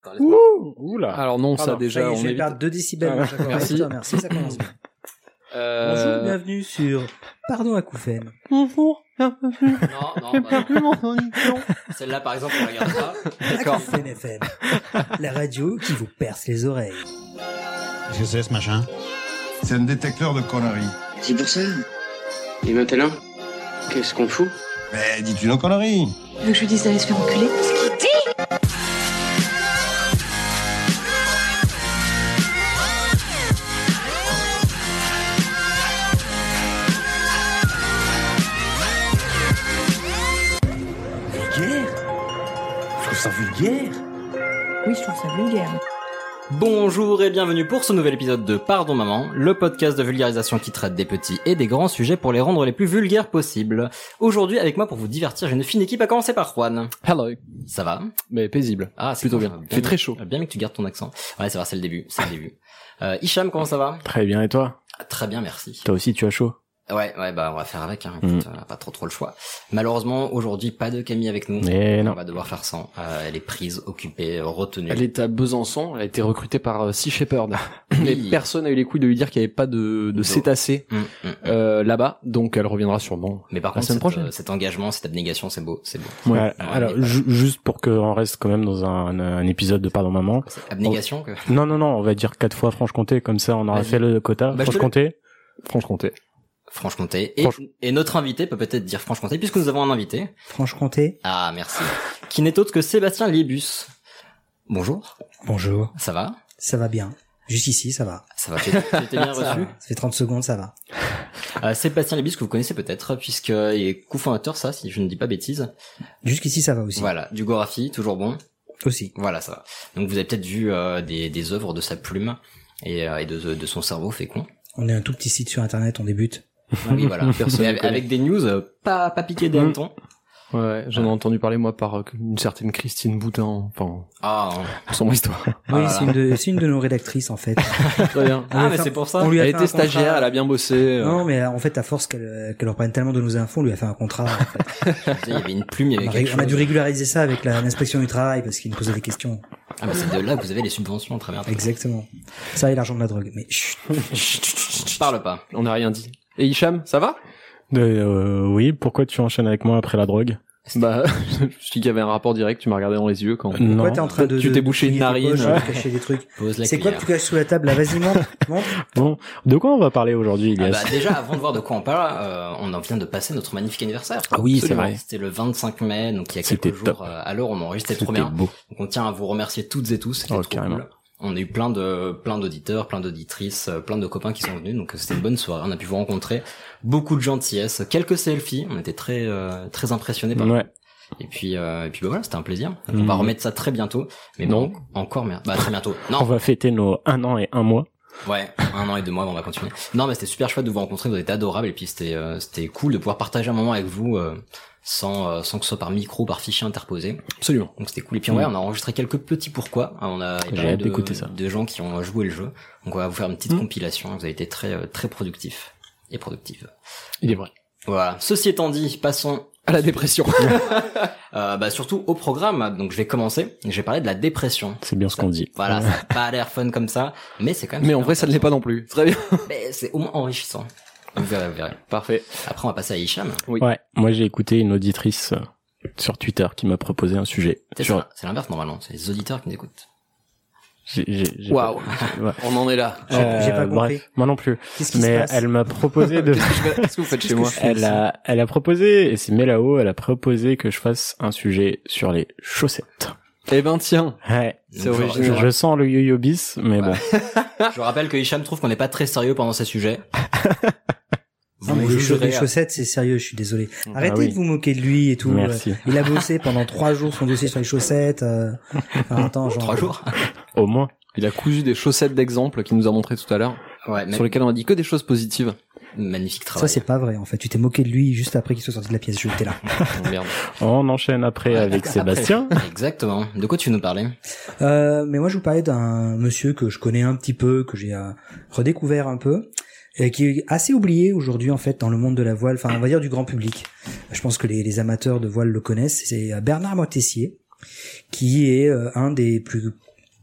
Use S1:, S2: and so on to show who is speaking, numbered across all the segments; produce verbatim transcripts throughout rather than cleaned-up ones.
S1: Ouh, oula.
S2: Alors non,
S3: Pardon,
S2: ça déjà,
S3: ça y est,
S2: on
S3: je vais
S2: évite.
S3: perdre deux décibels.
S2: Ah,
S3: chaque fois.
S2: merci.
S3: Putain, merci, ça commence bien.
S2: Euh...
S3: Bonjour, bienvenue sur Pardon Acouphène.
S2: Bonjour.
S4: Non, non, bah, non. Celle-là, par exemple, on regarde pas.
S2: D'accord.
S3: Acouphène F M, la radio qui vous perce les oreilles.
S5: Qu'est-ce que c'est ce machin?
S6: C'est un détecteur de conneries.
S7: C'est pour ça. Et maintenant, qu'est-ce qu'on fout?
S6: Mais dis-tu nos conneries?
S8: Tu veux que je lui dise d'aller se faire enculer?
S3: Vulgaire? Je trouve ça vulgaire.
S8: Oui, je trouve ça vulgaire.
S4: Bonjour et bienvenue pour ce nouvel épisode de Pardon Maman, le podcast de vulgarisation qui traite des petits et des grands sujets pour les rendre les plus vulgaires possibles. Aujourd'hui, avec moi pour vous divertir, j'ai une fine équipe à commencer par Juan.
S2: Hello.
S4: Ça va?
S2: Mais paisible.
S4: Ah, c'est
S2: Plutôt
S4: cool.
S2: bien. Il fait très chaud.
S4: Bien que tu gardes ton accent. Ouais, c'est vrai, c'est le début, c'est le début. Euh, Hicham, comment ça va?
S1: Très bien, et toi?
S4: Très bien, merci.
S1: Toi aussi, tu as chaud?
S4: Ouais, ouais, bah on va faire avec, hein. Écoute,
S1: Mm.
S4: on a pas trop trop le choix. Malheureusement, aujourd'hui, pas de Camille avec nous.
S1: Mais non.
S4: On va devoir faire sans. Euh, elle est prise, occupée, retenue.
S2: Elle est à Besançon, elle a été recrutée par euh, Sea Shepherd. Mais
S4: Oui.
S2: personne n'a eu les couilles de lui dire qu'il n'y avait pas de, de cétacés
S4: Mm, mm, mm.
S2: euh, là-bas, donc elle reviendra sûrement.
S4: Mais par
S2: la
S4: contre,
S2: semaine
S4: cet,
S2: prochaine.
S4: euh, cet engagement, cette abnégation, c'est beau, c'est beau.
S1: Ouais,
S4: Ouais,
S1: alors,
S4: mais pas-
S1: ju- juste pour qu'on reste quand même dans un, un épisode de Pardon Maman.
S4: C'est abnégation que...
S1: Non, non, non, on va dire quatre fois Franche-Comté, comme ça on aura
S4: Vas-y.
S1: fait le quota.
S4: Bah, je te le-
S1: Franche-Comté.
S2: Franche-Comté.
S4: Franche-Comté. Et,
S1: Franche-
S4: et notre invité peut peut-être dire Franche-Comté, puisque nous avons un invité.
S3: Franche-Comté.
S4: Ah, merci. Qui n'est autre que Sébastien Liebus. Bonjour.
S3: Bonjour.
S4: Ça va?
S3: Ça va bien. Jusqu'ici, ça va.
S4: Ça va, tu tu étais bien
S3: Ça
S4: reçu?
S3: va. Ça fait trente secondes, ça va.
S4: Euh, Sébastien Liebus, que vous connaissez peut-être, puisqu'il est cofondateur, ça, si je ne dis pas bêtises.
S3: Jusqu'ici, ça va aussi.
S4: Voilà. Du Gorafi, toujours bon.
S3: Aussi.
S4: Voilà, ça va. Donc vous avez peut-être vu euh, des, des œuvres de sa plume et, euh, et de, de son cerveau fécond.
S3: On est un tout petit site sur Internet, on débute.
S4: Oui, voilà.
S2: Personne
S4: Mais
S2: ne
S4: avec,
S2: connaît.
S4: avec des news euh, pas, pas piquées des
S1: Mm.
S4: hannetons.
S2: Ouais, j'en ai entendu parler moi par euh, une certaine Christine Boutin, enfin,
S4: Ah,
S2: son histoire.
S3: Oui,
S4: voilà.
S3: c'est une, de, c'est une de nos rédactrices, en fait.
S2: Très bien.
S3: On lui a
S4: ah mais
S3: fait-
S4: c'est pour ça.
S3: on lui a
S2: Elle
S3: fait
S2: était
S3: un contrat.
S2: stagiaire, elle a bien bossé. euh.
S3: Non, mais en fait, à force qu'elle, qu'elle reprenne tellement de nos infos, on lui a fait un contrat. En fait.
S4: Il y avait une plume, il y
S3: On,
S4: avait
S3: a,
S4: quelque
S3: ré- on a
S4: chose.
S3: dû régulariser ça avec la- l'inspection du travail parce qu'il nous posait des questions.
S4: Ah bah c'est de là que vous avez les subventions, très bien.
S3: Exactement. Ça et l'argent de la drogue. Mais chut.
S4: Je parle pas.
S2: On n'a rien dit. Et Hicham, ça va?
S1: Euh, oui, pourquoi tu enchaînes avec moi après la drogue?
S2: Bah, je suis qu'il y avait un rapport direct, tu m'as regardé dans les yeux quand...
S1: Non.
S3: Pourquoi t'es en train de...
S2: Tu
S3: de-
S2: t'es
S3: de
S2: bouché une
S3: fouiller tes
S2: narine.
S3: poches, de cacher des trucs.
S4: Pose la
S3: C'est quoi que
S4: cuillère.
S3: tu caches sous la table là? Vas-y, montre. montre.
S1: Bon, de quoi on va parler aujourd'hui,
S4: Ah
S1: Ilias?
S4: bah déjà, avant de voir de quoi on parle, euh, on en vient de passer notre magnifique anniversaire.
S1: Ah oui, c'est
S4: Absolument.
S1: vrai.
S4: C'était le vingt-cinq mai, donc il y a
S1: C'était
S4: quelques
S1: top.
S4: jours euh, à l'heure, on enregistrait trop
S1: C'était
S4: bien.
S1: beau.
S4: Donc on tient à vous remercier toutes et tous, c'était
S1: Oh,
S4: trop
S1: carrément.
S4: cool. On a eu plein de plein d'auditeurs, plein d'auditrices, euh, plein de copains qui sont venus, donc c'était une bonne soirée. On a pu vous rencontrer, beaucoup de gentillesse, quelques selfies. On était très euh, très impressionnés par
S1: Ouais.
S4: Et puis euh, et puis bah voilà, c'était un plaisir. Donc, on
S1: Mhm.
S4: va remettre ça très bientôt. Mais
S2: Non.
S4: bon, encore mer- bah très bientôt. Non.
S1: On va fêter nos un an et un mois.
S4: Ouais, un an et deux mois, on va continuer. Non, mais c'était super chouette de vous rencontrer, vous êtes adorables, et puis c'était euh, c'était cool de pouvoir partager un moment avec vous euh, sans euh, sans que ce soit par micro, par fichier interposé.
S2: Absolument.
S4: Donc c'était cool. Et puis ouais, on a enregistré quelques petits pourquoi. Ah, On a il y a
S1: J'ai
S4: pas mal
S1: hâte
S4: de,
S1: d'écouter ça.
S4: de gens qui ont joué le jeu. Donc on va vous faire une petite
S1: Mm.
S4: compilation. Vous avez été très euh, très productifs et productive.
S2: Il est vrai.
S4: Voilà. Ceci étant dit, passons
S2: À la dépression.
S4: euh, bah surtout au programme. Donc je vais commencer. Je vais parler de la dépression.
S1: C'est bien ce qu'on dit.
S4: Voilà, ça n'a pas l'air fun comme ça, mais c'est quand même.
S2: Mais en
S4: super
S2: vrai, ça ne l'est pas non plus. Très bien.
S4: Mais c'est au moins enrichissant. Vous verrez, vous verrez.
S2: Parfait.
S4: Après, on va passer à Hicham.
S2: Oui.
S1: Ouais. Moi, j'ai écouté une auditrice euh, sur Twitter qui m'a proposé un sujet.
S4: C'est
S1: Sur...
S4: ça, c'est l'inverse normalement. C'est les auditeurs qui nous écoutent.
S1: J'ai, j'ai, j'ai
S2: Waouh.
S1: pas- Ouais.
S2: On en est là.
S3: J'ai- j'ai pas compris.
S1: Bref, moi non plus.
S3: Qu'est-ce qui se
S1: Mais
S3: passe?
S1: elle m'a proposé de...
S2: Qu'est-ce que vous faites chez
S3: que
S2: moi?
S3: je fais
S1: Elle a, elle a proposé, et c'est Mélao, elle a proposé que je fasse un sujet sur les chaussettes.
S2: Eh ben tiens.
S1: Ouais.
S2: C'est
S4: Donc, je-
S2: original.
S1: Je, je sens le yo-yo bis, mais
S4: Ouais.
S1: bon.
S4: Je rappelle que Hicham trouve qu'on n'est pas très sérieux pendant ces sujets. Vous
S3: Non, mais
S4: nous
S3: les, cha-
S4: jugerez
S3: les
S4: à-
S3: chaussettes, c'est sérieux, je suis désolé. Arrêtez
S1: Ah oui.
S3: de vous moquer de lui et tout.
S1: Merci.
S3: Euh, Il a bossé pendant trois jours son dossier sur les chaussettes. Euh... Enfin, attends, genre...
S4: Trois jours.
S1: Au moins.
S2: Il a cousu des chaussettes d'exemple qu'il nous a montré tout à l'heure,
S4: Ouais, mais
S2: sur lesquelles on a dit que des choses positives.
S4: magnifique
S3: Ça,
S4: travail.
S3: c'est pas vrai, en fait. Tu t'es moqué de lui juste après qu'il soit sorti de la pièce. Je t'ai là.
S2: Oh, merde.
S1: On enchaîne après
S4: Ouais,
S1: avec
S4: après.
S1: Sébastien.
S4: Exactement. De quoi tu veux nous parlais?
S3: Euh, mais moi, je vous parlais d'un monsieur que je connais un petit peu, que j'ai euh, redécouvert un peu, et qui est assez oublié aujourd'hui, en fait, dans le monde de la voile. Enfin, on va dire du grand public. Je pense que les, les amateurs de voile le connaissent. C'est Bernard Moitessier, qui est euh, un des plus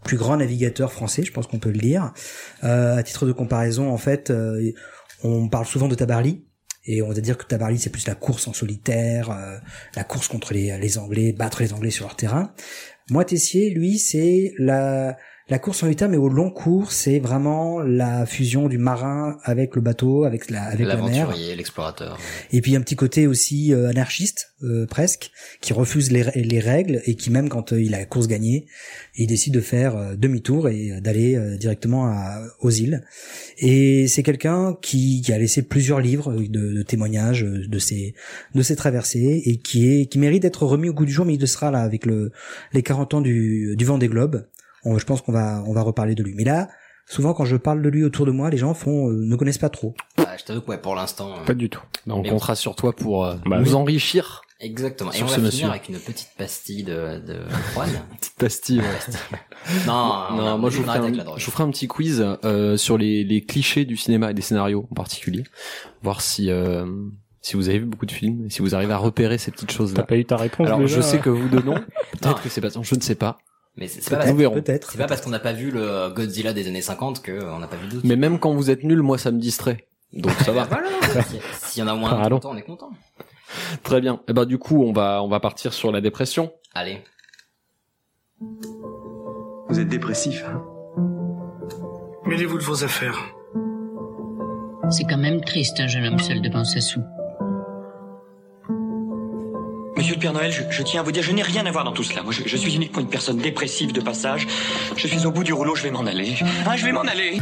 S3: plus grands navigateurs français, je pense qu'on peut le dire. Euh, à titre de comparaison, en fait, euh, on parle souvent de Tabarly. Et on va dire que Tabarly, c'est plus la course en solitaire, euh, la course contre les, les Anglais, battre les Anglais sur leur terrain. Moi, Tessier, lui, c'est la, la course en solitaire, mais au long cours, c'est vraiment la fusion du marin avec le bateau, avec la, avec la mer.
S4: L'aventurier, l'explorateur.
S3: Et puis un petit côté aussi euh, anarchiste, euh, presque, qui refuse les, les règles et qui même quand euh, il a la course gagnée, il décide de faire euh, demi-tour et d'aller euh, directement à, aux îles. Et c'est quelqu'un qui, qui a laissé plusieurs livres de, de témoignages de ses de ses traversées et qui est qui mérite d'être remis au goût du jour, mais il le sera là avec le les quarante ans du du Vendée Globe. On, je pense qu'on va on va reparler de lui. Mais là, souvent quand je parle de lui autour de moi, les gens font euh, ne connaissent pas trop.
S4: Ah, je t'avoue que ouais, pour l'instant. Euh...
S1: Pas du tout.
S2: Bah, on comptera sur toi pour euh,
S1: bah,
S2: nous
S1: oui.
S2: enrichir.
S4: Exactement. Et
S2: Sur
S4: on
S2: ce
S4: va
S2: monsieur.
S4: finir avec une petite pastille de de Juan.
S2: Petite pastille. Ouais.
S4: non,
S2: non,
S4: non,
S2: moi je vous, ferai un, je vous ferai un petit quiz euh, sur les, les clichés du cinéma et des scénarios en particulier, voir si euh, si vous avez vu beaucoup de films et si vous arrivez à repérer ces petites choses là.
S1: T'as pas eu ta réponse?
S2: Alors
S1: déjà,
S2: je sais
S1: hein.
S2: que vous deux non, peut-être que c'est pas, je ne sais pas.
S4: Mais c'est, c'est pas, parce,
S3: peut-être.
S4: c'est pas parce qu'on n'a pas vu le Godzilla des années cinquante que on n'a pas vu d'autres.
S2: Mais même quand vous êtes nul, moi ça me distrait. Donc ça va.
S4: Voilà. S'il y en a moins
S1: Ah,
S4: de temps, on est content.
S2: Très bien. Et ben du coup, on va on va partir sur la dépression.
S4: Allez.
S9: Vous êtes dépressif, hein? Mêlez-vous de vos affaires.
S10: C'est quand même triste, un jeune homme seul devant sa soupe.
S11: Monsieur le Père Noël, je, je tiens à vous dire, je n'ai rien à voir dans tout cela. Moi, je, je suis uniquement une personne dépressive de passage. Je suis au bout du rouleau, je vais m'en aller. Ah, je vais m'en aller.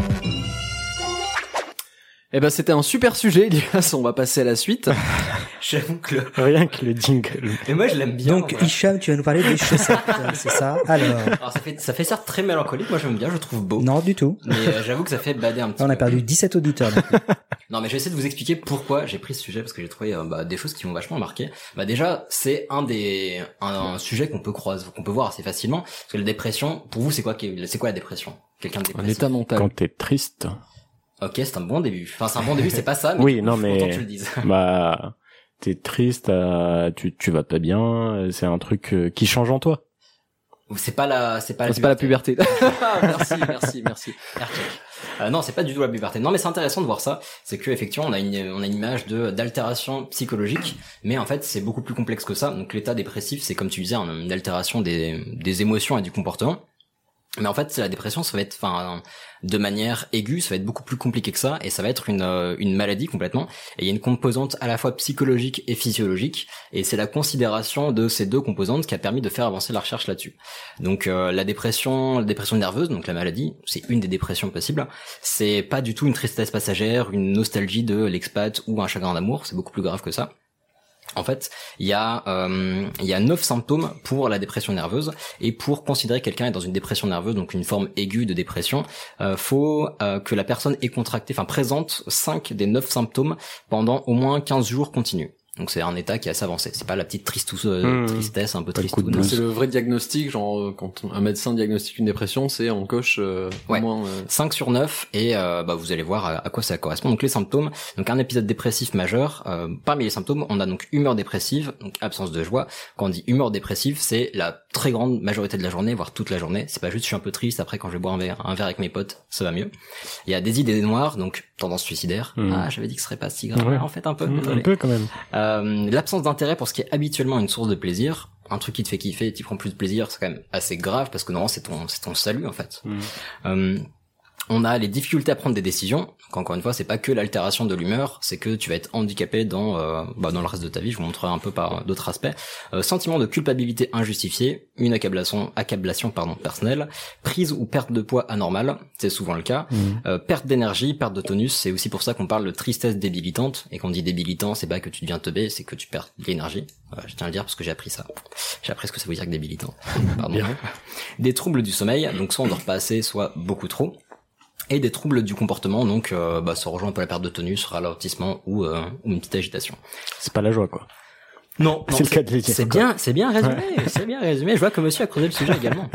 S2: Eh ben c'était un super sujet, Elias, on va passer à la suite.
S4: J'avoue que le...
S1: Rien que le jingle.
S4: Et moi je l'aime bien.
S3: Donc
S4: moi.
S3: Hicham, tu vas nous parler des chaussettes, c'est ça? Alors.
S4: Alors ça fait ça fait certes très mélancolique, moi j'aime bien, je trouve beau.
S3: Non, du tout.
S4: Mais euh, j'avoue que ça fait bader un petit
S3: On
S4: peu.
S3: a perdu dix-sept auditeurs.
S4: Non mais je vais essayer de vous expliquer pourquoi j'ai pris ce sujet, parce que j'ai trouvé euh, bah, des choses qui m'ont vachement marqué. Bah déjà, c'est un des un, un sujet qu'on peut croiser, qu'on peut voir assez facilement, parce que la dépression, pour vous c'est quoi c'est quoi la dépression? Quelqu'un de dépressif?
S2: Un état mental.
S1: Quand t'es triste.
S4: Ok, c'est un bon début. Enfin, c'est un bon début, c'est pas ça, mais
S1: oui, non,
S4: je suis content
S1: mais
S4: que tu le dises.
S1: bah, t'es triste, euh, tu tu vas pas bien, c'est un truc euh, qui change en toi.
S4: C'est pas la, c'est pas la,
S2: c'est pas la puberté. merci, merci, merci.
S4: Euh, non, c'est pas du tout la puberté. Non, mais c'est intéressant de voir ça. C'est que effectivement, on a une, on a une image de d'altération psychologique, mais en fait, c'est beaucoup plus complexe que ça. Donc, l'état dépressif, c'est comme tu disais, une altération des des émotions et du comportement. Mais en fait, la dépression, ça va être, enfin, de manière aiguë, ça va être beaucoup plus compliqué que ça, et ça va être une une maladie complètement. Et il y a une composante à la fois psychologique et physiologique, et c'est la considération de ces deux composantes qui a permis de faire avancer la recherche là-dessus. Donc euh, la dépression, la dépression nerveuse, donc la maladie, c'est une des dépressions possibles. C'est pas du tout une tristesse passagère, une nostalgie de l'expat ou un chagrin d'amour. C'est beaucoup plus grave que ça. En fait, il y a euh, il y a neuf symptômes pour la dépression nerveuse, et pour considérer que quelqu'un est dans une dépression nerveuse, donc une forme aiguë de dépression, euh, faut euh, que la personne ait contracté, enfin présente cinq des neuf symptômes pendant au moins quinze jours continus. Donc c'est un état qui est assez avancé. C'est pas la petite tristesse, euh, mmh. tristesse un peu triste.
S2: C'est le vrai diagnostic, genre quand un médecin diagnostique une dépression, c'est on coche euh,
S4: ouais.
S2: au moins euh...
S4: cinq sur neuf, et euh, bah vous allez voir à, à quoi ça correspond. Donc les symptômes, donc un épisode dépressif majeur. Euh, parmi les symptômes, on a donc humeur dépressive, donc absence de joie. Quand on dit humeur dépressive, c'est la très grande majorité de la journée, voire toute la journée. C'est pas juste je suis un peu triste, après quand je vais boire un verre, un verre avec mes potes, ça va mieux. Il y a des idées noires, donc tendance suicidaire. Mmh. Ah, j'avais dit que ce serait pas si grave. Ouais. En fait, un peu.
S1: Mmh, un peu quand même.
S4: Euh, l'absence d'intérêt pour ce qui est habituellement une source de plaisir. Un truc qui te fait kiffer et tu prends plus de plaisir, c'est quand même assez grave, parce que normalement c'est ton c'est ton salut en fait. Mmh. Euh, on a les difficultés à prendre des décisions. Donc, encore une fois, c'est pas que l'altération de l'humeur, c'est que tu vas être handicapé dans euh, bah, dans le reste de ta vie. Je vous montrerai un peu par d'autres aspects. Euh, sentiment de culpabilité injustifié, une accablation accablation pardon personnelle, prise ou perte de poids anormale, c'est souvent le cas. Mmh. Euh, perte d'énergie, perte de tonus, c'est aussi pour ça qu'on parle de tristesse débilitante. Et qu'on dit débilitant, c'est pas que tu deviens teubé, c'est que tu perds de l'énergie. Euh, je tiens à le dire parce que j'ai appris ça. J'ai appris ce que ça veut dire que débilitant. Pardon. Des troubles du sommeil, donc soit on dort pas assez, soit beaucoup trop. Et des troubles du comportement, donc euh, bah, ça rejoint un peu la perte de tonus, ralentissement ou, euh, ou une petite agitation.
S1: C'est pas la joie, quoi.
S4: Non,
S1: c'est le cas de les dire.
S4: C'est bien, c'est bien résumé, c'est bien résumé. Je vois que monsieur a creusé le sujet également.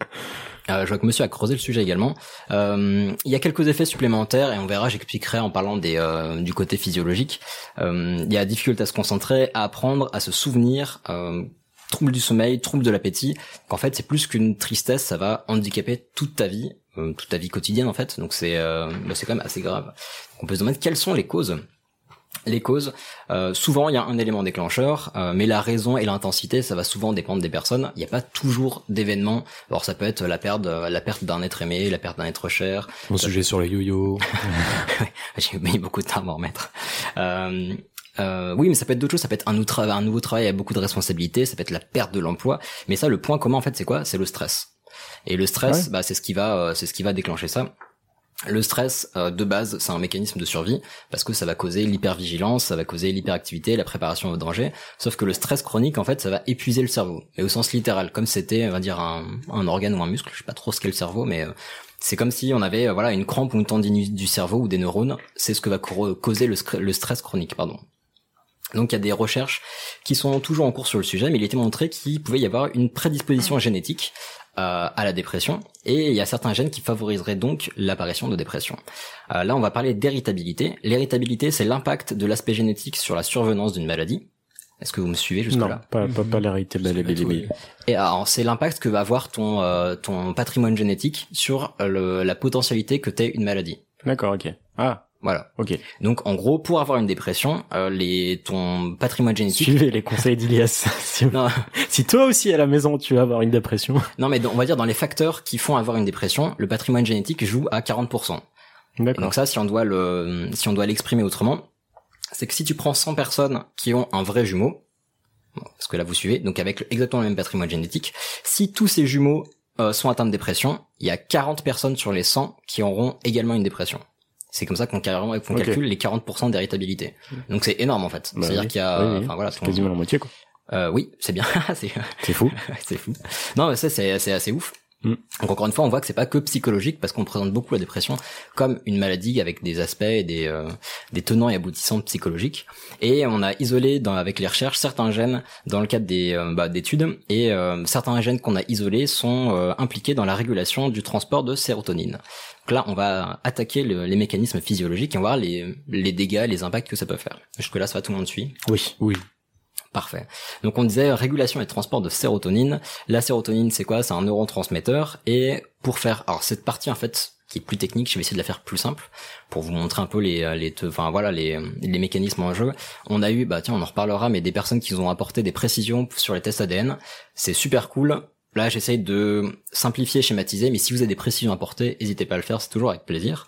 S4: Euh, je vois que monsieur a creusé le sujet également. Euh, il y a quelques effets supplémentaires, et on verra, j'expliquerai en parlant des euh, du côté physiologique. Euh, il y a difficulté à se concentrer, à apprendre, à se souvenir. Euh, trouble du sommeil, trouble de l'appétit. Qu'en fait, c'est plus qu'une tristesse, ça va handicaper toute ta vie, euh, toute ta vie quotidienne en fait. Donc c'est, euh, bah, c'est quand même assez grave. Donc, on peut se demander quelles sont les causes. Les causes, euh, souvent il y a un élément déclencheur, euh, mais la raison et l'intensité, ça va souvent dépendre des personnes. Il n'y a pas toujours d'événements. Alors ça peut être la perte, la perte d'un être aimé, la perte d'un être cher.
S2: Mon sujet peut... sur les yo-yo.
S4: J'ai mis beaucoup de temps à m'en remettre. Euh, Euh, oui, mais ça peut être d'autres choses. Ça peut être un, nouveau travail, un nouveau travail avec beaucoup de responsabilités. Ça peut être la perte de l'emploi. Mais ça, le point commun en fait, c'est quoi? C'est le stress. Et le stress, ouais. bah, c'est ce qui va, euh, c'est ce qui va déclencher ça. Le stress, euh, de base, c'est un mécanisme de survie parce que ça va causer l'hypervigilance, ça va causer l'hyperactivité, la préparation au danger. Sauf que le stress chronique, en fait, ça va épuiser le cerveau. Et au sens littéral, comme c'était, on va dire, un, un organe ou un muscle. Je sais pas trop ce qu'est le cerveau, mais euh, c'est comme si on avait, euh, voilà, une crampe ou une tendinite du cerveau ou des neurones. C'est ce que va causer le, le stress chronique, pardon. Donc il y a des recherches qui sont toujours en cours sur le sujet, mais il était montré qu'il pouvait y avoir une prédisposition génétique euh, à la dépression, et il y a certains gènes qui favoriseraient donc l'apparition de dépression. Euh, là, on va parler d'héritabilité. L'héritabilité, c'est l'impact de l'aspect génétique sur la survenance d'une maladie. Est-ce que vous me suivez jusque-là?
S1: Non, pas, pas, pas l'héritabilité.
S4: Et alors, c'est l'impact que va avoir ton euh, ton patrimoine génétique sur le, la potentialité que t'aies une maladie.
S1: D'accord, ok. Ah.
S4: Voilà.
S1: Ok.
S4: Donc en gros, pour avoir une dépression, euh, les ton patrimoine génétique.
S1: Suivez les conseils d'Ilias. si,
S4: non.
S1: si toi aussi à la maison tu vas avoir une dépression.
S4: Non, mais on va dire dans les facteurs qui font avoir une dépression, le patrimoine génétique joue à quarante pour cent.
S1: D'accord.
S4: Et donc ça, si on doit le, si on doit l'exprimer autrement, c'est que si tu prends cent personnes qui ont un vrai jumeau, bon, parce que là vous suivez, donc avec exactement le même patrimoine génétique, si tous ces jumeaux euh, sont atteints de dépression, il y a quarante personnes sur les cent qui auront également une dépression. C'est comme ça qu'on, carrément, qu'on okay. calcule les quarante pour cent d'héritabilité. Donc c'est énorme en fait.
S1: Bah
S4: C'est-à-dire
S1: oui.
S4: qu'il y a,
S1: oui, oui.
S4: enfin voilà,
S1: c'est quasiment la moitié quoi.
S4: Euh, oui, c'est bien. c'est,
S1: c'est fou.
S4: c'est fou. Non, mais ça c'est, c'est assez ouf.
S1: Mm.
S4: Donc encore une fois, on voit que c'est pas que psychologique parce qu'on présente beaucoup la dépression comme une maladie avec des aspects, et des euh, des tenants et aboutissants psychologiques. Et on a isolé dans, avec les recherches certains gènes dans le cadre des euh, bah, d'études, et euh, certains gènes qu'on a isolés sont euh, impliqués dans la régulation du transport de sérotonine. Donc là, on va attaquer le, les mécanismes physiologiques et on va voir les les dégâts, les impacts que ça peut faire. Jusque là, ça va, tout le monde suit?
S1: Oui, oui.
S4: Parfait. Donc on disait régulation et transport de sérotonine. La sérotonine, c'est quoi? C'est un neurotransmetteur. Et pour faire, alors cette partie en fait qui est plus technique, je vais essayer de la faire plus simple pour vous montrer un peu les, les, enfin voilà les, les mécanismes en jeu. On a eu, bah tiens, on en reparlera, mais des personnes qui nous ont apporté des précisions sur les tests A D N. C'est super cool. Là, j'essaye de simplifier, schématiser, mais si vous avez des précisions à apporter, n'hésitez pas à le faire, c'est toujours avec plaisir.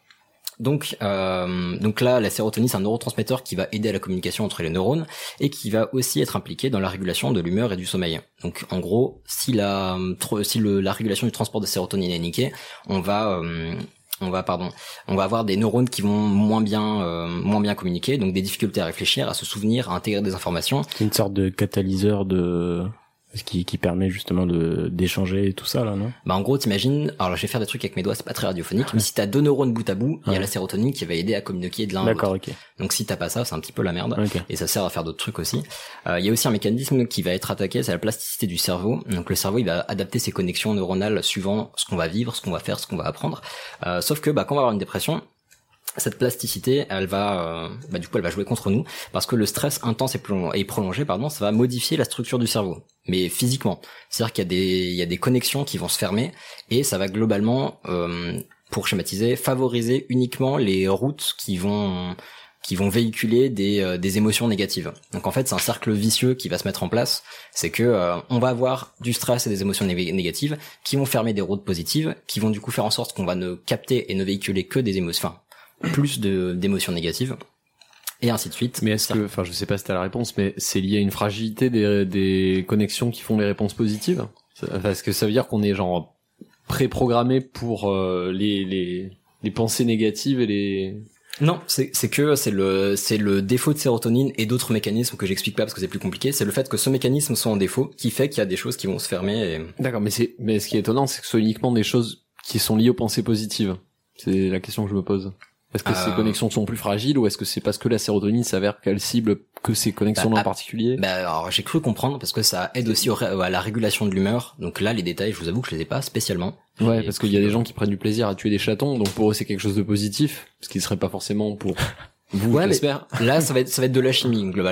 S4: Donc, euh, donc là, la sérotonine, c'est un neurotransmetteur qui va aider à la communication entre les neurones et qui va aussi être impliqué dans la régulation de l'humeur et du sommeil. Donc, en gros, si la, si le, la régulation du transport de sérotonine est niquée, on va, euh, on va, pardon, on va avoir des neurones qui vont moins bien, euh, moins bien communiquer, donc des difficultés à réfléchir, à se souvenir, à intégrer des informations.
S1: C'est une sorte de catalyseur de qui qui permet justement de d'échanger tout ça là, non?
S4: Bah en gros, t'imagines, alors je vais faire des trucs avec mes doigts, c'est pas très radiophonique, mais si t'as deux neurones bout à bout, il ouais. y a la sérotonine qui va aider à communiquer de l'un à l'autre.
S1: D'accord, ok.
S4: Donc si t'as pas ça, c'est un petit peu la merde,
S1: okay.
S4: et ça sert à faire d'autres trucs aussi. Euh, il y a aussi un mécanisme qui va être attaqué, c'est la plasticité du cerveau. Donc le cerveau, il va adapter ses connexions neuronales suivant ce qu'on va vivre, ce qu'on va faire, ce qu'on va apprendre. Euh, sauf que bah quand on va avoir une dépression, cette plasticité, elle va, euh, bah du coup, elle va jouer contre nous parce que le stress intense et, prolong- et prolongé, pardon, ça va modifier la structure du cerveau, mais physiquement. C'est-à-dire qu'il y a des, il y a des connexions qui vont se fermer et ça va globalement, euh, pour schématiser, favoriser uniquement les routes qui vont, qui vont véhiculer des, euh, des émotions négatives. Donc en fait, c'est un cercle vicieux qui va se mettre en place. C'est que euh, on va avoir du stress et des émotions né- négatives qui vont fermer des routes positives, qui vont du coup faire en sorte qu'on va ne capter et ne véhiculer que des émotions. Enfin, plus de d'émotions négatives et ainsi de suite.
S2: Mais est-ce que, enfin je sais pas si t'as la réponse, mais c'est lié à une fragilité des des connexions qui font les réponses positives? Est-ce que ça veut dire qu'on est genre préprogrammé pour euh, les les les pensées négatives et les...
S4: Non, c'est c'est que c'est le c'est le défaut de sérotonine et d'autres mécanismes que j'explique pas parce que c'est plus compliqué. C'est le fait que ce mécanisme soit en défaut qui fait qu'il y a des choses qui vont se fermer. Et...
S2: D'accord, mais c'est mais ce qui est étonnant, c'est que ce soit uniquement des choses qui sont liées aux pensées positives. C'est la question que je me pose. Est-ce que euh... ces connexions sont plus fragiles ou est-ce que c'est parce que la sérotonine s'avère qu'elle cible que ces connexions-là
S4: bah,
S2: en particulier?
S4: Bah alors j'ai cru comprendre parce que ça aide aussi au, à la régulation de l'humeur. Donc là les détails, je vous avoue que je les ai pas spécialement.
S2: Ouais, parce qu'il y a des gens qui prennent du plaisir à tuer des chatons, donc pour eux c'est quelque chose de positif, ce qui serait pas forcément pour vous,
S4: ouais,
S2: j'espère.
S4: Là ça va être ça va être de la chimie globalement.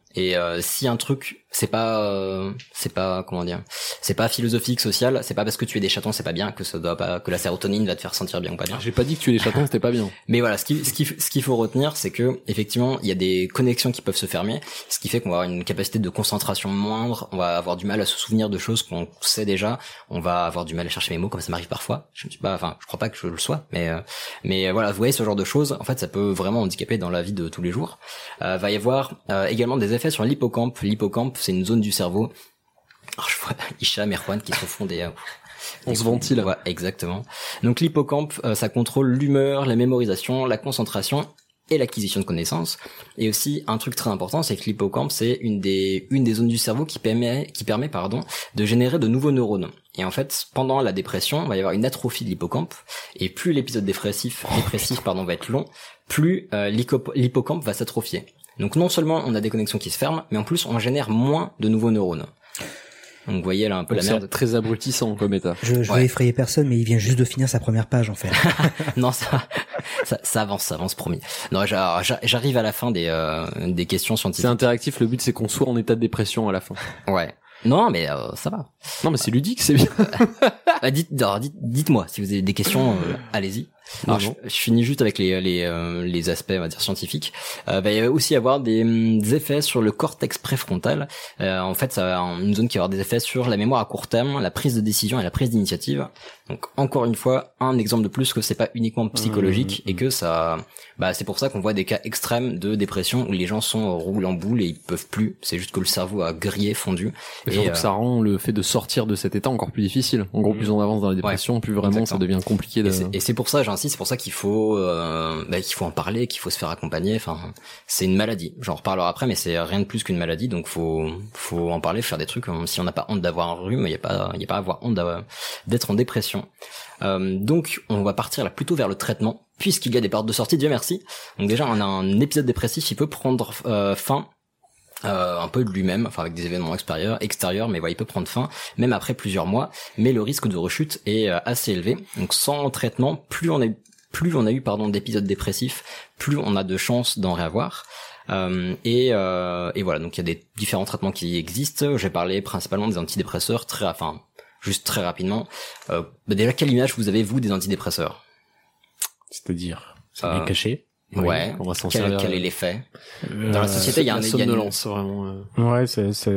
S4: Et euh, si un truc, c'est pas, euh, c'est pas, comment dire, c'est pas philosophique, social, c'est pas parce que tu es des chatons, c'est pas bien que ça doit pas, que la sérotonine va te faire sentir bien ou pas bien.
S2: J'ai pas dit que tuer les chatons, c'était pas bien.
S4: Mais voilà, ce qui, ce qui, ce qu'il faut retenir, c'est que effectivement, il y a des connexions qui peuvent se fermer, ce qui fait qu'on va avoir une capacité de concentration moindre, on va avoir du mal à se souvenir de choses qu'on sait déjà, on va avoir du mal à chercher mes mots, comme ça m'arrive parfois. Je ne suis pas, enfin, je crois pas que je le sois, mais, euh, mais voilà, vous voyez ce genre de choses, en fait, ça peut vraiment handicaper dans la vie de tous les jours. Euh, va y avoir euh, également des effets sur l'hippocampe. L'hippocampe, c'est une zone du cerveau. Alors, je vois Hicham et Erwan qui se font des... Euh,
S2: On se ventile.
S4: Ouais, exactement. Donc l'hippocampe, euh, ça contrôle l'humeur, la mémorisation, la concentration et l'acquisition de connaissances. Et aussi, un truc très important, c'est que l'hippocampe, c'est une des une des zones du cerveau qui permet qui permet pardon de générer de nouveaux neurones. Et en fait, pendant la dépression, il va y avoir une atrophie de l'hippocampe. Et plus l'épisode dépressif dépressif pardon va être long, plus euh, l'hippocampe va s'atrophier. Donc non seulement on a des connexions qui se ferment, mais en plus on génère moins de nouveaux neurones. Donc vous voyez là un peu
S2: Donc
S4: la merde.
S2: C'est très abrutissant comme état.
S3: Je, je
S4: Ouais.
S3: vais effrayer personne, mais il vient juste de finir sa première page en fait.
S4: Non, ça, ça, ça avance, ça avance, promis. Non, j'a- j'a- j'arrive à la fin des euh, des questions
S2: C'est
S4: scientifiques.
S2: interactif, le but c'est qu'on soit en état de dépression à la fin.
S4: Ouais. Non, mais euh, ça va.
S2: Non mais c'est ludique, c'est bien.
S4: Bah, dites, alors, dites, dites-moi si vous avez des questions, euh, allez-y.
S2: Non,
S4: Alors, je,
S2: non.
S4: je finis juste avec les les euh, les aspects, on va dire scientifiques. Euh, va y aussi avoir des, hum, des effets sur le cortex préfrontal. Euh, en fait, ça va une zone qui va avoir des effets sur la mémoire à court terme, la prise de décision et la prise d'initiative. Donc, encore une fois, un exemple de plus que c'est pas uniquement psychologique
S2: Mmh.
S4: et que ça, bah, c'est pour ça qu'on voit des cas extrêmes de dépression où les gens sont roulés en boule et ils peuvent plus. C'est juste que le cerveau a grillé, fondu.
S2: Mais
S4: Et,
S2: surtout
S4: euh,
S2: que ça rend le fait de sortir de cet état encore plus difficile. En gros, plus on avance dans la dépression, plus vraiment
S4: exactement.
S2: ça devient compliqué de...
S4: Et c'est- Et c'est pour ça, j'insiste, c'est pour ça qu'il faut, euh, bah, qu'il faut en parler, qu'il faut se faire accompagner. Enfin, c'est une maladie. J'en reparlerai après, mais c'est rien de plus qu'une maladie, donc faut, faut en parler, faire des trucs. Si on n'a pas honte d'avoir un rhume, il y a pas, il y a pas à avoir honte d'avoir- d'être en dépression. Euh, donc, on va partir là plutôt vers le traitement, puisqu'il y a des portes de sortie. Dieu merci. Donc déjà, on a un épisode dépressif, il peut prendre euh, fin. Euh, un peu de lui-même, enfin avec des événements extérieurs, extérieurs, mais voilà, il peut prendre fin, même après plusieurs mois, mais le risque de rechute est euh, assez élevé. Donc sans traitement, plus on a eu, plus on a eu pardon d'épisodes dépressifs, plus on a de chances d'en réavoir. Euh, et, euh, et voilà, donc il y a des différents traitements qui existent. J'ai parlé principalement des antidépresseurs, très, enfin juste très rapidement. Euh, bah déjà, quelle image vous avez vous des antidépresseurs?
S1: C'est-à-dire, c'est
S4: Euh,
S1: bien caché.
S4: Ouais.
S2: on va s'en
S4: Quel,
S2: servir.
S4: quel est l'effet?
S1: Euh,
S4: Dans la société, il y a un,
S2: la
S4: il y a une-
S2: somnolence, vraiment. euh.
S1: Ouais, ça, ça,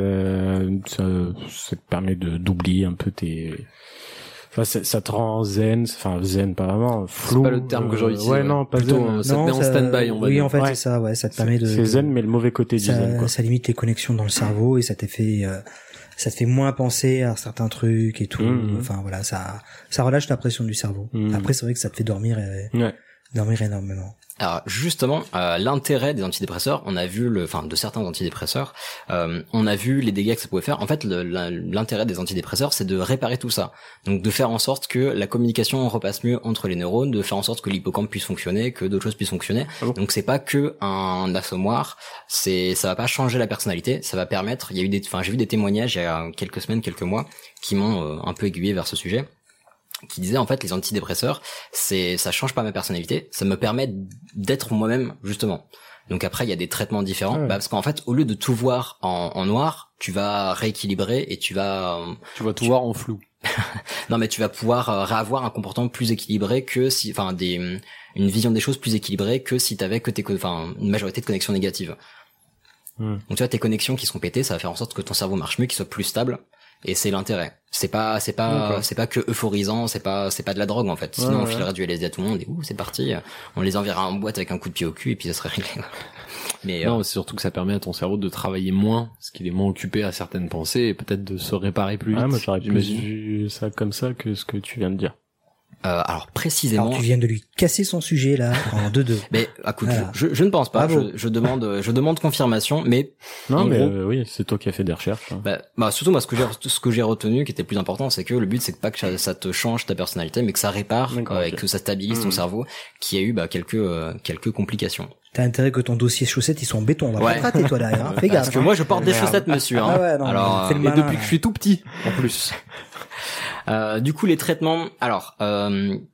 S1: ça, ça te permet de d'oublier un peu tes. Enfin, ça, ça te rend zen, enfin zen pas vraiment, flou.
S2: pas le terme que j'aurais
S1: euh,
S2: utilisé,
S1: Ouais,
S2: ouais.
S1: non, pas
S2: Plutôt,
S1: zen.
S2: euh, ça te met en stand-by, on va
S3: oui,
S2: dire.
S3: en fait,
S1: Ouais.
S3: c'est ça, ouais, ça te permet de...
S1: C'est zen, mais le mauvais côté du
S3: ça,
S1: zen, quoi.
S3: ça limite les connexions dans le cerveau et ça te fait, euh, ça te fait moins penser à certains trucs et tout.
S1: Mhm.
S3: Enfin, voilà, ça, ça relâche la pression du cerveau.
S1: Mhm.
S3: Après, c'est vrai que ça te fait dormir et,
S1: Ouais.
S3: dormir énormément.
S4: Alors justement, euh, l'intérêt des antidépresseurs, on a vu le, enfin de certains antidépresseurs, euh, on a vu les dégâts que ça pouvait faire. En fait, le- la- l'intérêt des antidépresseurs, c'est de réparer tout ça. Donc de faire en sorte que la communication repasse mieux entre les neurones, de faire en sorte que l'hippocampe puisse fonctionner, que d'autres choses puissent fonctionner.
S1: Ah bon.
S4: Donc c'est pas que un assommoir, c'est, ça va pas changer la personnalité, ça va permettre. Il y a eu des, enfin j'ai vu des témoignages il y a quelques semaines, quelques mois, qui m'ont euh, un peu aiguillé vers ce sujet, qui disait en fait les antidépresseurs, c'est ça change pas ma personnalité, ça me permet d'être moi-même justement. Donc après il y a des traitements différents,
S1: Ouais.
S4: bah, parce qu'en fait au lieu de tout voir en, en noir, tu vas rééquilibrer et tu vas euh,
S2: Tu vas tout voir en flou.
S4: non mais tu vas pouvoir euh, réavoir un comportement plus équilibré que si, enfin des une vision des choses plus équilibrée que si t'avais que tes, co- enfin une majorité de connexions négatives.
S1: Hmm.
S4: Donc tu vois tes connexions qui sont pétées, ça va faire en sorte que ton cerveau marche mieux, qu'il soit plus stable. Et c'est l'intérêt. C'est pas, c'est pas,
S1: D'accord.
S4: c'est pas que euphorisant, c'est pas, c'est pas de la drogue en fait. Sinon
S1: Ouais,
S4: on
S1: ouais.
S4: filerait du L S D à tout le monde et ouh c'est parti. On les enverra en boîte avec un coup de pied au cul et puis ça serait réglé. Mais euh,
S2: Non, c'est surtout que ça permet à ton cerveau de travailler moins, parce qu'il est moins occupé à certaines pensées, et peut-être de se réparer plus vite.
S1: Ah, moi, j'aurais plus
S2: j'imagine.
S1: vu ça comme ça que ce que tu viens de dire.
S4: euh, alors précisément.
S3: Alors, tu viens de lui casser son sujet, là, en deux deux.
S4: Mais écoute,
S3: Voilà.
S4: je, je ne pense pas.
S3: Bravo.
S4: Je, je demande, je demande confirmation. Mais
S1: Non,
S4: en
S1: mais
S4: gros,
S1: euh, oui, c'est toi qui as fait des recherches. hein.
S4: bah, bah, surtout moi ce que j'ai ce que j'ai retenu qui était le plus important, c'est que le but c'est que pas que ça, ça te change ta personnalité, mais que ça répare
S1: D'accord,
S4: euh,
S1: ok.
S4: et que ça stabilise ton
S1: Mhm.
S4: cerveau, qui a eu bah, quelques euh, quelques complications.
S3: T'as intérêt que ton dossier chaussettes, ils sont en béton. On va
S4: Ouais.
S3: pas te rater, toi, derrière. Hein. Fais gaffe.
S4: Parce que
S3: hein.
S4: moi je porte des
S1: Merde.
S4: chaussettes, monsieur. Hein.
S3: Ah ouais, non,
S4: Alors,
S3: fais le
S2: Et
S3: malin,
S2: depuis
S3: là.
S2: que je suis tout petit, en plus.
S4: euh, du coup les traitements. Alors. Euh,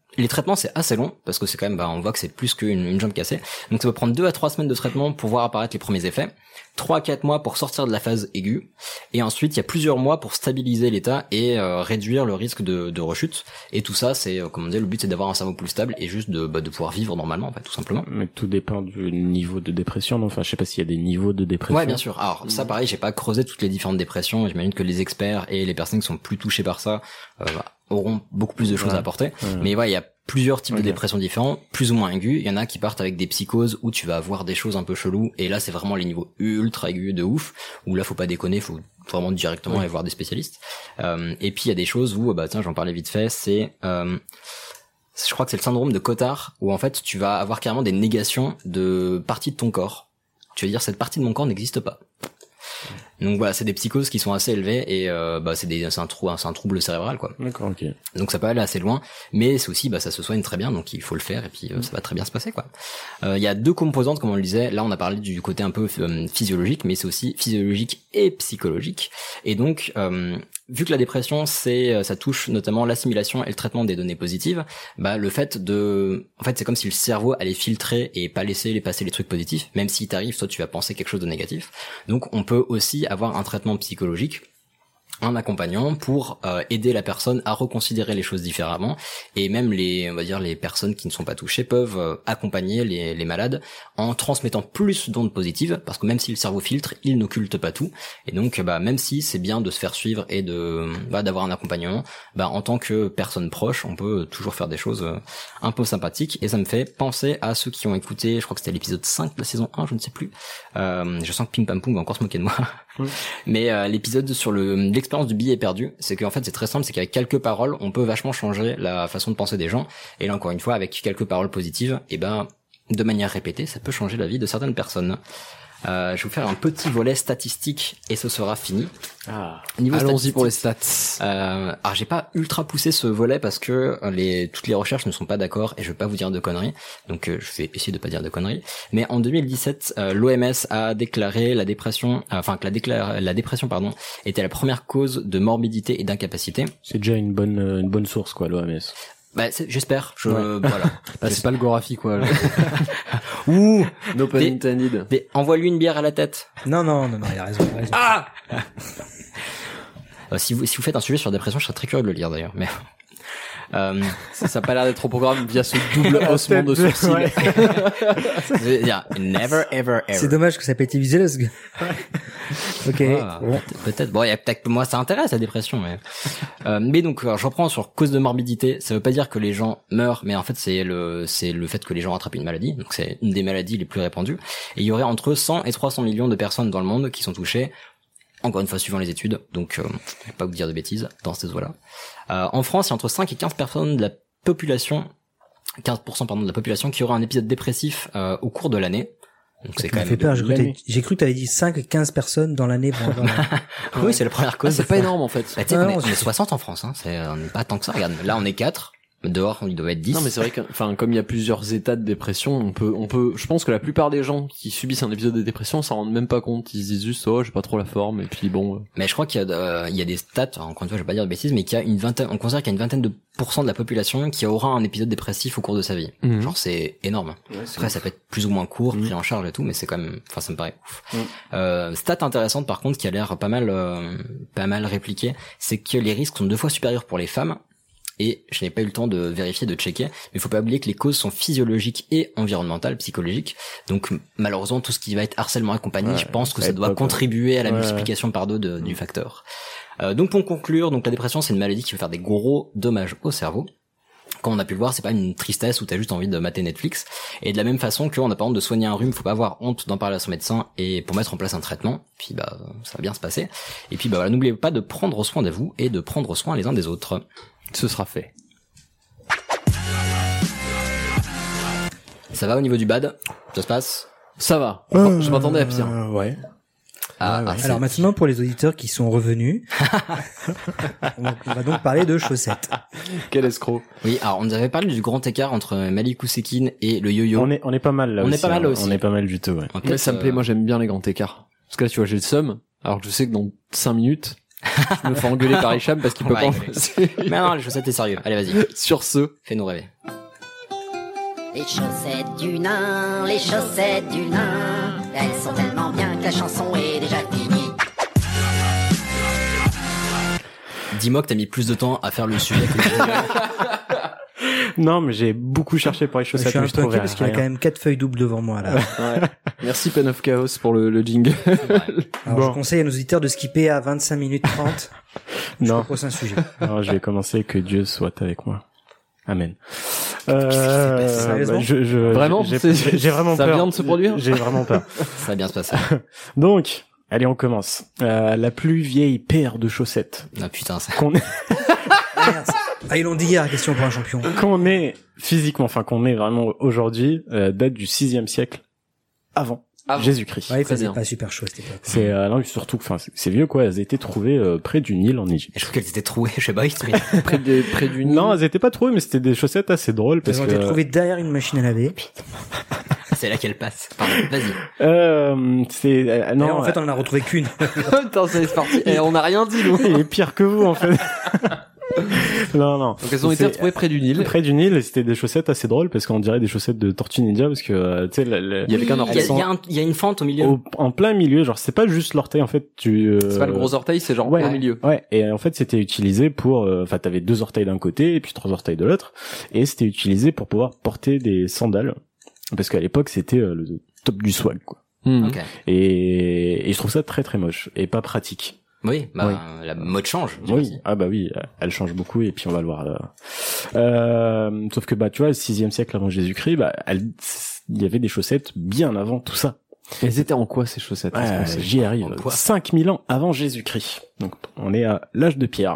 S4: les traitements c'est assez long parce que c'est quand même bah on voit que c'est plus qu'une une jambe cassée. Donc ça peut prendre deux à trois semaines de traitement pour voir apparaître les premiers effets, trois à quatre mois pour sortir de la phase aiguë, et ensuite il y a plusieurs mois pour stabiliser l'état et euh, réduire le risque de, de rechute. Et tout ça c'est euh, comme on disait, le but c'est d'avoir un cerveau plus stable et juste de bah, de pouvoir vivre normalement en fait, tout simplement.
S1: Mais tout dépend du niveau de dépression, non enfin je sais pas s'il y a des niveaux de dépression.
S4: Ouais bien sûr. Alors ça pareil, j'ai pas creusé toutes les différentes dépressions. J'imagine que les experts et les personnes qui sont plus touchées par ça euh, auront beaucoup plus de choses
S1: ouais.
S4: à apporter.
S1: Ouais.
S4: Mais ouais, il y a plusieurs types
S1: okay.
S4: de dépression différents, plus ou moins aigus. Il y en a qui partent avec des psychoses où tu vas avoir des choses un peu cheloues, et là c'est vraiment les niveaux ultra aigus de ouf, où là faut pas déconner, faut vraiment directement ouais. aller voir des spécialistes. Euh, et puis il y a des choses où, bah tiens j'en parlais vite fait, c'est... Euh, je crois que c'est le syndrome de Cotard, où en fait tu vas avoir carrément des négations de parties de ton corps. Tu vas dire cette partie de mon corps n'existe pas. Donc voilà, c'est des psychoses qui sont assez élevées et euh, bah c'est des c'est un trou c'est un trouble cérébral quoi.
S1: D'accord, OK.
S4: Donc ça peut aller assez loin, mais c'est aussi bah ça se soigne très bien, donc il faut le faire et puis euh, ça va très bien se passer quoi. Euh, il y a deux composantes comme on le disait, là on a parlé du côté un peu euh, physiologique, mais c'est aussi physiologique et psychologique. Et donc euh, vu que la dépression c'est ça touche notamment l'assimilation et le traitement des données positives, bah le fait de en fait c'est comme si le cerveau allait filtrer et pas laisser les passer les trucs positifs, même si t'arrives toi tu vas penser quelque chose de négatif. Donc on peut aussi avoir un traitement psychologique en accompagnant pour euh, aider la personne à reconsidérer les choses différemment, et même les on va dire les personnes qui ne sont pas touchées peuvent euh, accompagner les, les malades en transmettant plus d'ondes positives, parce que même si le cerveau filtre, il n'occulte pas tout, et donc bah même si c'est bien de se faire suivre et de bah d'avoir un accompagnement, bah en tant que personne proche on peut toujours faire des choses euh, un peu sympathiques. Et ça me fait penser à ceux qui ont écouté, je crois que c'était l'épisode cinq de la saison un, je ne sais plus, euh, je sens que Pim Pam Poum va encore se moquer de moi. Oui. Mais euh, l'épisode sur le l'expérience du billet perdu, c'est qu'en fait c'est très simple, c'est qu'avec quelques paroles on peut vachement changer la façon de penser des gens, et là encore une fois avec quelques paroles positives, et ben de manière répétée ça peut changer la vie de certaines personnes. Euh, je vais vous faire un petit volet statistique et ce sera fini.
S2: Ah, allons-y pour les stats.
S4: Euh, alors j'ai pas ultra poussé ce volet parce que les toutes les recherches ne sont pas d'accord et je vais pas vous dire de conneries. Donc euh, je vais essayer de pas dire de conneries. Mais en deux mille dix-sept, euh, l'O M S a déclaré la dépression, euh, enfin que la, déclare, la dépression pardon était la première cause de morbidité et d'incapacité.
S1: C'est déjà une bonne une bonne source quoi, l'O M S.
S4: Bah j'espère, je
S1: ouais.
S4: voilà.
S2: Bah, c'est pas le Gorafi quoi.
S4: Ouh,
S2: no pun intended.
S4: Mais envoie-lui une bière à la tête.
S3: Non non non non, il a raison. Il a raison.
S4: Ah. euh, si vous si vous faites un sujet sur la dépression, je serais très curieux de le lire d'ailleurs. Mais
S2: euh, ça, ça a pas l'air d'être au programme via ce double haussement de sourcils. Ouais.
S4: yeah, never ever ever.
S3: C'est dommage que ça n'a pas été visé là. Ok.
S4: Ah, bon. Peut-être. Bon, il y a peut-être moi ça intéresse la dépression, mais. euh, mais donc, alors, je reprends sur cause de morbidité. Ça veut pas dire que les gens meurent, mais en fait c'est le c'est le fait que les gens attrapent une maladie. Donc c'est une des maladies les plus répandues. Et il y aurait entre cent et trois cents millions de personnes dans le monde qui sont touchées. Encore une fois, suivant les études, donc euh, je vais pas vous dire de bêtises dans ces eaux-là. Euh, en France, il y a entre cinq et quinze personnes de la population, quinze pour cent pardon de la population qui aura un épisode dépressif euh, au cours de l'année. Donc c'est
S3: ça
S4: quand
S3: me
S4: même
S3: fait peur. J'ai cru,
S4: l'année.
S3: j'ai cru que t'avais dit cinq à quinze personnes dans l'année. Pour
S4: oui, ouais. C'est la première cause.
S2: Ah, c'est pas énorme en fait.
S4: Bah, tu sais, ah, on, est, on est soixante en France, hein. C'est, on n'est pas tant que ça. Regarde, là on est quatre. Dehors, il doit être dix.
S2: Non, mais c'est vrai que, enfin, comme il y a plusieurs états de dépression, on peut, on peut, je pense que la plupart des gens qui subissent un épisode de dépression s'en rendent même pas compte. Ils se disent juste, oh, j'ai pas trop la forme, et puis bon. Euh...
S4: Mais je crois qu'il y a, euh, il y a des stats, encore une fois, je vais pas dire de bêtises, mais qu'il y a une vingtaine, on considère qu'il y a une vingtaine de pourcents de la population qui aura un épisode dépressif au cours de sa vie. Mmh. Genre, c'est énorme. Ouais, c'est Après, ouf. Ça peut être plus ou moins court, mmh. pris en charge et tout, mais c'est quand même, enfin, ça me paraît ouf. Mmh. Euh, stat intéressante, par contre, qui a l'air pas mal, euh, pas mal répliquée, c'est que les risques sont deux fois supérieurs pour les femmes. Et je n'ai pas eu le temps de vérifier, de checker, mais il faut pas oublier que les causes sont physiologiques et environnementales, psychologiques. Donc malheureusement, tout ce qui va être harcèlement et compagnie, ouais, je pense que ça, ça doit contribuer à la ouais, multiplication ouais. par deux de, du facteur. Euh, donc pour conclure, donc la dépression, c'est une maladie qui peut faire des gros dommages au cerveau. Comme on a pu le voir, c'est pas une tristesse où t'as juste envie de mater Netflix. Et de la même façon qu'on a pas honte de soigner un rhume, faut pas avoir honte d'en parler à son médecin et pour mettre en place un traitement. Puis bah ça va bien se passer. Et puis bah voilà, n'oubliez pas de prendre soin de vous et de prendre soin les uns des autres.
S2: Ce sera fait.
S4: Ça va au niveau du bad? Ça se passe?
S2: Ça va. Euh, je m'attendais à pire.
S1: Euh, ouais.
S3: Ah, ouais. Alors maintenant, pour les auditeurs qui sont revenus, on va donc parler de chaussettes.
S2: Quel escroc.
S4: Oui, alors on nous avait parlé du grand écart entre Malik Oussekine et le yo-yo.
S1: On est, on est pas mal là
S4: on
S1: aussi.
S4: On est pas mal là aussi.
S1: On est pas mal du tout, ouais.
S2: Mais ça me plaît, moi j'aime bien les grands écarts. Parce que là, tu vois, j'ai le seum, alors que je sais que dans cinq minutes, je me fais engueuler par Hicham parce qu'il peut pas en passer.
S4: Mais non, les chaussettes, t'es sérieux. Allez, vas-y.
S2: Sur ce.
S4: Fais-nous rêver.
S12: Les chaussettes du nain, les chaussettes du nain, elles sont tellement bien que la chanson est déjà finie.
S4: Dis-moi que t'as mis plus de temps à faire le sujet que le jingle.
S1: Non, mais j'ai beaucoup cherché pour les chaussettes.
S3: Je suis un
S1: mais je
S3: peu
S1: trouvais
S3: inquiet parce qu'il y a
S1: rien.
S3: quand même quatre feuilles doubles devant moi là.
S2: Ouais. Merci Pen of Chaos pour le, le jingle.
S3: Alors
S1: Bon.
S3: je conseille à nos auditeurs de skipper à vingt-cinq minutes trente.
S1: Non.
S3: Au prochain sujet.
S1: Alors, je vais commencer. Que Dieu soit avec moi. Amen. Euh,
S3: Sérieusement
S1: bah, je, je,
S2: Vraiment
S1: j'ai,
S2: C'est-
S1: j'ai, j'ai vraiment
S2: ça
S1: peur.
S2: vient de se produire
S1: J'ai vraiment peur.
S4: Ça va bien se passer.
S1: Donc, allez, on commence. Euh, la plus vieille paire de chaussettes
S4: Ah putain, ça.
S1: qu'on
S3: Merde. Ah, ils l'ont dit hier, question pour un champion.
S1: qu'on est physiquement, enfin qu'on est vraiment aujourd'hui, euh, date du sixième siècle avant
S2: Avant.
S1: Jésus-Christ.
S3: Ouais, il
S2: Très
S3: faisait
S2: bien.
S3: pas super chaud cette époque.
S1: C'est euh, non, surtout, enfin, c'est, c'est vieux quoi. Elles étaient trouvées euh, près du Nil en Égypte.
S4: Je trouve qu'elles étaient trouées, je sais pas, mais...
S2: Près, de, près du Nil.
S1: Non, elles étaient pas trouvées, mais c'était des chaussettes assez drôles parce
S3: Ils ont
S1: que
S3: été trouvés derrière une machine à laver.
S4: c'est là qu'elles passent. Pardon, vas-y.
S1: euh, c'est euh,
S3: Non,
S1: non.
S3: en fait, on en a retrouvé qu'une.
S2: Putain, ça est parti. Et on n'a rien dit, nous.
S1: il est pire que vous en fait. non, non.
S2: Donc elles ont été
S1: C'est-
S2: retrouvées près du Nil.
S1: Près du Nil, et c'était des chaussettes assez drôles parce qu'on dirait des chaussettes de Tortue Ninja parce que euh, tu sais, le- le-
S2: Il y avait qu'un
S4: Il y,
S2: orteil.
S4: a- il y a un- il y a une fente au milieu.
S1: au- en plein milieu, genre c'est pas juste l'orteil en fait, tu. euh,
S2: C'est pas le gros orteil, c'est genre
S1: Ouais,
S2: au milieu.
S1: ouais, et en fait c'était utilisé pour, euh, enfin t'avais deux orteils d'un côté et puis trois orteils de l'autre, et c'était utilisé pour pouvoir porter des sandales parce qu'à l'époque c'était euh, le top du swag quoi.
S2: Hmm.
S4: Ok.
S1: Et, et je trouve ça très très moche et pas pratique.
S4: Oui, bah, la mode change.
S1: Oui,
S4: j'imagine.
S1: ah bah oui, elle change beaucoup et puis on va le voir là. Euh, sauf que bah tu vois, le sixième siècle avant Jésus-Christ, bah elle, il y avait des chaussettes bien avant tout ça.
S2: Elles étaient en quoi ces chaussettes?
S1: Ouais,
S2: Parce que c'est-
S1: j'y arrive.
S4: en quoi
S1: cinq mille ans avant Jésus-Christ. Donc on est à l'âge de pierre.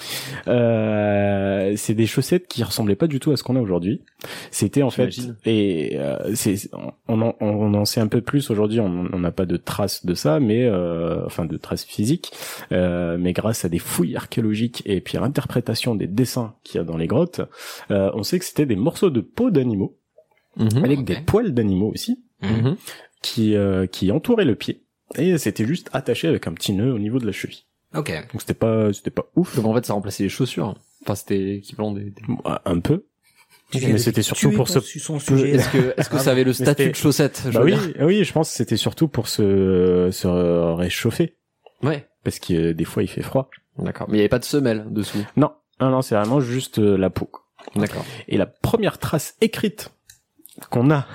S1: Euh, c'est des chaussettes qui ressemblaient pas du tout à ce qu'on a aujourd'hui. C'était en fait,
S2: J'imagine.
S1: et euh, c'est, on en, on en sait un peu plus aujourd'hui. On on n'a pas de traces de ça, mais euh, enfin de traces physiques. Euh, mais grâce à des fouilles archéologiques et puis à l'interprétation des dessins qu'il y a dans les grottes, euh, on sait que c'était des morceaux de peau d'animaux
S2: Mhm.
S1: avec
S4: ok.
S1: des poils d'animaux aussi
S2: Mhm.
S1: qui euh, qui entouraient le pied et c'était juste attaché avec un petit nœud au niveau de la cheville.
S4: Ok.
S1: Donc c'était pas c'était pas ouf.
S2: Donc en fait, ça remplaçait les chaussures. Enfin, c'était équivalent des... des-
S1: Un peu.
S3: Tu viens
S1: Mais
S3: de
S1: c'était surtout
S3: tuer
S1: pour
S3: ton-
S1: ce
S3: son sujet.
S2: Est-ce que, est-ce que ça avait le statut
S1: c'était-
S2: de chaussette? je
S1: bah
S2: veux
S1: oui,
S2: dire
S1: oui, je pense que c'était surtout pour se se réchauffer
S2: Ouais.
S1: parce que euh, des fois il fait froid.
S2: D'accord. Mais il y avait pas de semelle dessous.
S1: Non, non, non, c'est vraiment juste euh, la peau. quoi.
S2: D'accord.
S1: Et la première trace écrite qu'on a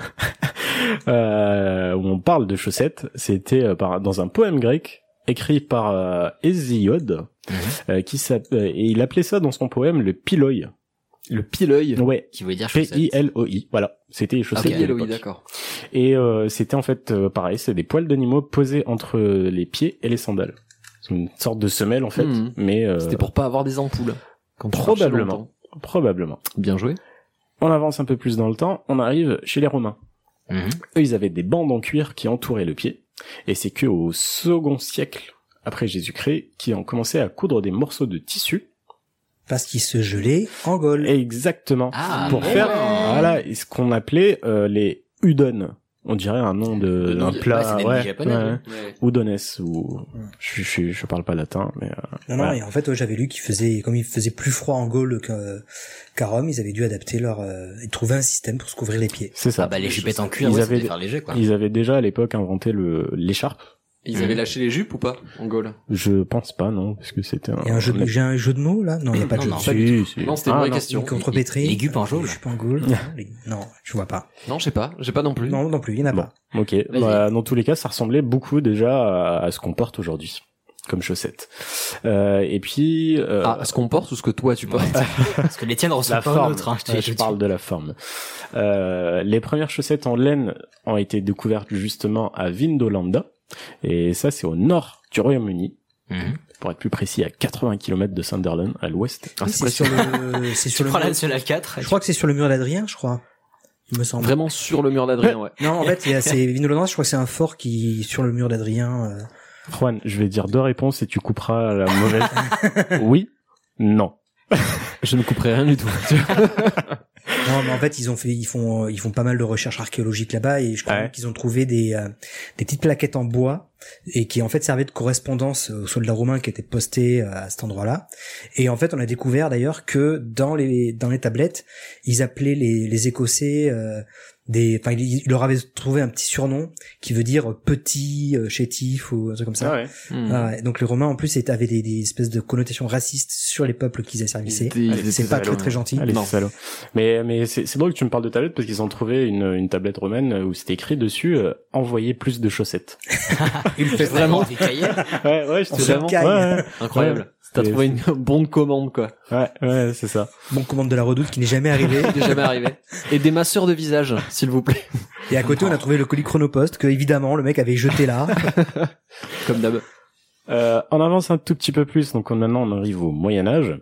S1: euh, où on parle de chaussettes, c'était euh, par, dans un poème grec écrit par euh, Hésiode, euh, qui s'app- euh, et il appelait ça dans son poème le piloi.
S2: Le pile-œil.
S1: Ouais.
S4: Qui voulait dire
S1: P
S4: chaussette.
S1: I L O I. Voilà. C'était les chaussettes
S4: Ok.
S1: de
S2: Pile-œil,
S1: l'époque.
S2: d'accord.
S1: Et euh, c'était en fait euh, pareil, c'est des poils d'animaux posés entre les pieds et les sandales. C'est une sorte de semelle en fait,
S2: Mhm.
S1: mais euh,
S2: C'était pour pas avoir des ampoules. Quand tu
S1: probablement.
S2: marchais longtemps.
S1: probablement.
S2: Bien joué.
S1: On avance un peu plus dans le temps, on arrive chez les Romains.
S4: Mhm.
S1: Eux, ils avaient des bandes en cuir qui entouraient le pied, et c'est que au second siècle après Jésus-Christ qu'ils ont commencé à coudre des morceaux de tissu.
S3: Parce qu'il se gelait en Gaule.
S1: Exactement.
S4: Ah,
S1: pour
S4: ouais.
S1: faire voilà ce qu'on appelait euh, les udon. On dirait un nom de d'un
S4: Ouais,
S1: plat,
S4: c'est des
S1: ouais,
S4: nuits japonais,
S1: ouais.
S2: Ouais.
S1: Udones ou je, je je parle pas latin, mais euh,
S3: Non, non,
S1: voilà.
S3: et en fait, ouais, j'avais lu qu'ils faisaient, comme il faisait plus froid en Gaule que- qu'à Rome, ils avaient dû adapter leur, euh, et trouver un système pour se couvrir les pieds.
S1: c'est ça.
S4: Ah bah les jupettes en cuir,
S1: Ils
S4: ouais, ça
S1: avaient-
S4: devait faire léger quoi.
S1: Ils avaient déjà à l'époque inventé le l'écharpe.
S2: Ils avaient lâché les jupes ou pas en Gaule?
S1: Je pense pas, non, parce que c'était un.
S3: Et un jeu de, j'ai un jeu de mots, là? Non, il n'y a pas de
S4: Non,
S3: jeu
S4: non,
S3: de mots.
S1: Si, si.
S2: Non, c'était une
S1: Ah,
S2: vraie
S1: non.
S2: question.
S3: Une contrepétrie.
S4: Les gupes en Gaule.
S3: Les gupes en Gaule. Non, les- Non, je vois pas.
S2: Non, je sais pas. J'ai pas non plus.
S3: Non, non plus, il n'y en a
S1: Bon,
S3: pas.
S1: ok.
S2: Vas-y.
S1: Bah, dans tous les cas, ça ressemblait beaucoup déjà à, à ce qu'on porte aujourd'hui comme chaussettes. Euh, et puis. Euh,
S2: Ah, ce qu'on porte ou ce que toi tu portes?
S4: Parce que les tiennes
S1: la
S4: ressemblent pas aux
S1: forme.
S4: nôtres, hein, je te
S1: Ouais,
S4: dis
S1: je
S4: tout de
S1: parle
S4: suite.
S1: de la forme. Euh, les premières chaussettes en laine ont été découvertes justement à Vindolanda, et ça c'est au nord du Royaume-Uni.
S4: Mhm.
S1: Pour être plus précis, à quatre-vingts kilomètres de Sunderland, à l'ouest.
S3: Oui, c'est sur le, c'est
S4: Tu
S3: sur le
S4: prends la
S3: mur.
S4: nationale quatre.
S3: Je crois que c'est sur le mur d'Adrien, je crois. Il me semble.
S2: Vraiment sur le mur d'Adrien, ouais.
S3: Non, en fait, il y a- c'est Vinolanda, je crois que c'est un fort qui, sur le mur d'Adrien, euh,
S1: Juan, je vais dire deux réponses et tu couperas la mauvaise. Oui, non.
S2: Je ne couperai rien du tout.
S3: Non, mais en fait, ils ont fait, ils font, ils font pas mal de recherches archéologiques là-bas et je crois
S1: ouais.
S3: qu'ils ont trouvé des, euh, des petites plaquettes en bois et qui en fait servaient de correspondance aux soldats romains qui étaient postés à cet endroit-là. Et en fait, on a découvert d'ailleurs que dans les, dans les tablettes, ils appelaient les, les Écossais euh, des, enfin, ils, ils leur avaient trouvé un petit surnom qui veut dire petit, euh, chétif ou un truc comme ça.
S1: Ah ouais.
S3: Mmh. Ah ouais. Donc les Romains en plus avaient des, des espèces de connotations racistes sur les peuples qu'ils asservissaient. C'est pas très très gentil.
S1: Allez, c'est salaud. Mais mais c'est c'est drôle que tu me parles de tablette parce qu'ils ont trouvé une une tablette romaine où c'était écrit dessus euh, envoyer plus de chaussettes.
S4: Il fait vraiment des cahiers.
S1: Ouais ouais, je te
S3: vraiment
S1: ouais, ouais.
S2: Incroyable. Ouais. T'as trouvé une bonne commande, quoi.
S1: Ouais, ouais, c'est ça.
S3: Bonne commande de la Redoute qui n'est jamais arrivée.
S2: Qui n'est jamais arrivée. Et des masseurs de visage, s'il vous plaît.
S3: Et à côté, on a trouvé le colis Chronopost que, évidemment, le mec avait jeté là.
S2: Comme d'hab.
S1: Euh, on avance un tout petit peu plus, donc on, maintenant on arrive au Moyen-Âge.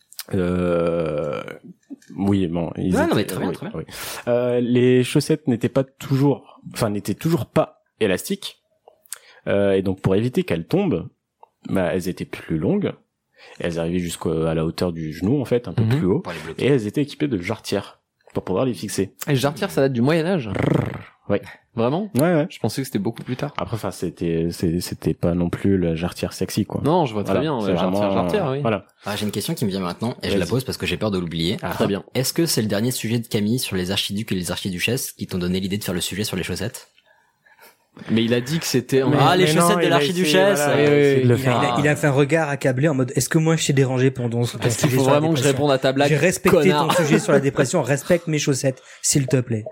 S1: Euh, oui, bon. Ils
S4: ouais,
S1: étaient,
S4: non, mais très bien,
S1: oui,
S4: très bien.
S1: Oui. Euh, les chaussettes n'étaient pas toujours, enfin, n'étaient toujours pas élastiques. Euh, et donc, pour éviter qu'elles tombent, bah, elles étaient plus longues. Et elles arrivaient jusqu'à la hauteur du genou, en fait, un peu
S2: mm-hmm.
S1: plus haut. Et elles étaient équipées de jarretières pour pouvoir les fixer.
S2: Et jarretières, ça date du Moyen-Âge?
S1: Ouais.
S2: Vraiment?
S1: Ouais, ouais.
S2: Je pensais que c'était beaucoup plus tard.
S1: Après, enfin, c'était, c'était pas non plus la jarretière sexy, quoi.
S2: Non, je vois très
S1: voilà,
S2: bien.
S1: C'est
S2: jarretière,
S1: vraiment,
S2: jarretière, oui.
S1: Voilà.
S4: Ah, j'ai une question qui me vient maintenant, et je la pose parce que j'ai peur de l'oublier.
S2: Ah, très bien.
S4: Est-ce que c'est le dernier sujet de Camille sur les archiducs et les archiduchesses qui t'ont donné l'idée de faire le sujet sur les chaussettes?
S2: Mais il a dit que c'était...
S4: Mais, ah, les chaussettes non, de l'archiduchesse.
S3: Voilà, oui, oui, il, a, il a fait un regard accablé en mode, est-ce que moi je t'ai dérangé pendant ce
S2: Est-ce qu'il faut vraiment que je réponde à ta blague?
S3: J'ai respecté
S2: connard.
S3: ton sujet sur la dépression, respecte mes chaussettes, s'il te plaît.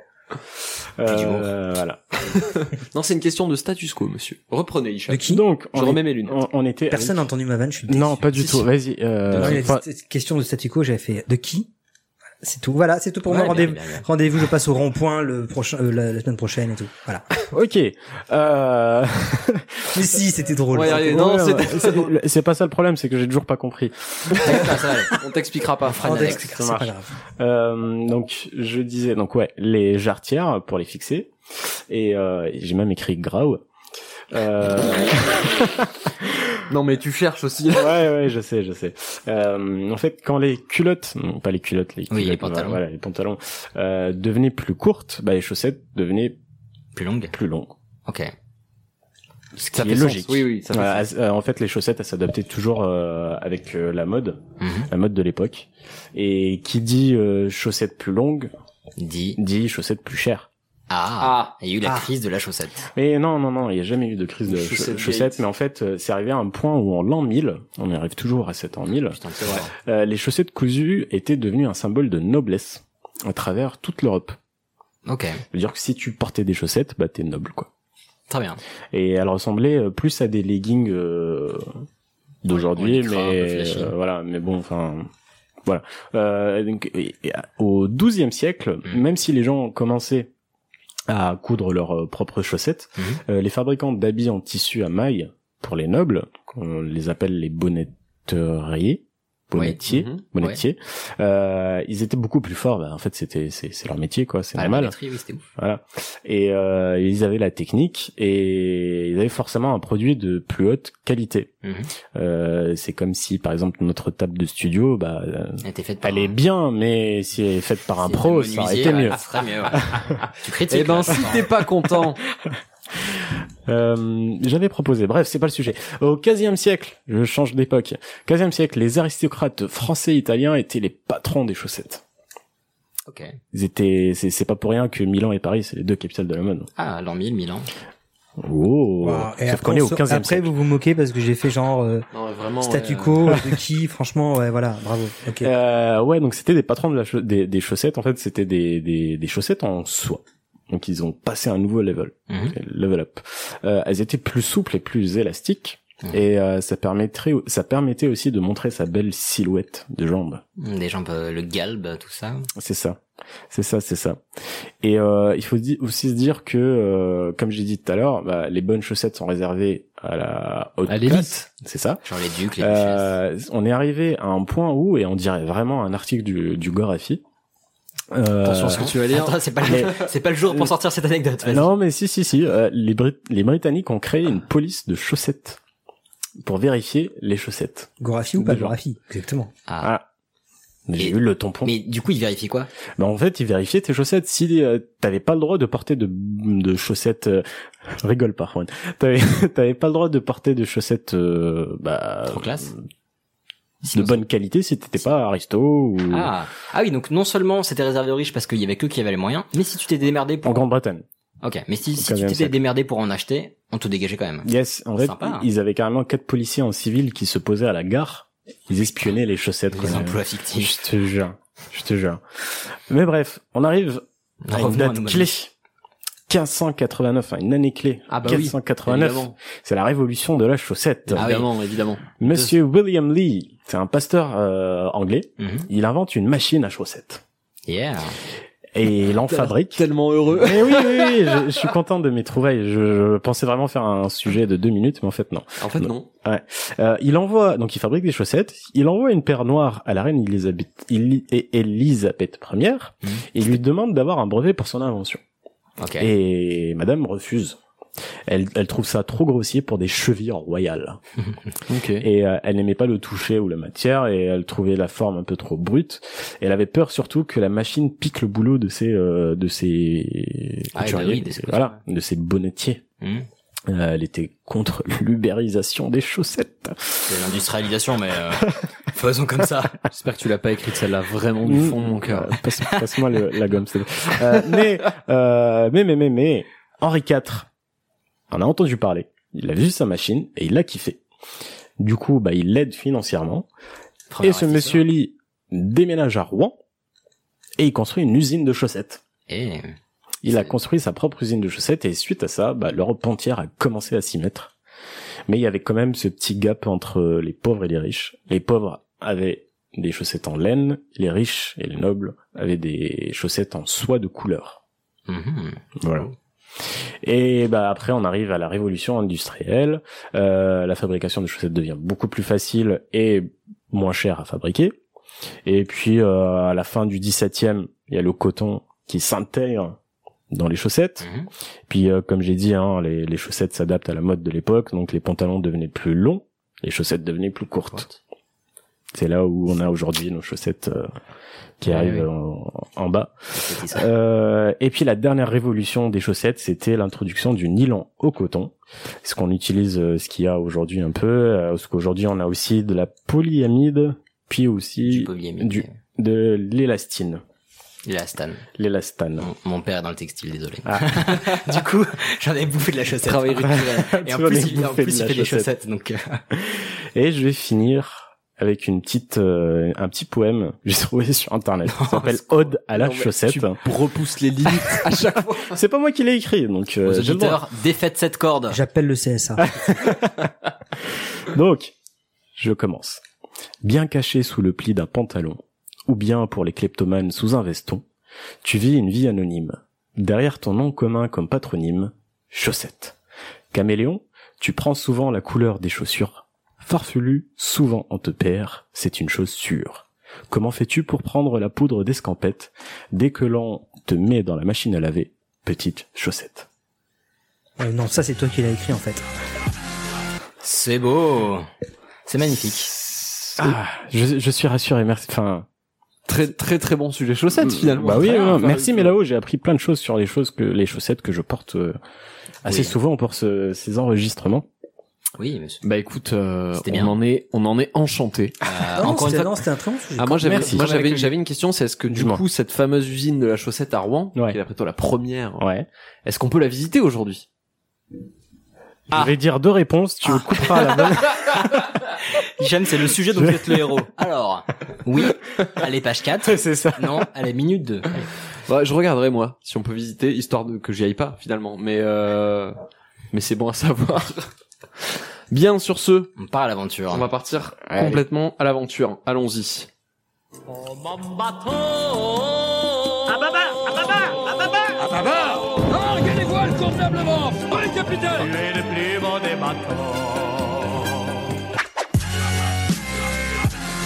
S1: Euh, voilà.
S2: Non, c'est une question de status quo, monsieur. Reprenez, Isha.
S3: De qui?
S1: Donc,
S2: je remets mes lunettes.
S1: On, on était.
S3: Personne n'a
S1: avec...
S3: entendu ma vanne, je suis déçu.
S1: Non, pas du
S3: si,
S1: tout.
S3: si.
S1: Vas-y. Euh...
S3: Non, il a
S1: enfin...
S3: dit question de statu quo, j'avais fait de qui? C'est tout. Voilà, c'est tout pour
S4: ouais,
S3: moi. Rendez-vous,
S4: bien, bien, bien.
S3: rendez-vous, je passe au rond-point le prochain, euh, la, la semaine prochaine et tout. Voilà.
S1: Ok. Euh...
S3: Mais si, c'était drôle.
S2: Ouais, allez, non, c'est,
S1: c'est pas ça le problème, c'est que j'ai toujours pas compris.
S2: On t'expliquera pas.
S3: On t'expliquera, c'est pas grave.
S1: Euh, donc, je disais, donc ouais, les jarretières pour les fixer. Et euh, j'ai même écrit grau. Euh...
S2: Non mais tu cherches aussi.
S1: Ouais ouais, je sais, je sais. Euh, en fait, quand les culottes, non pas les culottes, les culottes,
S4: oui, les pantalons,
S1: voilà, les pantalons euh, devenaient plus courtes, bah les chaussettes devenaient
S4: plus longues.
S1: Plus longues.
S4: Ok.
S1: Ce qui est logique.
S2: Oui oui. Ça
S1: euh, euh, en fait, les chaussettes, elles s'adaptaient toujours euh, avec euh, la mode, mm-hmm. la mode de l'époque. Et qui dit euh, chaussettes plus longues,
S4: dit
S1: dit chaussettes plus chères.
S4: Ah, il y a eu la ah. crise de la chaussette.
S1: Mais non, non, non, il n'y a jamais eu de crise de chaussettes, chaussettes mais en fait, euh, c'est arrivé à un point où en l'an mille, on y arrive toujours à cet an mille,
S4: Putain, c'est vrai.
S1: Euh, les chaussettes cousues étaient devenues un symbole de noblesse à travers toute l'Europe.
S4: Ok.
S1: Ça veut dire que si tu portais des chaussettes, bah t'es noble, quoi.
S4: Très bien.
S1: Et elles ressemblaient plus à des leggings euh, d'aujourd'hui,
S4: ouais,
S1: mais euh, voilà, mais bon, enfin... Voilà. Euh, donc, et, et, au douzième siècle, mmh. même si les gens commençaient à coudre leurs propres chaussettes, mmh. euh, les fabricants d'habits en tissu à mailles pour les nobles, on les appelle les bonnetteriers, bonnetiers,
S4: ouais. mmh.
S1: bonnetiers,
S4: ouais.
S1: euh, ils étaient beaucoup plus forts. Bah, en fait, c'était c'est, c'est leur métier, quoi. C'est
S4: ah,
S1: normal.
S4: Oui, c'était ouf.
S1: Voilà. Et euh, ils avaient la technique et ils avaient forcément un produit de plus haute qualité. Mmh. Euh, c'est comme si, par exemple, notre table de studio, bah,
S4: elle, était faite par
S1: elle
S4: un...
S1: est bien, mais si elle est faite par un pro, ça aurait été mieux.
S4: Ah, ça serait mieux. Ouais. Tu critiques.
S2: Eh ben, si t'es pas content.
S1: Euh, j'avais proposé, bref, c'est pas le sujet. Au quinzième siècle, je change d'époque. quinzième siècle, les aristocrates français et italiens étaient les patrons des chaussettes.
S4: Ok.
S1: Ils étaient, c'est, c'est pas pour rien que Milan et Paris, c'est les deux capitales de la mode.
S4: Ah, l'an mille, Milan.
S1: Oh. Wow.
S3: Et après, est au quinzième après vous vous moquez parce que j'ai fait genre euh,
S2: non, vraiment,
S3: statu
S2: ouais,
S3: quo
S2: euh...
S3: de qui, franchement, ouais, voilà, bravo. Ok.
S1: Euh, ouais, donc c'était des patrons de la cha- des, des chaussettes. En fait, c'était des, des, des chaussettes en soie. Donc ils ont passé un nouveau level,
S4: mmh.
S1: level up. Euh, elles étaient plus souples et plus élastiques, mmh. et euh, ça permettrait, ça permettait aussi de montrer sa belle silhouette de jambes.
S4: Des jambes, euh, le galbe, tout ça.
S1: C'est ça, c'est ça, c'est ça. Et euh, il faut di- aussi se dire que, euh, comme j'ai dit tout à l'heure, bah, les bonnes chaussettes sont réservées à la haute
S2: à l'élite.
S1: Classe, c'est ça.
S4: Genre les ducs, les
S1: euh, duchesses. On est arrivé à un point où, et on dirait vraiment un article du, du Gorafi.
S2: Euh, Attention à ce que tu vas lire.
S4: Attends, c'est pas le, c'est pas le jour pour sortir cette anecdote. Vas-y.
S1: Non, mais si, si, si. Euh, les, Brit- les Britanniques ont créé une police de chaussettes pour vérifier les chaussettes.
S3: Gorafi ou pas Gorafi, exactement.
S1: Ah. J'ai
S4: Et-
S1: eu le tampon.
S4: Mais du coup, il vérifie quoi?
S1: Ben en fait, il vérifiait tes chaussettes. Si euh, t'avais pas le droit de porter de, de chaussettes, euh, rigole pas, Juan. T'avais, t'avais pas le droit de porter de chaussettes, euh, bah,
S4: Trop classe.
S1: de
S4: Sinon,
S1: bonne qualité si t'étais pas aristo ou
S4: Ah. Ah oui, donc non seulement c'était réservé aux riches parce qu'il y avait que qui avaient les moyens, mais si tu t'es démerdé pour...
S1: en Grande-Bretagne.
S4: Ok, mais si, si
S1: Au
S4: tu
S1: quinzième
S4: t'étais
S1: siècle.
S4: démerdé pour en acheter, on te dégageait quand même.
S1: Yes, en fait,
S4: Sympa, hein.
S1: ils avaient carrément quatre policiers en civil qui se posaient à la gare. Ils espionnaient les chaussettes.
S4: Les
S1: quoi.
S4: emplois
S1: Je
S4: fictifs.
S1: te jure, je te jure. Mais bref, on arrive à une
S4: Revenons à
S1: date
S4: nos
S1: clé. quinze cent quatre-vingt-neuf, hein, une année clé.
S2: Ah bah oui,
S1: quinze cent quatre-vingt-neuf,
S2: évidemment.
S1: c'est la révolution de la chaussette.
S4: Ah oui.
S2: Évidemment, évidemment.
S1: Monsieur William Lee, c'est un pasteur euh, anglais.
S4: Mhm.
S1: Il invente une machine à chaussettes.
S4: Yeah.
S1: Et il en fabrique.
S2: Tellement heureux.
S1: Mais oui, oui, oui, je, je suis content de mes trouvailles. Je, je pensais vraiment faire un sujet de deux minutes, mais en fait non.
S2: En fait, non.
S1: Ouais. Euh, il envoie, donc il fabrique des chaussettes. Il envoie une paire noire à la reine Elisabeth, Eli- Elisabeth Première.
S4: Mhm.
S1: Et lui demande d'avoir un brevet pour son invention.
S4: Ok.
S1: Et Madame refuse. Elle, elle trouve ça trop grossier pour des chevilles royales.
S2: Ok.
S1: Et euh, elle n'aimait pas le toucher ou la matière, et elle trouvait la forme un peu trop brute. Et elle avait peur surtout que la machine pique le boulot de ses euh, de ses
S4: Ah,
S1: couturiers,
S4: oui, de ses
S1: voilà, de ses bonnetiers.
S4: Mhm.
S1: Euh, elle était contre l'ubérisation des chaussettes.
S4: C'est l'industrialisation, mais euh, faisons comme ça.
S2: J'espère que tu l'as pas écrite celle-là vraiment du fond de mon cœur.
S1: Euh, passe, passe-moi le, la gomme, s'il te plaît. Euh, mais, euh, mais, mais, mais, mais, Henri quatre en a entendu parler. Il a vu sa machine et il l'a kiffé. Du coup, bah, il l'aide financièrement.
S4: Premier
S1: et ce monsieur Lee déménage à Rouen et il construit une usine de chaussettes.
S4: Et
S1: Il a construit sa propre usine de chaussettes et suite à ça, bah, l'Europe entière a commencé à s'y mettre. Mais il y avait quand même ce petit gap entre les pauvres et les riches. Les pauvres avaient des chaussettes en laine, les riches et les nobles avaient des chaussettes en soie de couleur.
S4: Mhm.
S1: Voilà. Et bah après on arrive à la révolution industrielle. Euh, la fabrication de chaussettes devient beaucoup plus facile et moins chère à fabriquer. Et puis euh, à la fin du dix-septième, il y a le coton qui s'intègre dans les chaussettes.
S4: Mhm.
S1: Puis euh, comme j'ai dit, hein, les, les chaussettes s'adaptent à la mode de l'époque, donc les pantalons devenaient plus longs, les chaussettes devenaient plus courtes. C'est là où on a aujourd'hui nos chaussettes euh, qui
S4: Ouais,
S1: arrivent
S4: ouais.
S1: En, en bas.
S4: C'est ça.
S1: Euh, et puis la dernière révolution des chaussettes, c'était l'introduction du nylon au coton. Ce qu'on utilise, euh, ce qu'il y a aujourd'hui un peu, euh, parce qu'aujourd'hui on a aussi de la polyamide, puis aussi
S4: Du polyamide.
S1: du- de l'élastine.
S4: L'élastane.
S1: L'élastane.
S4: Mon, mon père est dans le textile, désolé.
S1: Ah.
S4: Du coup, j'en ai bouffé de la chaussette.
S2: Travail rituel.
S4: Et en
S1: Tu en
S4: plus,
S1: as
S4: il, en
S1: bouffé
S4: plus,
S1: de
S4: il
S1: la
S4: fait des
S1: chaussette.
S4: chaussettes, donc. euh,
S1: Et je vais finir avec une petite, euh, un petit poème que j'ai trouvé sur internet. Ça s'appelle Ode à la
S2: Non, mais
S1: chaussette.
S2: Tu repousses les limites à chaque fois.
S1: C'est pas moi qui l'ai écrit, donc euh,
S4: Aux
S1: j'ai le droit.
S4: auditeurs, défaites cette corde.
S3: J'appelle le C S A.
S1: Donc, je commence. Bien caché sous le pli d'un pantalon, ou bien pour les kleptomanes sous un veston, tu vis une vie anonyme. Derrière ton nom commun comme patronyme, chaussette. Caméléon, tu prends souvent la couleur des chaussures. Farfelu, souvent on te perd, c'est une chose sûre. Comment fais-tu pour prendre la poudre d'escampette dès que l'on te met dans la machine à laver, petite chaussette?
S3: Euh, non, ça c'est toi qui l'as écrit en fait.
S4: C'est beau. C'est magnifique.
S1: Ah, je, je suis rassuré, merci. Enfin,
S2: Très très très bon sujet chaussettes finalement.
S1: bah oui,
S2: Très
S1: non,
S2: bien, enfin,
S1: merci
S2: euh,
S1: Mélao, j'ai appris plein de choses sur les choses que les chaussettes que je porte euh, assez
S4: Oui.
S1: souvent pour ce, ces enregistrements.
S4: Oui, monsieur.
S2: Bah écoute, euh,
S4: C'était
S2: on
S4: bien.
S2: en est on en est enchanté.
S4: Euh,
S3: non,
S4: encore une
S3: c'était,
S4: fois,
S3: non, c'était un très bon sujet.
S2: Ah moi j'avais
S1: Merci.
S2: moi j'avais
S4: Avec-
S2: j'avais une question, c'est est-ce que du
S1: Dis-moi.
S2: coup cette fameuse usine de la chaussette à Rouen,
S1: Ouais.
S2: qui est après toi la première,
S1: Ouais.
S2: est-ce qu'on peut la visiter aujourd'hui?
S1: Je vais dire deux réponses, tu me couperas la bonne.
S4: Hicham, c'est le sujet dont vous êtes le héros. Alors, oui, elle est page quatre.
S1: C'est ça.
S4: Non, elle est minute deux.
S2: Ouais, je regarderai moi si on peut visiter, histoire de que j'y aille pas finalement, mais euh... mais c'est bon à savoir. Bien, sur ce,
S4: On part à l'aventure.
S2: on va partir
S1: Allez.
S2: complètement à l'aventure. Allons-y.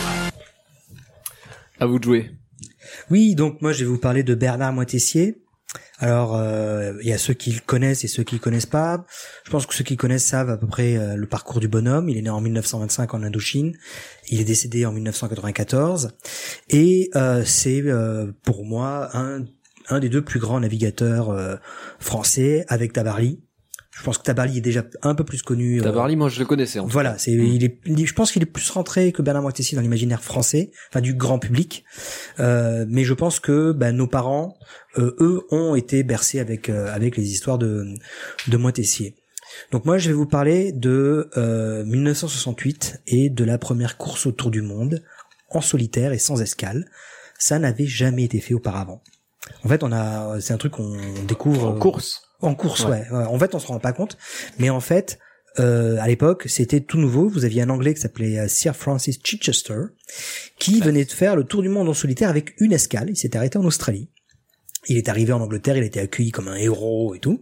S2: À vous de jouer.
S3: Oui, donc moi je vais vous parler de Bernard Moitessier, Alors, euh, il y a ceux qui le connaissent et ceux qui le connaissent pas. Je pense que ceux qui le connaissent savent à peu près euh, le parcours du bonhomme. Il est né en mille neuf cent vingt-cinq en Indochine. Il est décédé en mille neuf cent quatre-vingt-quatorze. Et euh, c'est euh, pour moi un, un des deux plus grands navigateurs euh, français avec Tabarly. Je pense que Tabarly est déjà un peu plus connu. Euh,
S2: Tabarly, moi je le connaissais. En
S3: voilà, c'est, mmh. il est, il, je pense qu'il est plus rentré que Bernard Moitessier dans l'imaginaire français, enfin du grand public. Euh, mais je pense que bah, nos parents, euh, eux, ont été bercés avec euh, avec les histoires de de Moitessier. Donc moi, je vais vous parler de euh, mille neuf cent soixante-huit et de la première course autour du monde en solitaire et sans escale. Ça n'avait jamais été fait auparavant. En fait, on a, c'est un truc qu'on découvre
S1: en course.
S3: En course, ouais. ouais. En fait, on se rend pas compte, mais en fait, euh, à l'époque, c'était tout nouveau. Vous aviez un Anglais qui s'appelait Sir Francis Chichester, qui ouais. venait de faire le tour du monde en solitaire avec une escale. Il s'était arrêté en Australie. Il est arrivé en Angleterre, il a été accueilli comme un héros et tout.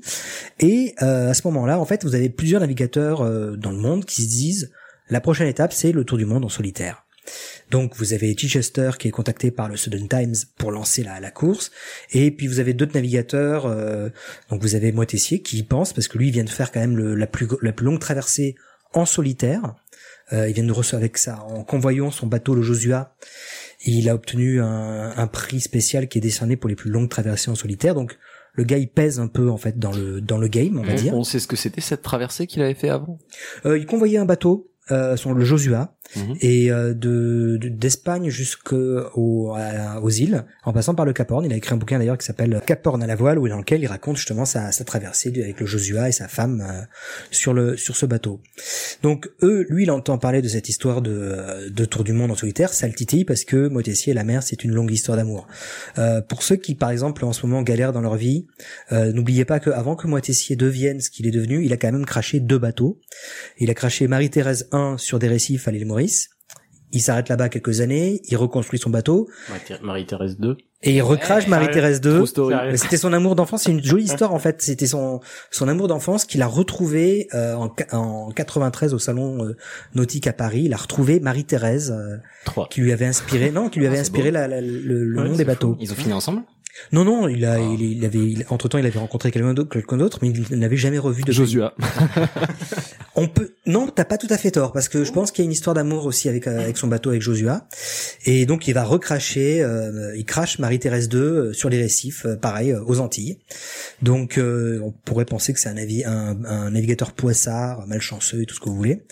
S3: Et euh, à ce moment-là, en fait, vous avez plusieurs navigateurs euh, dans le monde qui se disent la prochaine étape, c'est le tour du monde en solitaire. Donc vous avez Chichester qui est contacté par le Sunday Times pour lancer la, la course, et puis vous avez d'autres navigateurs. Euh, donc vous avez Moitessier qui y pense parce que lui il vient de faire quand même le, la plus la plus longue traversée en solitaire. Euh, il vient de recevoir avec ça en convoyant son bateau le Josua. Et il a obtenu un, un prix spécial qui est décerné pour les plus longues traversées en solitaire. Donc le gars il pèse un peu en fait dans le dans le game, on va
S2: on,
S3: dire.
S2: On sait ce que c'était cette traversée qu'il avait fait avant.
S3: Euh, il convoyait un bateau. Euh, sont le Josua mmh. et euh, de, de d'Espagne jusqu'aux à, aux îles en passant par le Cap Horn. Il a écrit un bouquin d'ailleurs qui s'appelle Cap Horn à la voile, où dans lequel il raconte justement sa, sa traversée avec le Josua et sa femme euh, sur le sur ce bateau. Donc eux, lui, il entend parler de cette histoire de de tour du monde en solitaire, ça le titille parce que Moitessier et la mer, c'est une longue histoire d'amour. Euh, pour ceux qui par exemple en ce moment galèrent dans leur vie, euh, n'oubliez pas que avant que Moitessier devienne ce qu'il est devenu, il a quand même craché deux bateaux. Il a craché Marie-Thérèse un sur des récifs à l'île Maurice. Il s'arrête là-bas quelques années, il reconstruit son bateau.
S1: Marie-Thérèse deux.
S3: Et il recrache ouais, Marie-Thérèse deux.
S1: C'était
S3: son amour d'enfance, c'est une jolie histoire en fait. C'était son son amour d'enfance qu'il a retrouvé euh, en, en quatre-vingt-treize au salon euh, nautique à Paris. Il a retrouvé Marie-Thérèse euh, qui lui avait inspiré, non, qui lui avait ah, inspiré la, la, le, le ouais, nom des bateaux.
S4: Fou. Ils ont fini ensemble?
S3: Non, non, il a, oh. il, il avait, il, entre temps, il avait rencontré quelqu'un d'autre, quelqu'un d'autre, mais il n'avait jamais revu de
S2: Josua.
S3: On peut, non, t'as pas tout à fait tort, parce que je pense qu'il y a une histoire d'amour aussi avec, avec son bateau, avec Josua. Et donc, il va recracher, euh, il crache Marie-Thérèse deux euh, sur les récifs, euh, pareil, euh, aux Antilles. Donc, euh, on pourrait penser que c'est un, navi- un, un navigateur poissard, malchanceux et tout ce que vous voulez.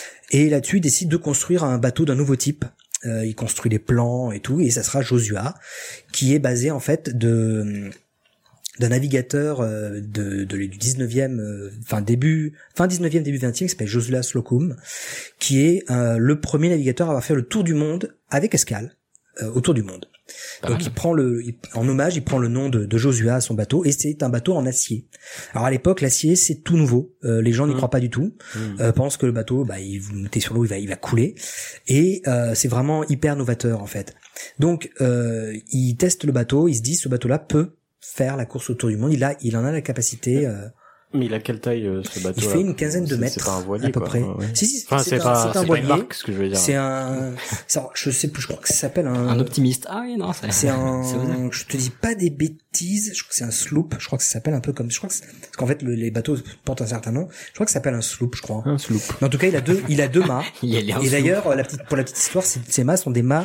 S3: Et là-dessus, il décide de construire un bateau d'un nouveau type. Euh, il construit les plans et tout, et ça sera Josua, qui est basé en fait de d'un navigateur euh, de, de du dix-neuvième, euh, fin début, fin dix-neuvième, début vingtième, qui s'appelle Josua Slocum, qui est euh, le premier navigateur à avoir fait le tour du monde avec escale, euh, autour du monde. Pas Donc mal. il prend le, il, en hommage, il prend le nom de, de Josua à son bateau, et c'est un bateau en acier. Alors à l'époque, l'acier c'est tout nouveau. Euh, les gens n'y mmh. croient pas du tout. Mmh. Euh, pensent que le bateau, bah, il vous mettez sur l'eau, il va, il va couler. Et euh, c'est vraiment hyper novateur en fait. Donc euh, il teste le bateau, il se dit ce bateau-là peut faire la course autour du monde. Il a, il en a la capacité. Euh,
S1: Mais il a quelle taille euh, ce bateau?
S3: Il fait une quinzaine de mètres.
S1: C'est pas un voilier,
S3: à peu
S1: quoi.
S3: près.
S1: Ouais.
S3: Si, si,
S1: enfin,
S3: c'est,
S1: c'est,
S3: c'est
S1: pas,
S3: un, c'est un
S1: c'est
S3: voilier.
S1: Pas une marque, ce que je veux dire.
S3: C'est un, ça, je sais plus, je crois que ça s'appelle un.
S4: Un optimiste. Ah oui, non, c'est.
S3: C'est un. C'est je te dis pas des bêtises. Je crois que c'est un sloop. Je crois que ça s'appelle un peu comme. Je crois que c'est... parce qu'en fait le, les bateaux portent un certain nom. Je crois que ça s'appelle un sloop, je crois.
S1: Un sloop.
S3: Mais en tout cas, il a deux, il a deux mâts.
S4: il
S3: a Et d'ailleurs, la petite, pour la petite histoire, ces mâts sont des mâts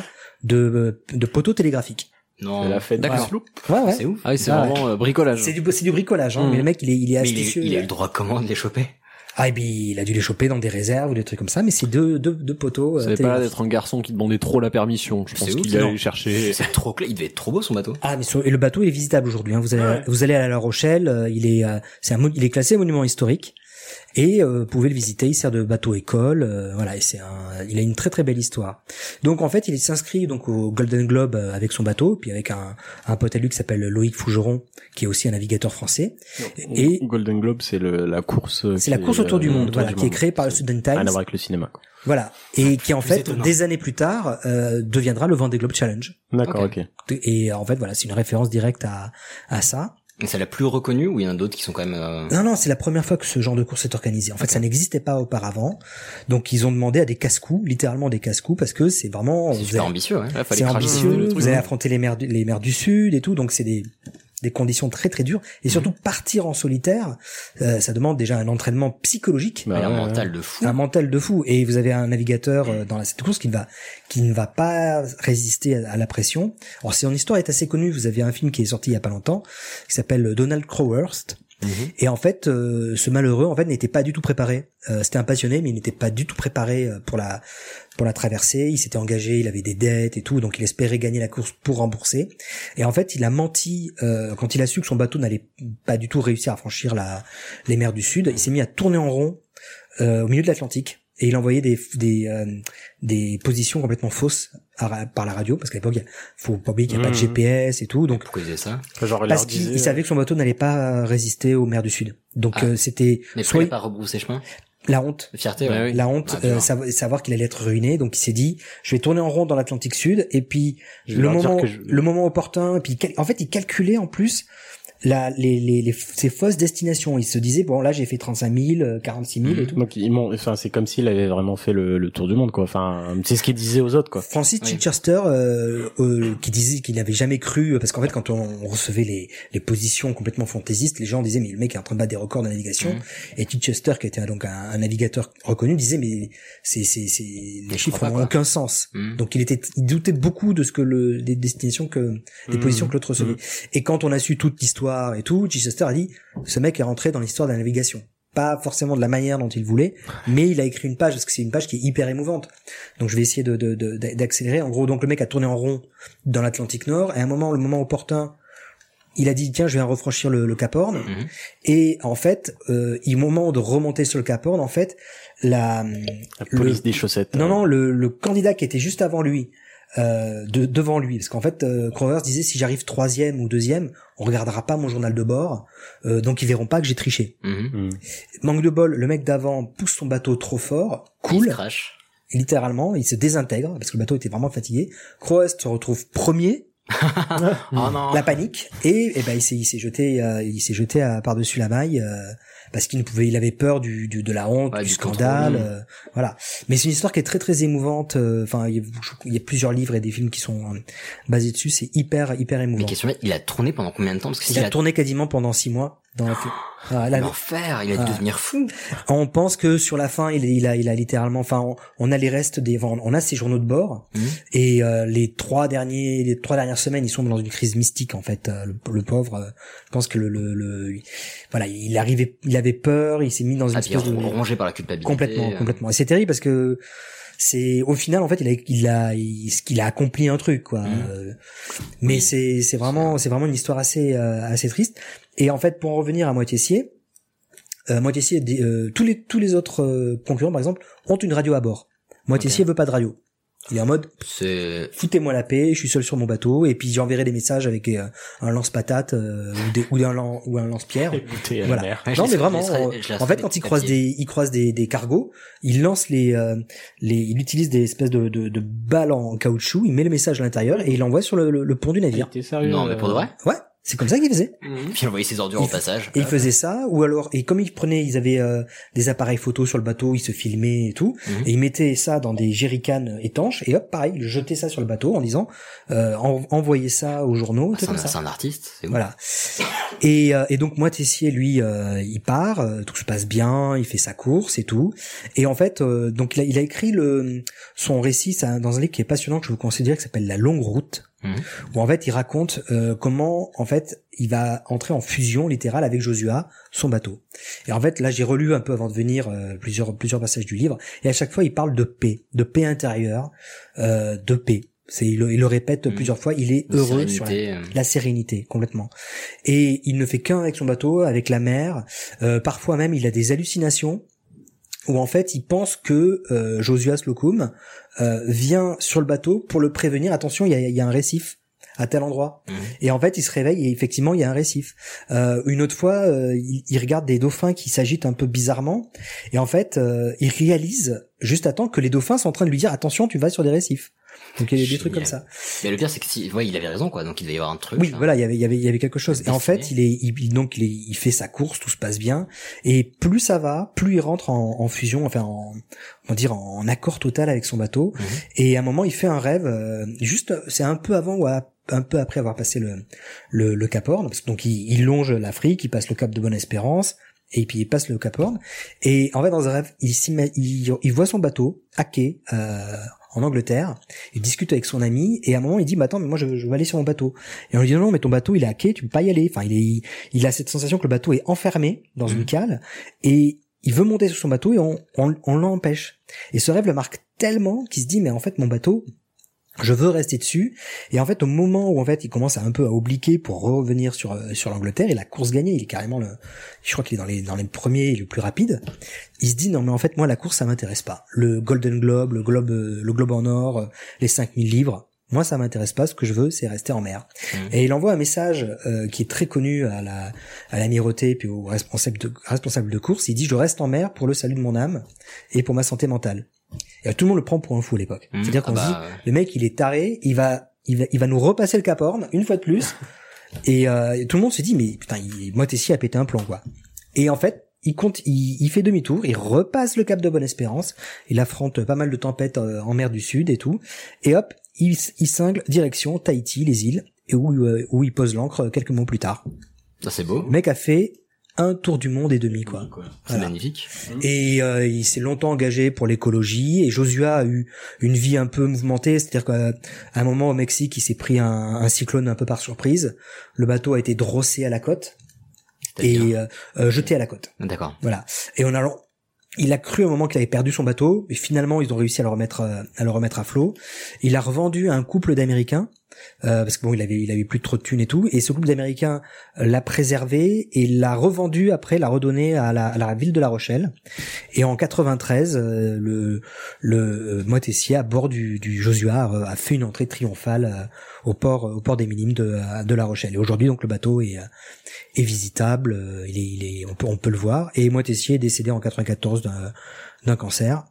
S3: de de poteaux télégraphiques.
S4: Non,
S1: elle a fait
S3: d'accord.
S1: Sloop.
S3: Ouais, ouais.
S4: C'est ouf.
S2: Ah oui, c'est ah, vraiment ouais. euh, bricolage.
S3: C'est du, c'est du bricolage, hein. Mmh. Mais le mec, il est, il est astucieux.
S4: Il, il a eu le droit comment de les choper?
S3: Ah, et puis, il a dû les choper dans des réserves ou des trucs comme ça, mais c'est deux, deux, deux poteaux.
S2: Ça euh, pas l'air d'être un garçon qui demandait trop la permission. Je pense c'est qu'il allait chercher.
S4: C'est trop clair. Il devait être trop beau, son bateau.
S3: Ah, mais sur, et le bateau est visitable aujourd'hui, hein. Vous allez, ouais. vous allez à La Rochelle, euh, il est, euh, c'est un, il est classé monument historique. Et euh, vous pouvez le visiter, il sert de bateau école, euh, voilà, et c'est un, il a une très très belle histoire. Donc en fait, il s'inscrit donc au Golden Globe avec son bateau, puis avec un, un pote à lui qui s'appelle Loïc Fougeron, qui est aussi un navigateur français.
S1: Et Golden Globe, c'est le, la course.
S3: C'est la course autour du monde, voilà, qui est créée par le Sunday Times.
S1: Rien à voir avec le cinéma, quoi.
S3: Voilà, et qui en fait, étonnant. des années plus tard, euh, deviendra le Vendée Globe Challenge.
S1: D'accord, ok.
S3: okay. Et en fait, voilà, c'est une référence directe à à ça.
S4: Et c'est la plus reconnue ou il y en a d'autres qui sont quand même... Euh...
S3: Non, non, c'est la première fois que ce genre de course est organisé. En fait, okay. ça n'existait pas auparavant. Donc, ils ont demandé à des casse-coups, littéralement des casse-coups, parce que c'est vraiment...
S4: C'est super allez... ambitieux, ouais.
S3: Là, c'est ambitieux, le truc, vous allez affronter les mers, du, les mers du Sud et tout, donc c'est des... des conditions très très dures, et surtout mmh. partir en solitaire, euh, ça demande déjà un entraînement psychologique,
S4: bah, un euh, mental de fou,
S3: un mental de fou. Et vous avez un navigateur euh, dans la, cette course qui ne va qui ne va pas résister à, à la pression. Alors son histoire est assez connue. Vous avez un film qui est sorti il y a pas longtemps qui s'appelle Donald Crowhurst. Mmh. Et en fait, euh, ce malheureux en fait n'était pas du tout préparé. Euh, c'était un passionné, mais il n'était pas du tout préparé pour la pour la traversée. Il s'était engagé, il avait des dettes et tout, donc il espérait gagner la course pour rembourser. Et en fait, il a menti euh, quand il a su que son bateau n'allait pas du tout réussir à franchir la les mers du Sud. Il s'est mis à tourner en rond euh, au milieu de l'Atlantique. Et il envoyait des des euh, des positions complètement fausses à, par la radio, parce qu'à l'époque, il faut pas oublier qu'il n'y a mmh. pas de G P S et tout. Donc
S4: pourquoi il faisait ça?
S1: Genre,
S3: parce qu'il il savait que son bateau n'allait pas résister aux mers du Sud. Donc ah. euh, c'était
S4: mais soit il pas rebrousser chemin.
S3: La honte.
S4: La fierté, ouais.
S3: La honte, ah, euh, savoir, savoir qu'il allait être ruiné. Donc il s'est dit, je vais tourner en rond dans l'Atlantique Sud, et puis le moment, je... le moment opportun. Et puis en fait, il calculait en plus la, les, les, les, ces fausses destinations. Il se disait, bon, là, j'ai fait trente-cinq mille, quarante-six mille et tout.
S1: Donc, ils m'ont, enfin, c'est comme s'il avait vraiment fait le, le tour du monde, quoi. Enfin, c'est ce qu'il disait aux autres, quoi.
S3: Francis oui. Chichester, euh, euh, qui disait qu'il n'avait jamais cru, parce qu'en fait, quand on, on recevait les, les positions complètement fantaisistes, les gens disaient, mais le mec est en train de battre des records de navigation. Mmh. Et Chichester, qui était donc un, un navigateur reconnu, disait, mais c'est, c'est, c'est, les je chiffres n'ont aucun sens. Mmh. Donc, il était, il doutait beaucoup de ce que le, des destinations que, des mmh. positions que l'autre recevait. Mmh. Et quand on a su toute l'histoire et tout, Chichester a dit, ce mec est rentré dans l'histoire de la navigation. Pas forcément de la manière dont il voulait, mais il a écrit une page, parce que c'est une page qui est hyper émouvante. Donc je vais essayer de, de, de, d'accélérer. En gros, donc le mec a tourné en rond dans l'Atlantique Nord, et à un moment, le moment opportun, il a dit, tiens, je vais refranchir le, le Cap Horn. Mm-hmm. Et en fait, euh, au moment de remonter sur le Cap Horn, en fait, la,
S1: la police
S3: le,
S1: des chaussettes.
S3: Non, non, le, le candidat qui était juste avant lui, Euh, de, devant lui, parce qu'en fait euh, Crowhurst disait, si j'arrive troisième ou deuxième, on regardera pas mon journal de bord, euh, donc ils verront pas que j'ai triché. Mmh. Manque de bol, le mec d'avant pousse son bateau trop fort, coule,
S4: il se crache.
S3: Et littéralement il se désintègre parce que le bateau était vraiment fatigué. Crowhurst se retrouve premier.
S4: Oh non.
S3: La panique, et, et ben il s'est il s'est jeté euh, il s'est jeté à, par-dessus la maille euh, parce qu'il ne pouvait, il avait peur du, du de la honte, ouais, du, du scandale, euh, voilà. Mais c'est une histoire qui est très très émouvante. Enfin, euh, il, il y a plusieurs livres et des films qui sont euh, basés dessus. C'est hyper hyper émouvant.
S4: Mais question, il a tourné pendant combien de temps? Parce que
S3: il, il a, a tourné quasiment pendant six mois dans la.
S4: Ah, là, l'enfer, il a dû ah. devenir fou.
S3: On pense que sur la fin, il, il a, il a littéralement, enfin, on, on a les restes des, on a ses journaux de bord, mmh. et euh, les trois derniers, les trois dernières semaines, ils sont dans une crise mystique en fait. Euh, le, le pauvre, euh, je pense que le, le, le, voilà, il arrivait, il avait peur, il s'est mis dans une
S4: ah,
S3: espèce
S4: puis,
S3: de
S4: rongé par la culpabilité.
S3: Complètement,
S4: euh...
S3: complètement. Et c'est terrible parce que c'est au final en fait il a il a il, il a accompli un truc quoi. Mmh. Euh, mais oui. c'est c'est vraiment c'est vraiment une histoire assez euh, assez triste. Et en fait, pour en revenir à Moitessier. Euh, Moitessier, euh, tous les tous les autres euh, concurrents par exemple ont une radio à bord. Moitessier okay. veut pas de radio. Il est en mode
S4: c'est...
S3: foutez-moi la paix, je suis seul sur mon bateau, et puis j'enverrai des messages avec euh, un lance-patate euh, ou, des, ou, un, ou un lance-pierre. Voilà.
S1: Mer.
S3: Non mais vraiment, euh, en fait quand il croise des il croise des, des cargos, il lance les euh, les il utilise des espèces de, de de balles en caoutchouc, il met le message à l'intérieur et il l'envoie sur le, le, le pont du navire.
S1: T'es sérieux?
S4: Non mais pour de vrai?
S3: Ouais. C'est comme ça qu'il faisait.
S4: Mmh. Puis il envoyait ses ordures
S3: il,
S4: au passage.
S3: Et il faisait ça, ou alors, et comme ils prenaient, ils avaient euh, des appareils photo sur le bateau, ils se filmaient et tout, mmh. et ils mettaient ça dans des jerrycans étanches, et hop, pareil, ils jetaient ça sur le bateau en disant, euh, en, envoyez ça aux journaux.
S4: Ah, c'est, un, c'est un artiste, c'est
S3: voilà. Et, euh, et donc Moitessier, lui, euh, il part, euh, tout se passe bien, il fait sa course et tout, et en fait, euh, donc il a, il a écrit le son récit ça, dans un livre qui est passionnant que je vous conseille, qui s'appelle La Longue Route. Mmh. Où en fait il raconte euh, comment en fait il va entrer en fusion littérale avec Josua, son bateau. Et en fait là j'ai relu un peu avant de venir euh, plusieurs plusieurs passages du livre, et à chaque fois il parle de paix, de paix intérieure, euh, de paix. C'est il, il le répète mmh. plusieurs fois, il est la heureux sur la, euh... la sérénité complètement. Et il ne fait qu'un avec son bateau, avec la mer. Euh, parfois même il a des hallucinations où en fait il pense que euh, Josua Slocum euh, vient sur le bateau pour le prévenir, attention il y a, il y a un récif à tel endroit. Mmh. Et en fait il se réveille et effectivement il y a un récif. Euh, une autre fois euh, il, il regarde des dauphins qui s'agitent un peu bizarrement, et en fait euh, il réalise juste à temps que les dauphins sont en train de lui dire attention tu vas sur des récifs. Donc il y a des
S4: Génial.
S3: trucs comme ça.
S4: Mais le pire c'est que si, ouais, il avait raison quoi. Donc il devait y avoir un truc.
S3: Oui,
S4: hein.
S3: voilà, il y avait, il y avait, il y avait quelque chose. Et en fait, il est, il, il- donc il, est, il fait sa course, tout se passe bien. Et plus ça va, plus il rentre en, en fusion, enfin en, on va dire en accord total avec son bateau.
S4: Mhm.
S3: Et à un moment, il fait un rêve. euh, juste, c'est un peu avant ou à- un peu après avoir passé le le, le Cap Horn. Parce que donc il, il longe l'Afrique, il passe le Cap de Bonne-Espérance. Et puis il passe le Cap Horn. Et en fait, dans un rêve, il, s'ima- il, il voit son bateau à quai euh, en Angleterre. Il discute avec son ami. Et à un moment, il dit bah, « Attends, mais moi, je, je veux aller sur mon bateau. » Et on lui dit « Non, mais ton bateau, il est à quai, tu peux pas y aller. » Enfin, il, est, il, il a cette sensation que le bateau est enfermé dans une cale. Et il veut monter sur son bateau et on, on, on l'empêche. Et ce rêve le marque tellement qu'il se dit « Mais en fait, mon bateau... » je veux rester dessus. Et en fait, au moment où en fait il commence à un peu à obliquer pour revenir sur euh, sur l'Angleterre, et la course gagnée, il est carrément le, je crois qu'il est dans les dans les premiers et le plus rapide. Il se dit non mais en fait moi la course ça m'intéresse pas. Le Golden Globe, le globe euh, le globe en or, euh, les cinq mille livres, moi ça m'intéresse pas. Ce que je veux c'est rester en mer. Mmh. Et il envoie un message euh, qui est très connu à la à l'amirauté puis au responsable de responsable de course. Il dit je reste en mer pour le salut de mon âme et pour ma santé mentale. Et tout le monde le prend pour un fou à l'époque. Mmh, C'est-à-dire qu'on ah bah, se dit, le mec, il est taré, il va, il va, il va nous repasser le Cap Horn une fois de plus. et, euh, et tout le monde se dit, mais putain, il, Motessier a pété un plomb, quoi. Et en fait, il compte, il, il fait demi-tour, il repasse le Cap de Bonne-Espérance, il affronte pas mal de tempêtes euh, en mer du Sud et tout. Et hop, il, il cingle direction Tahiti, les îles, et où, euh, où il pose l'ancre quelques mois plus tard.
S4: Ça c'est beau.
S3: Le mec a fait un tour du monde et demi, quoi.
S4: quoi. C'est voilà. Magnifique.
S3: Et euh, il s'est longtemps engagé pour l'écologie. Et Josua a eu une vie un peu mouvementée, c'est-à-dire qu'à un moment au Mexique, il s'est pris un, un cyclone un peu par surprise. Le bateau a été drossé à la côte et euh, euh, jeté à la côte.
S4: D'accord.
S3: Voilà. Et on a, il a cru au moment qu'il avait perdu son bateau, mais finalement ils ont réussi à le remettre, à le remettre à flot. Il a revendu à un couple d'Américains. Euh, parce que bon, il avait, il avait plus trop de thunes et tout, et ce couple d'Américains l'a préservé et l'a revendu après, l'a redonné à la, à la ville de La Rochelle. Et en quatre-vingt-treize, euh, le, le Motessier à bord du, du Josua a, a fait une entrée triomphale euh, au port, au port des Minimes de, de La Rochelle. Et aujourd'hui, donc, le bateau est, est visitable, il est, il est, on peut, on peut le voir. Et Motessier est décédé en quatre-vingt-quatorze d'un, d'un cancer.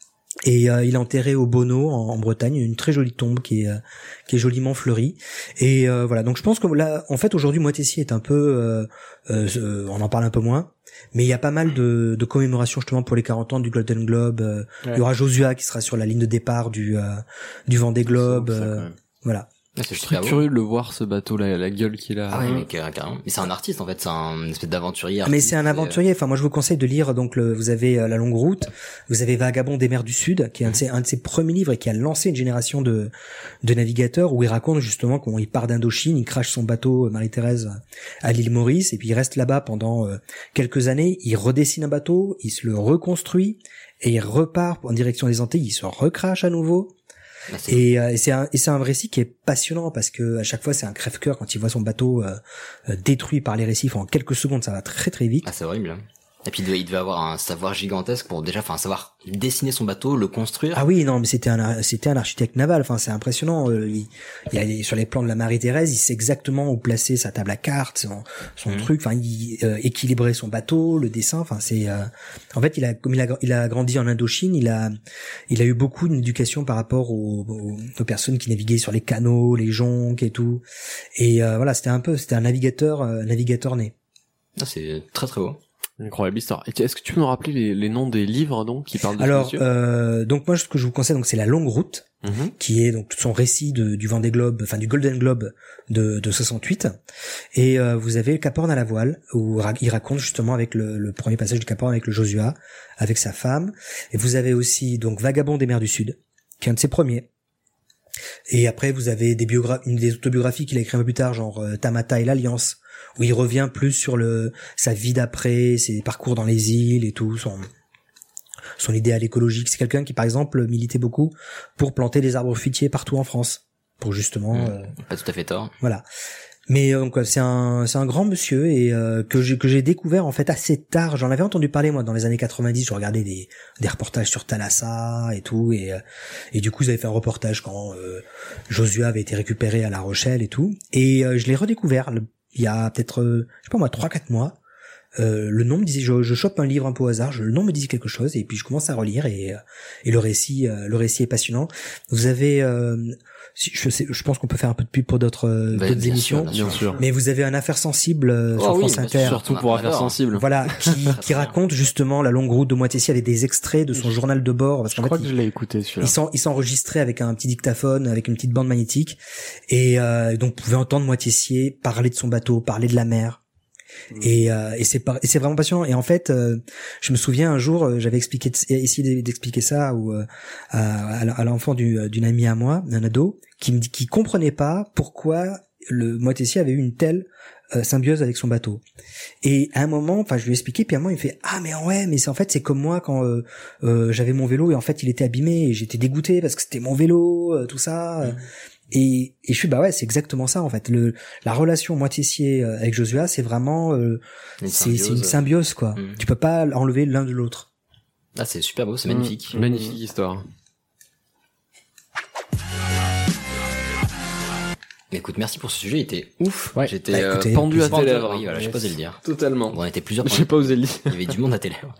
S3: Et euh, il est enterré au Bono en, en Bretagne, une très jolie tombe qui est euh, qui est joliment fleurie. Et euh, voilà, donc je pense que là, en fait, aujourd'hui, Motessier est un peu, euh, euh, on en parle un peu moins, mais il y a pas mal de, de commémorations justement pour les quarante ans du Golden Globe. Euh, ouais. Il y aura Josua qui sera sur la ligne de départ du euh, du Vendée Globe. Euh, voilà.
S2: Ah, c'est très curieux de le voir, ce bateau là, la gueule qu'il a.
S4: Ah oui, mais carrément. Mais c'est un artiste en fait, c'est un espèce d'aventurier.
S3: Mais c'est un aventurier. Enfin, moi, je vous conseille de lire. Donc, le, vous avez euh, La Longue Route, vous avez Vagabond des mers du Sud, qui est un de ses, un de ses premiers livres et qui a lancé une génération de de navigateurs où il raconte justement comment il part d'Indochine, il crache son bateau Marie-Thérèse à l'île Maurice et puis il reste là-bas pendant euh, quelques années. Il redessine un bateau, il se le reconstruit et il repart en direction des Antilles. Il se recrache à nouveau. Ah, et, euh, et c'est un et c'est un récit qui est passionnant parce que à chaque fois c'est un crève-cœur quand il voit son bateau euh, euh, détruit par les récifs en quelques secondes. Ça va très très vite.
S4: Ah, c'est horrible. Et puis il devait, il devait avoir un savoir gigantesque pour déjà, enfin savoir dessiner son bateau, le construire.
S3: Ah oui, non, mais c'était un c'était un architecte naval. Enfin, c'est impressionnant. Il, il a sur les plans de la Marie-Thérèse, il sait exactement où placer sa table à cartes, son, son mmh. truc. Enfin, il euh, équilibrait son bateau, le dessin. Enfin, c'est. Euh... En fait, il a comme il a il a grandi en Indochine, il a il a eu beaucoup d'éducation par rapport aux, aux, aux personnes qui naviguaient sur les canaux, les jonques et tout. Et euh, voilà, c'était un peu, c'était un navigateur euh, navigateur né.
S4: Ah, c'est très très beau.
S2: Incroyable histoire. Et est-ce que tu peux nous rappeler les, les noms des livres donc qui parlent de
S3: Alors,
S2: ce monsieur
S3: euh, donc moi ce que je vous conseille donc c'est La Longue Route, mm-hmm. qui est donc son récit de, du Vendée Globe, enfin du Golden Globe de, de soixante-huit. Et euh, vous avez le Cap Horn à la voile où il raconte justement avec le, le premier passage du Cap Horn avec le Josua, avec sa femme. Et vous avez aussi donc Vagabond des mers du Sud, qui est un de ses premiers. Et après vous avez des biographies, une des autobiographies qu'il a écrit un peu plus tard, genre euh, Tamata et l'Alliance, où il revient plus sur le sa vie d'après, ses parcours dans les îles et tout, son son idéal écologique. C'est quelqu'un qui, par exemple, militait beaucoup pour planter des arbres fruitiers partout en France, pour justement.
S4: Mmh,
S3: euh,
S4: pas tout à fait tort.
S3: Voilà. Mais donc c'est un c'est un grand monsieur et euh, que j'ai que j'ai découvert en fait assez tard. J'en avais entendu parler moi dans les années quatre-vingt-dix. Je regardais des des reportages sur Thalassa et tout et euh, et du coup ils avaient fait un reportage quand euh, Josua avait été récupéré à La Rochelle et tout. Et euh, je l'ai redécouvert le, il y a peut-être euh, je sais pas moi trois quatre mois euh, le nom me disait, je, je chope un livre un peu au hasard, je, le nom me disait quelque chose, et puis je commence à relire, et, et le récit, euh, le récit est passionnant. Vous avez, euh, je sais, je pense qu'on peut faire un peu de pub pour d'autres,
S2: bah,
S3: d'autres
S2: bien
S3: émissions,
S2: sûr, bien sûr.
S3: mais vous avez un Affaire sensible euh,
S2: oh
S3: sur
S2: oui,
S3: France Inter,
S2: surtout pour Affaire sensible.
S3: Voilà, qui, qui raconte justement la longue route de Moitessier avec des extraits de son journal de bord, parce qu'en
S1: je crois
S3: fait,
S1: que
S3: il,
S1: je l'ai écouté celui-là.
S3: il s'en, il s'enregistrait avec un petit dictaphone, avec une petite bande magnétique, et euh, donc vous pouvez entendre Moitessier parler de son bateau, parler de la mer. Et, euh, et c'est par, et c'est vraiment passionnant. Et en fait, euh, je me souviens un jour, euh, j'avais expliqué, essayé d'expliquer ça ou euh, à, à l'enfant du, d'une amie à moi, un ado, qui me dit, qui comprenait pas pourquoi le Moitessier avait eu une telle euh, symbiose avec son bateau. Et à un moment, enfin, je lui ai expliqué, puis à un moment, il me fait ah mais ouais, mais c'est en fait c'est comme moi quand euh, euh, j'avais mon vélo et en fait il était abîmé et j'étais dégoûté parce que c'était mon vélo, euh, tout ça. Mmh. Et, et je suis bah ouais, c'est exactement ça en fait. Le la relation Moitessier avec Josua, c'est vraiment euh, c'est c'est une symbiose quoi. Mmh. Tu peux pas enlever l'un de l'autre.
S4: Ah, c'est super beau, c'est magnifique.
S2: Mmh. Magnifique histoire.
S4: Écoute, merci pour ce sujet, il était ouf.
S1: Ouais.
S4: J'étais
S3: bah,
S4: euh,
S2: pendu à tes lèvres.
S4: Oui, voilà, j'ai pas osé le dire.
S2: Totalement.
S4: Bon, on était plusieurs.
S2: J'ai pas osé le dire.
S4: Il y avait du monde à tes lèvres.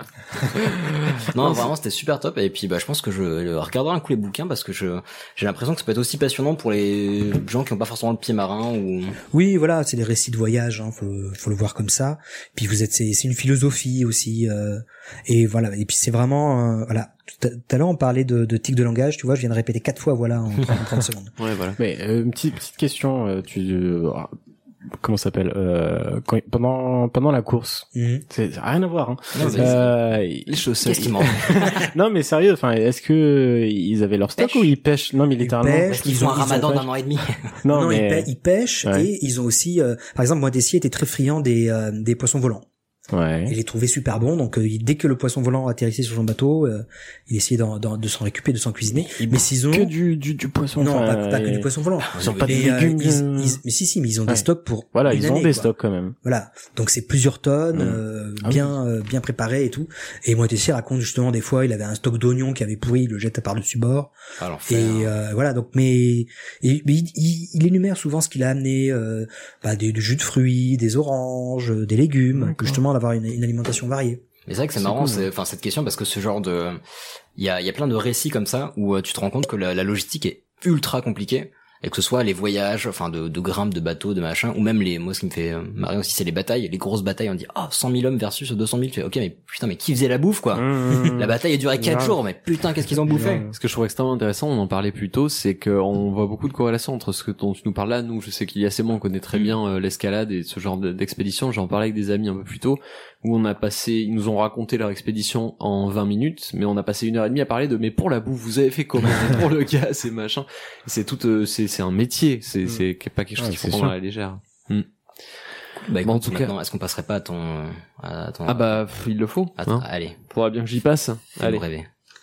S4: non, non vraiment, c'était super top. Et puis, bah, je pense que je regarderai un coup les bouquins parce que je, j'ai l'impression que ça peut être aussi passionnant pour les gens qui ont pas forcément le pied marin ou.
S3: Oui, voilà, c'est des récits de voyage, hein, faut, faut le voir comme ça. Puis vous êtes, c'est, c'est une philosophie aussi, euh, et voilà. Et puis c'est vraiment, euh, voilà. Tout à l'heure, on parlait de, de tic de langage, tu vois, je viens de répéter quatre fois, voilà, en trente secondes.
S2: Ouais, voilà.
S1: Mais euh, une petite petite question, euh, tu euh, comment ça s'appelle euh, quand, pendant pendant la course,
S3: mm-hmm.
S1: c'est ça a rien à voir. Hein.
S4: Non,
S1: euh,
S4: les chaussettes. Qu'est-ce qu'ils mangent?
S1: Non, mais sérieux, enfin, est-ce que ils avaient leur stock
S4: pêche.
S1: ou ils pêchent? Non, mais littéralement.
S3: Ils
S4: Parce qu'ils ont un ramadan d'un an et demi.
S3: non, non
S1: mais
S3: ils, pêchent, ils pêchent
S1: ouais.
S3: Et ils ont aussi, euh, par exemple, Moitessier était très friand des euh, des poissons volants.
S1: Ouais.
S3: Il les trouvait super bons, donc euh, dès que le poisson volant atterrissait sur son bateau, euh, il essayait d'en, d'en, de s'en récupérer, de s'en cuisiner.
S1: Ils
S3: mais s'ils ont
S1: que du du, du poisson.
S3: Non,
S1: enfin,
S3: pas, pas que du poisson volant.
S1: Ils ont pas de
S3: mais, euh,
S1: légumes.
S3: ils, ils, mais si si, mais ils ont
S1: ouais.
S3: des stocks pour
S1: voilà,
S3: une
S1: ils ont
S3: année,
S1: des
S3: quoi.
S1: stocks quand même.
S3: Voilà, donc c'est plusieurs tonnes, mmh. euh,
S1: ah
S3: bien
S1: oui.
S3: euh, bien préparées et tout. Et Moitessier raconte justement des fois, il avait un stock d'oignons qui avait pourri, il le jette par dessus bord.
S4: Alors,
S3: et euh, voilà, donc mais, et, mais il, il, il énumère souvent ce qu'il a amené, euh, bah, des, du jus de fruits, des oranges, des légumes, D'accord. justement d'avoir une, une alimentation variée.
S4: Mais c'est vrai que c'est, c'est marrant, cool, c'est, enfin, cette question, parce que ce genre de, il y a, il y a plein de récits comme ça où euh, tu te rends compte que la, la logistique est ultra compliquée. Et que ce soit les voyages, enfin, de, de grimpes, de bateaux, de machin, ou même les, moi, ce qui me fait marrer aussi, c'est les batailles, les grosses batailles, on dit, ah, oh, cent mille hommes versus deux cent mille, tu fais, ok, mais putain, mais qui faisait la bouffe, quoi? Mmh, la bataille a duré quatre jours, mais putain, qu'est-ce qu'ils ont bouffé?
S2: Mmh. Ce que je trouve extrêmement intéressant, on en parlait plus tôt, c'est qu'on voit beaucoup de corrélations entre ce que dont tu nous parles là. Nous, je sais qu'il y a assez on connaît très bien euh, l'escalade et ce genre d'expédition. J'en parlais avec des amis un peu plus tôt, où on a passé, ils nous ont raconté leur expédition en vingt minutes, mais on a passé une heure et demie à parler de, mais pour la bouffe, vous avez fait comment? Pour le gaz et machin. Et c'est tout, euh, c'est, c'est un métier. C'est, mmh. c'est pas quelque chose ouais, qu'il faut prendre à la légère. Mmh.
S4: Bah écoute, bon, en tout cas, est-ce qu'on passerait pas à ton, à ton...
S2: Ah bah, il le faut.
S4: Attends,
S2: hein.
S4: Allez.
S2: Faudra bien que j'y passe. Allez.
S4: Rêver.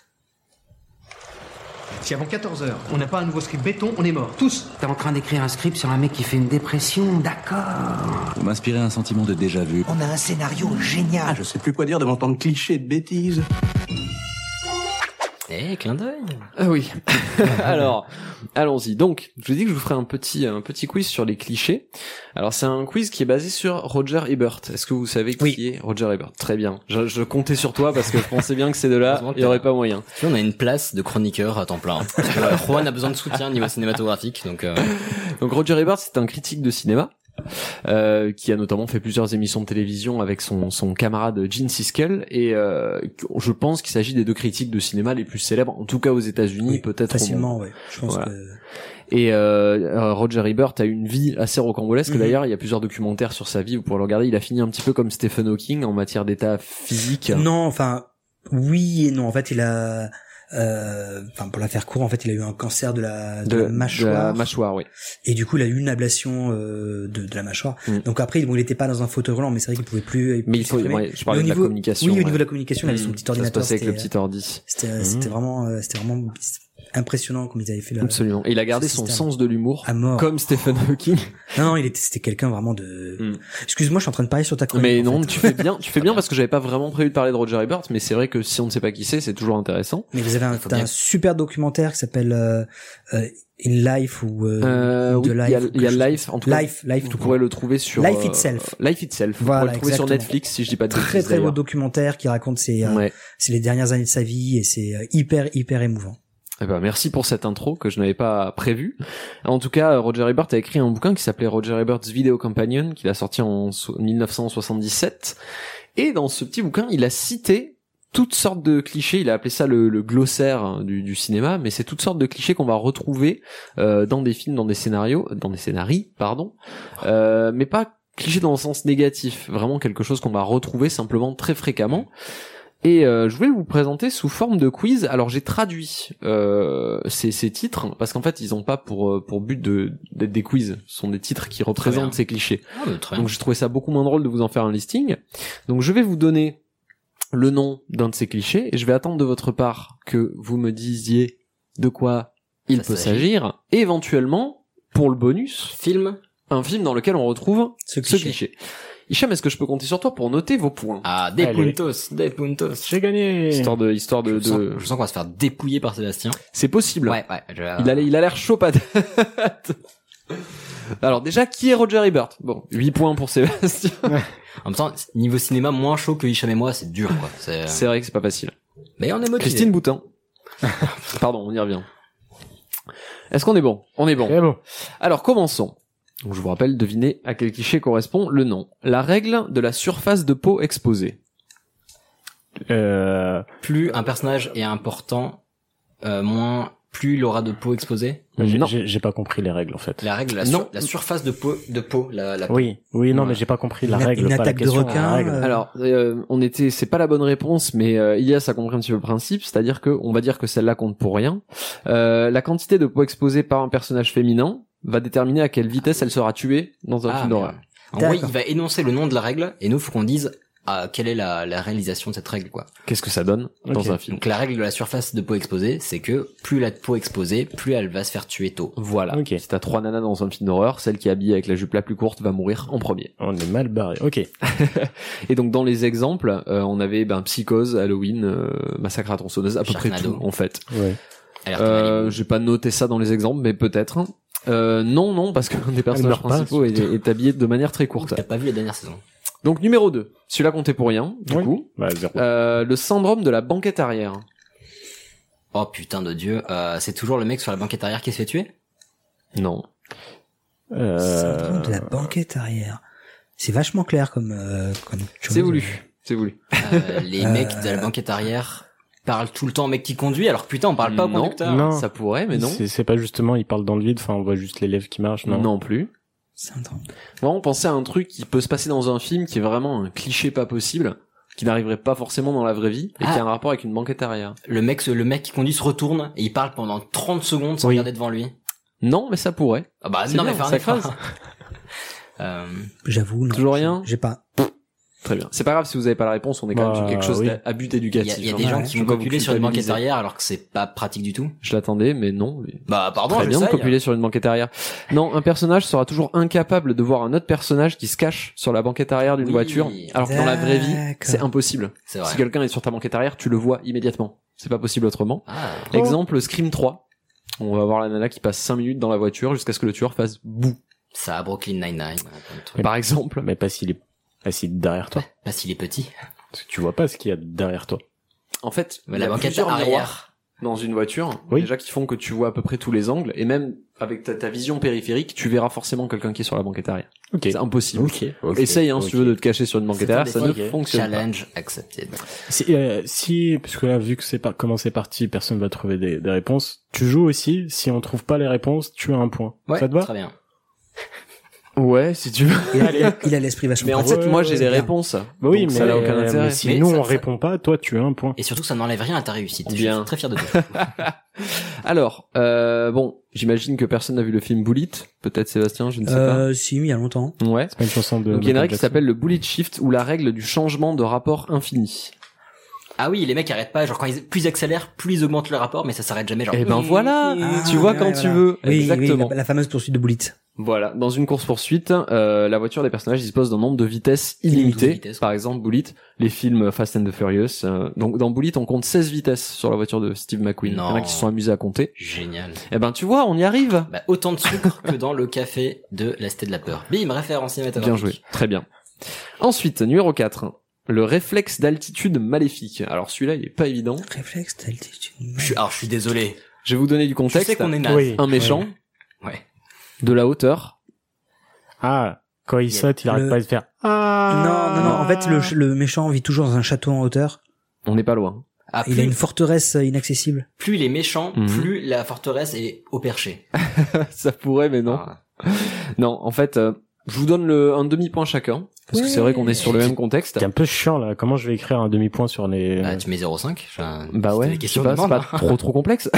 S9: Si avant quatorze heures, on n'a pas un nouveau script béton, on est mort. Tous.
S13: T'es en train d'écrire un script sur un mec qui fait une dépression, d'accord.
S14: Vous m'inspirez un sentiment de déjà-vu.
S13: On a un scénario génial.
S9: Ah, je sais plus quoi dire devant tant de clichés et de bêtises.
S4: Eh, hey, clin d'œil.
S2: Ah oui. Alors, allons-y. Donc, je vous ai dit que je vous ferai un petit, un petit quiz sur les clichés. Alors, c'est un quiz qui est basé sur Roger Ebert. Est-ce que vous savez qui oui. est Roger Ebert? Très bien. Je, je comptais sur toi parce que je pensais bien que c'est de là, il y aurait pas moyen.
S4: Tu vois, on a une place de chroniqueur à temps plein. Juan a besoin de soutien niveau cinématographique, donc, euh...
S2: Donc, Roger Ebert, c'est un critique de cinéma. Euh, qui a notamment fait plusieurs émissions de télévision avec son, son camarade Gene Siskel, et euh, je pense qu'il s'agit des deux critiques de cinéma les plus célèbres, en tout cas aux États-Unis, oui, peut-être
S3: facilement, ouais. Je pense
S2: voilà.
S3: que...
S2: Et euh, Roger Ebert a une vie assez rocambolesque. Mm-hmm. D'ailleurs, il y a plusieurs documentaires sur sa vie. Vous pourrez le regarder. Il a fini un petit peu comme Stephen Hawking en matière d'état physique.
S3: Non, enfin, oui et non. En fait, il a. Euh, enfin, pour la faire court, en fait, il a eu un cancer de la, de, de la mâchoire.
S2: De la mâchoire, oui.
S3: Et du coup, il a eu une ablation euh, de, de la mâchoire. Mm. Donc après, bon, il était pas dans un fauteuil roulant, mais c'est vrai qu'il pouvait plus.
S2: Mais il faut. Ouais, je parlais de
S3: niveau,
S2: la communication.
S3: Oui, au
S2: ouais.
S3: niveau de la communication, il avait son petit ordinateur.
S2: Ça se passait avec le petit ordi.
S3: C'était, mm. c'était vraiment, euh, c'était vraiment impressionnant comme ils avaient fait le.
S2: Absolument. Et il a gardé son
S3: système.
S2: sens de l'humour.
S3: À mort.
S2: Comme Stephen Hawking.
S3: Non, non, il était, c'était quelqu'un vraiment de. Mm. Excuse-moi, je suis en train de parler sur ta chronique.
S2: Mais non,
S3: fait.
S2: tu fais bien, tu fais bien parce que j'avais pas vraiment prévu de parler de Roger Ebert, mais c'est vrai que si on ne sait pas qui c'est, c'est toujours intéressant.
S3: Mais vous avez un,
S2: bien...
S3: un super documentaire qui s'appelle euh, euh, In Life ou euh,
S2: euh, oui,
S3: Life.
S2: Il y a, il y a Life, en tout cas.
S3: Life, Life.
S2: Vous pourrez le trouver sur
S3: Life
S2: euh,
S3: Itself.
S2: Life Itself.
S3: Voilà,
S2: vous pourrez le trouver
S3: exactement.
S2: sur Netflix, si je dis pas de bêtises.
S3: Très très beau
S2: d'ailleurs.
S3: documentaire qui raconte ses, euh,
S2: ouais.
S3: c'est les dernières années de sa vie et c'est hyper hyper émouvant.
S2: Eh ben, merci pour cette intro que je n'avais pas prévue. En tout cas, Roger Ebert a écrit un bouquin qui s'appelait Roger Ebert's Video Companion, qu'il a sorti en dix-neuf cent soixante-dix-sept. Et dans ce petit bouquin, il a cité toutes sortes de clichés, il a appelé ça le, le glossaire du, du cinéma, mais c'est toutes sortes de clichés qu'on va retrouver euh, dans des films, dans des scénarios, dans des scénarii, pardon, euh, mais pas clichés dans le sens négatif, vraiment quelque chose qu'on va retrouver simplement très fréquemment. Et euh, je voulais vous présenter sous forme de quiz. Alors j'ai traduit euh, ces, ces titres parce qu'en fait ils ont pas pour pour but de d'être des quiz. Ce sont des titres qui représentent ces clichés.
S4: Ah, très
S2: Donc j'ai trouvé ça beaucoup moins drôle de vous en faire un listing. Donc je vais vous donner le nom d'un de ces clichés et je vais attendre de votre part que vous me disiez de quoi il
S4: Ça
S2: peut
S4: s'agit.
S2: s'agir. Et éventuellement, pour le bonus,
S4: film,
S2: un film dans lequel on retrouve
S3: Ce
S2: ce
S3: cliché.
S2: cliché. Hicham, est-ce que je peux compter sur toi pour noter vos points?
S4: Ah, des
S1: Allez.
S4: puntos, des puntos.
S1: J'ai gagné.
S2: Histoire de, histoire de,
S4: Je sens,
S2: de...
S4: je sens qu'on va se faire dépouiller par Sébastien.
S2: C'est possible.
S4: Ouais, ouais. Je...
S2: Il a, il a l'air chaud patate. Alors déjà, qui est Roger Ebert? Bon, huit points pour Sébastien.
S4: En même temps, niveau cinéma, moins chaud que Hicham et moi, c'est dur, quoi. C'est,
S2: C'est vrai que c'est pas facile.
S4: Mais on est motivé.
S2: Christine Boutin. Pardon, on y revient. Est-ce qu'on est bon? On est bon.
S1: C'est bon.
S2: Alors commençons. Donc, je vous rappelle, devinez à quel cliché correspond le nom. La règle de la surface de peau exposée.
S1: Euh,
S4: Plus un personnage est important, euh, moins, plus il aura de peau exposée.
S1: j'ai,
S2: Non.
S1: j'ai, j'ai pas compris les règles en fait.
S4: La règle, la,
S2: Non.
S4: sur- la surface de peau, de peau, la, la peau.
S1: Oui, oui, non,
S4: Ouais.
S1: mais j'ai pas compris la
S3: Une-
S1: règle,
S3: une
S1: pas la
S3: attaque de
S1: question.
S3: requin,
S1: la règle.
S3: euh,
S2: Alors, euh, on était, c'est pas la bonne réponse, mais euh, Ilias a compris un petit peu le principe, c'est-à-dire que on va dire que celle-là compte pour rien. Euh, la quantité de peau exposée par un personnage féminin va déterminer à quelle vitesse elle sera tuée dans un
S4: Ah,
S2: film d'horreur.
S4: merde. En gros, il va énoncer le nom de la règle, et nous, faut qu'on dise, ah, quelle est la, la réalisation de cette règle, quoi.
S2: Qu'est-ce que ça donne dans
S1: Ok.
S2: un film?
S4: Donc la règle de la surface de peau exposée, c'est que plus la peau exposée, plus elle va se faire tuer tôt.
S2: Voilà.
S1: Ok.
S2: Si t'as trois nanas dans un film d'horreur, celle qui est habillée avec la jupe la plus courte va mourir en premier.
S1: On est mal barré. Ok.
S2: Et donc dans les exemples, euh, on avait ben Psychose, Halloween, euh, Massacre à tronçonneuse, à peu près
S4: Sharknado.
S2: tout en fait.
S1: Ouais.
S4: Alerte
S2: Euh,
S4: Malibu.
S2: j'ai pas noté ça dans les exemples, mais peut-être. Euh, non, non, parce qu'un des personnages
S1: meurt pas,
S2: principaux est, est habillé de manière très courte.
S4: T'as pas vu la dernière saison.
S2: Donc numéro deux, celui-là comptait pour rien, du
S1: Oui.
S2: coup.
S1: Bah, zéro.
S2: Euh, le syndrome de la banquette arrière.
S4: Oh putain de dieu, euh, c'est toujours le mec sur la banquette arrière qui se fait tuer?
S2: Non.
S1: Euh...
S3: Syndrome de la banquette arrière. C'est vachement clair comme euh, comme chose.
S2: C'est voulu, c'est voulu.
S4: Euh, les
S3: Euh,
S4: mecs de la banquette arrière parlent tout le temps au mec qui conduit, alors putain, on parle pas au
S2: Non,
S4: conducteur.
S1: non.
S2: Ça pourrait, mais non.
S1: C'est, c'est pas justement, il parle dans le vide, enfin, on voit juste l'élève qui marche, non?
S2: Non plus.
S3: Syndrome.
S2: Vraiment, pensez à un truc qui peut se passer dans un film qui est vraiment un cliché pas possible, qui n'arriverait pas forcément dans la vraie vie, et
S4: Ah.
S2: qui a un rapport avec une banquette arrière.
S4: Le mec, le mec qui conduit se retourne et il parle pendant trente secondes sans
S1: Oui.
S4: regarder devant lui.
S2: Non, mais ça pourrait.
S4: Ah bah
S2: C'est
S4: non
S2: bien,
S4: mais faire un
S2: ça
S4: effort.
S2: creuse.
S4: euh,
S3: J'avoue. non.
S2: Toujours rien?
S3: J'ai pas.
S2: Très bien. C'est pas grave si vous avez pas la réponse, on est quand même
S1: Bah,
S2: sur quelque chose
S1: oui.
S2: d'abus
S4: il y a,
S2: éducatif.
S4: il y a
S2: hein.
S4: des gens
S3: Ouais.
S4: qui
S2: Je
S4: vont
S2: vais pas vous
S4: copuler sur une banquette
S2: culpabiliser.
S4: arrière alors que c'est pas pratique du tout.
S2: Je l'attendais, mais non.
S4: Bah pardon,
S2: Très bien de
S4: j'essaye.
S2: copuler sur une banquette arrière. Non, un personnage sera toujours incapable de voir un autre personnage qui se cache sur la banquette arrière d'une
S4: Oui.
S2: voiture, alors que dans la vraie vie,
S3: D'accord.
S2: c'est impossible.
S4: C'est vrai.
S2: Si quelqu'un est sur ta banquette arrière, tu le vois immédiatement. C'est pas possible autrement.
S4: Ah,
S2: Exemple, Scream trois. On va voir la nana qui passe cinq minutes dans la voiture jusqu'à ce que le tueur fasse bouh.
S4: ça, Brooklyn Nine-Nine. voilà, plein de trucs.
S2: Par exemple.
S1: Mais pas s'il est assis derrière toi.
S4: Pas s'il est petit.
S1: Parce que tu vois pas ce qu'il y a derrière toi.
S2: En fait,
S4: Mais
S2: il y
S4: la
S2: a
S4: banquette
S2: plusieurs
S4: arrière.
S2: miroirs dans une voiture,
S1: Oui.
S2: déjà qui font que tu vois à peu près tous les angles, et même avec ta, ta vision périphérique, tu verras forcément quelqu'un qui est sur la banquette arrière.
S1: Ok.
S2: C'est impossible.
S1: Ok. ok,
S2: Essaye, hein, si
S1: ok.
S2: tu veux, de te cacher sur une banquette
S4: C'est un
S2: arrière, ça ne
S4: défi.
S2: fonctionne pas.
S4: Challenge accepted.
S1: Si, euh, si, parce que là, vu que c'est pas comment c'est parti, personne va trouver des, des réponses. Tu joues aussi. Si on trouve pas les réponses, tu as un point.
S4: Ouais,
S1: Ça te va?
S4: très bien.
S2: Ouais, si tu veux.
S3: Il a, il a l'esprit vachement.
S2: Mais en
S3: pratique.
S2: fait, moi, j'ai
S1: ouais,
S2: des
S3: bien.
S2: réponses.
S1: Bah oui,
S2: Donc,
S1: mais,
S2: ça n'a aucun intérêt.
S1: mais si
S4: Mais
S1: nous
S4: ça-
S1: on
S4: ça-
S1: répond pas, toi tu as un point.
S4: Et surtout, ça n'enlève rien à ta réussite.
S2: Bien.
S4: Je suis très fier de toi.
S2: Alors, euh, bon, j'imagine que personne n'a vu le film Bullet. Peut-être Sébastien, je ne sais
S3: Euh, si, mais il y a longtemps.
S2: pas. Ouais.
S1: C'est pas une chanson de.
S2: Donc il y en a un
S1: Michael
S2: qui
S1: Jackson.
S2: s'appelle le Bullet Shift ou la règle du changement de rapport infini.
S4: Ah oui, les mecs arrêtent pas, genre quand ils, plus ils accélèrent, plus ils augmentent le rapport, mais ça s'arrête jamais, genre.
S2: Et ben voilà,
S3: Ah,
S2: tu vois
S3: ouais,
S2: quand
S3: voilà.
S2: tu veux.
S3: Oui,
S2: Exactement.
S3: oui, la, la fameuse poursuite de Bullitt.
S2: Voilà, dans une course-poursuite, euh, la voiture des personnages dispose d'un nombre de vitesses illimité.
S4: Vitesse,
S2: Par exemple, Bullitt, les films Fast and the Furious. Euh, donc dans Bullitt, on compte seize vitesses sur la voiture de Steve McQueen. Il y en a
S4: Non.
S2: qui se sont amusés à compter.
S4: Génial.
S2: Eh ben tu vois, on y arrive.
S4: Bah, autant de sucre que dans le café de la Cité de la Peur. Bim, référence cinématographique.
S2: Bien joué, très bien. Ensuite, numéro quatre. Le réflexe d'altitude maléfique. Alors celui-là, il est pas évident.
S3: Réflexe d'altitude.
S4: Je suis, alors je suis désolé.
S2: Je vais vous donner du
S4: Je
S2: contexte.
S4: sais qu'on est naze.
S1: Oui.
S2: Un méchant,
S4: Ouais.
S2: de la hauteur.
S1: Ah, quand il saute, il arrête
S3: Le-
S1: pas de faire. Ah.
S3: Non, non, non. En fait, le, le méchant vit toujours dans un château en hauteur.
S2: On n'est pas loin.
S4: Ah,
S3: Il
S4: plus,
S3: a une forteresse inaccessible.
S4: plus il est méchant,
S2: Mhm.
S4: plus la forteresse est au perché.
S2: Ça pourrait, mais non.
S4: Ah.
S2: Non, en fait, euh, je vous donne le, un demi-point chacun. Parce que
S3: Ouais.
S2: c'est vrai qu'on est sur le même contexte.
S1: C'est un peu chiant là. Comment je vais écrire un demi-point sur les.
S4: Bah, tu mets zéro virgule cinq. Enfin,
S2: Bah
S4: c'était
S2: ouais,
S4: des
S2: je sais
S4: questions
S2: pas,
S4: de
S2: c'est pas
S4: demande.
S2: trop trop complexe.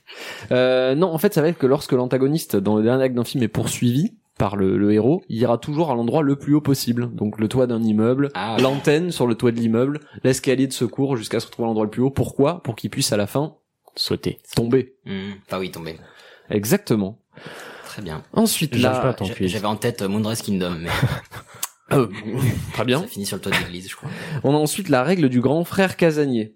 S2: euh, non, en fait, ça va être que lorsque l'antagoniste dans le dernier acte d'un film est poursuivi par le, le héros, il ira toujours à l'endroit le plus haut possible. Donc le toit d'un immeuble,
S4: Ah.
S2: l'antenne sur le toit de l'immeuble, l'escalier de secours jusqu'à se retrouver à l'endroit le plus haut. Pourquoi ? Pour qu'il puisse à la fin
S1: Sauter.
S2: tomber.
S4: Mmh. Enfin oui, tombé.
S2: Exactement.
S4: Très bien.
S2: Ensuite,
S1: J'arrive
S2: là,
S1: pas à ton
S4: J'a-
S1: quiz.
S4: J'avais en tête euh, Moonrise Kingdom, mais
S2: euh, très bien.
S4: ça finit sur le toit de l'église, je crois.
S2: On a ensuite la règle du grand frère casanier.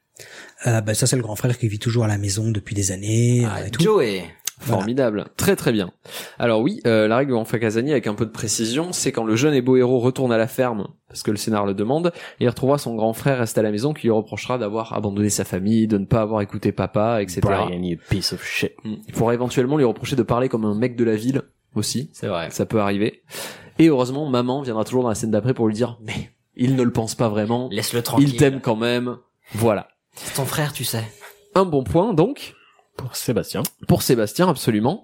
S3: Euh, bah, ça, c'est le grand frère qui vit toujours à la maison depuis des années,
S4: Ah,
S3: euh, et tout.
S4: Joey.
S3: Voilà.
S2: Formidable, très très bien. Alors oui, euh, la règle du grand frère casanier, avec un peu de précision, c'est quand le jeune et beau héros retourne à la ferme, parce que le scénar le demande, et il retrouvera son grand frère resté à la maison, qui lui reprochera d'avoir abandonné sa famille, de ne pas avoir écouté papa, et cetera.
S1: Brian, you piece of shit.
S2: Il pourra éventuellement lui reprocher de parler comme un mec de la ville, aussi.
S4: C'est vrai.
S2: Ça peut arriver. Et heureusement, maman viendra toujours dans la scène d'après pour lui dire, mais il ne le pense pas vraiment,
S4: Laisse-le tranquille.
S2: il t'aime quand même, voilà.
S4: C'est ton frère, tu sais.
S2: Un bon point, donc,
S1: Pour Sébastien.
S2: pour Sébastien, absolument.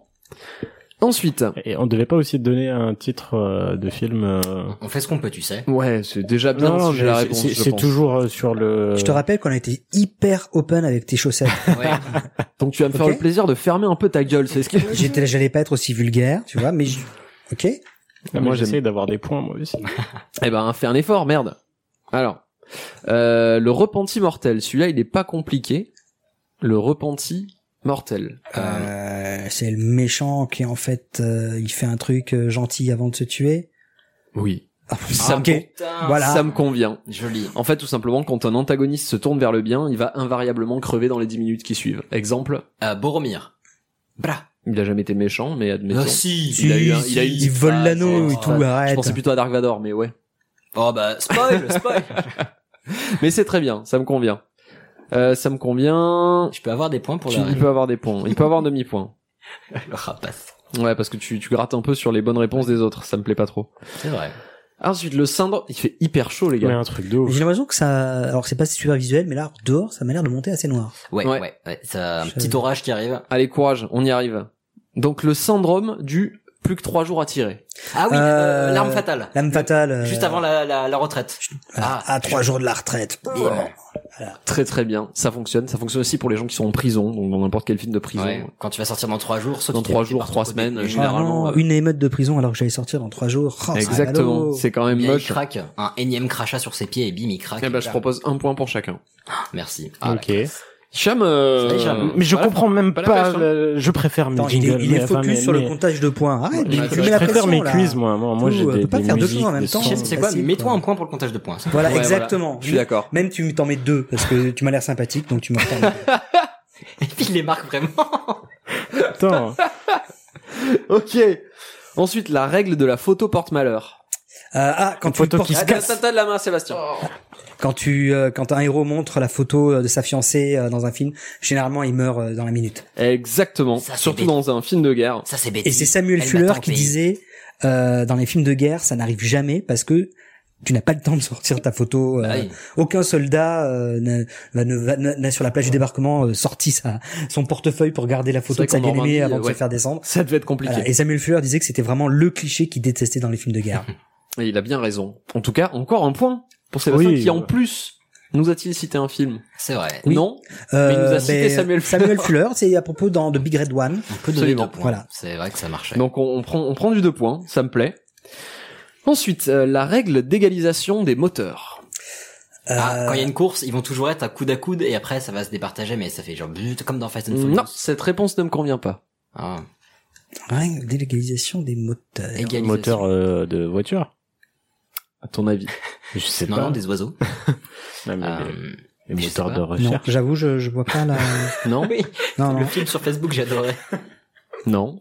S2: Ensuite,
S1: Et on devait pas aussi te donner un titre euh, de film. euh,
S4: On fait ce qu'on peut, tu sais.
S2: ouais, c'est déjà bien
S1: Non,
S2: si j'ai
S1: mais
S2: la
S1: c'est-
S2: réponse,
S1: c'est
S2: je
S1: c'est
S2: pense.
S1: toujours euh, sur le.
S3: Je te rappelle qu'on a été hyper open avec tes chaussettes.
S4: Ouais.
S2: Donc tu vas me faire
S3: Ok.
S2: le plaisir de fermer un peu ta gueule, c'est ce que...
S3: J'étais, j'allais pas être aussi vulgaire, tu vois, mais je... ok.
S1: Ah,
S2: Moi,
S1: moi,
S2: j'aime.
S1: j'essaie d'avoir des points moi aussi.
S2: Eh ben, fais un effort, merde. Alors, euh, le repenti mortel, celui-là, il est pas compliqué. Le repenti mortel.
S3: Euh, c'est le méchant qui, en fait, euh, il fait un truc euh, gentil avant de se tuer.
S2: Oui.
S3: Ah,
S2: Ça me
S3: ok.
S4: Putain.
S3: Voilà.
S2: Ça me convient.
S4: Joli.
S2: En fait, tout simplement, quand un antagoniste se tourne vers le bien, il va invariablement crever dans les dix minutes qui suivent. Exemple,
S4: Euh, Boromir. Bra.
S2: il a jamais été méchant, mais admettons.
S4: Ah si.
S2: Il a eu un- il a eu
S3: il
S2: une
S3: vole
S2: phrase,
S3: l'anneau
S2: euh,
S3: et tout,
S2: Je
S3: arrête.
S2: pensais plutôt à Dark Vador, mais ouais.
S4: Oh bah, spoil, spoil.
S2: Mais c'est très bien, ça me convient. Euh, ça me convient.
S4: Je peux avoir des points pour
S2: Tu,
S4: la
S2: il peut avoir des points. Il peut avoir un demi-point.
S4: le rapace.
S2: Ouais, parce que tu, tu grattes un peu sur les bonnes réponses des autres. Ça me plaît pas trop.
S4: C'est vrai.
S2: Ensuite, le syndrome. Il fait hyper chaud, les
S1: Mais
S2: gars.
S1: un truc de ouf.
S3: J'ai l'impression que ça, alors c'est pas super visuel, mais là, dehors, ça m'a l'air de monter assez noir.
S4: Ouais,
S2: Ouais.
S4: ouais, ouais. Ça, un
S3: Je-
S4: petit orage qui arrive.
S2: Allez, courage, on y arrive. Donc, le syndrome du plus que trois jours à tirer.
S4: Ah oui,
S3: Euh,
S4: euh, l'arme fatale.
S3: L'âme fatale. euh,
S4: Juste avant la, la, la retraite.
S3: à, à trois jours de la retraite.
S4: Bim.
S2: Très très bien. Ça fonctionne. Ça fonctionne aussi pour les gens qui sont en prison, donc dans n'importe quel film de prison.
S4: Ouais. Quand tu vas sortir dans trois jours, sauf
S2: Dans
S4: que t'es
S2: trois
S4: arrêté
S2: jours,
S4: par ton
S2: trois
S4: côté.
S2: semaines,
S4: Et
S3: Ah
S2: généralement.
S3: non,
S2: euh,
S3: une émeute de prison alors que j'allais sortir dans trois jours. Oh,
S2: Exactement.
S3: salaud.
S2: C'est quand même
S4: Bien, il
S2: moche.
S4: craque. Un énième crachat sur ses pieds et bim, il craque.
S2: Eh ben, je propose un point pour chacun.
S4: Merci.
S1: Ok.
S2: Hicham, euh...
S4: Salut, Hicham.
S1: Mais je
S2: voilà.
S1: comprends même
S2: Pas
S1: pas.
S2: la pêche, hein.
S1: le- Je préfère mes
S3: Attends, il est,
S1: jingles.
S3: il est
S1: mais- enfin,
S3: focus
S1: mais-
S3: sur le
S1: mais-
S3: comptage de points. Arrête,
S2: Ouais,
S3: tu
S2: je
S3: mets
S1: Je
S3: la
S1: préfère
S3: pression,
S1: mes
S3: là.
S1: quiz, moi. Moi, moi,
S3: Tout,
S1: j'ai
S3: euh,
S1: des,
S3: peut pas
S1: des
S3: faire deux
S1: musiques,
S3: choses en même
S1: des
S3: temps.
S1: sons.
S4: C'est quoi?
S3: Facile,
S4: Mets-toi
S3: quoi.
S4: un point pour le comptage de points. ça.
S3: Voilà,
S2: Ouais,
S3: exactement.
S2: Je suis d'accord.
S3: Même tu t'en mets deux parce que tu m'as l'air sympathique, donc tu me reprends.
S4: Et puis il les marque vraiment.
S1: Attends.
S2: Ok. Ensuite, la règle de la photo porte-malheur.
S3: Euh, ah, quand
S1: Une
S3: tu
S1: photo
S3: portes-
S1: qui se
S2: Ah,
S1: casse.
S2: t'as- t'as de la main, Sébastien.
S3: quand tu euh, quand un héros montre la photo euh, de sa fiancée euh, dans un film, généralement il meurt euh, dans la minute.
S2: Exactement.
S4: Ça, c'est
S2: Surtout
S4: bête.
S2: dans un film de guerre.
S4: Ça c'est bête.
S3: Et c'est Samuel
S4: Elle
S3: Fuller
S4: m'attend
S3: qui
S4: au pays.
S3: disait euh, dans les films de guerre, ça n'arrive jamais parce que tu n'as pas le temps de sortir ta photo. euh,
S4: Bah oui.
S3: Aucun soldat euh, n'a, va- ne va- n'a sur la plage du débarquement euh, sorti sa son portefeuille pour garder la photo
S2: C'est
S3: de sa
S2: vrai qu'en
S3: bien-aimée
S2: Normandie,
S3: avant de
S2: ouais.
S3: se faire descendre.
S2: Ça devait être compliqué.
S3: Voilà. Et Samuel Fuller disait que c'était vraiment le cliché qu'il détestait dans les films de guerre.
S2: Et il a bien raison. En tout cas, encore un point pour Sébastien
S1: Oui.
S2: qui, en plus, nous a-t-il cité un film?
S4: C'est vrai.
S3: Oui.
S2: Non.
S3: Euh,
S2: Mais il nous a cité
S3: ben,
S2: Samuel Fuller.
S3: Samuel Fuller, c'est à propos dans The Big Red One.
S4: On peut donner
S2: Absolument.
S4: deux points.
S3: Voilà.
S4: C'est vrai que ça marchait.
S2: Donc on, on prend, on prend du deux points. Ça me plaît. Ensuite, euh, la règle d'égalisation des moteurs.
S4: Ah, quand il y a une course, ils vont toujours être à coude à coude et après ça va se départager, mais ça fait genre comme dans Fast and Furious.
S2: Non, cette réponse ne me convient pas.
S4: Ah.
S3: Rien que délégalisation des moteurs.
S4: Égalisation.
S1: Moteur euh, de voiture.
S2: À ton avis?
S1: Je sais
S4: non,
S1: pas.
S4: Non, des oiseaux.
S1: Non, mais
S4: euh,
S1: les, les moteurs de
S3: Non,
S1: recherche.
S3: j'avoue, je, je vois pas la...
S2: Non?
S4: Oui.
S3: Non,
S4: Le
S3: non.
S4: film sur Facebook, j'adorais.
S2: Non.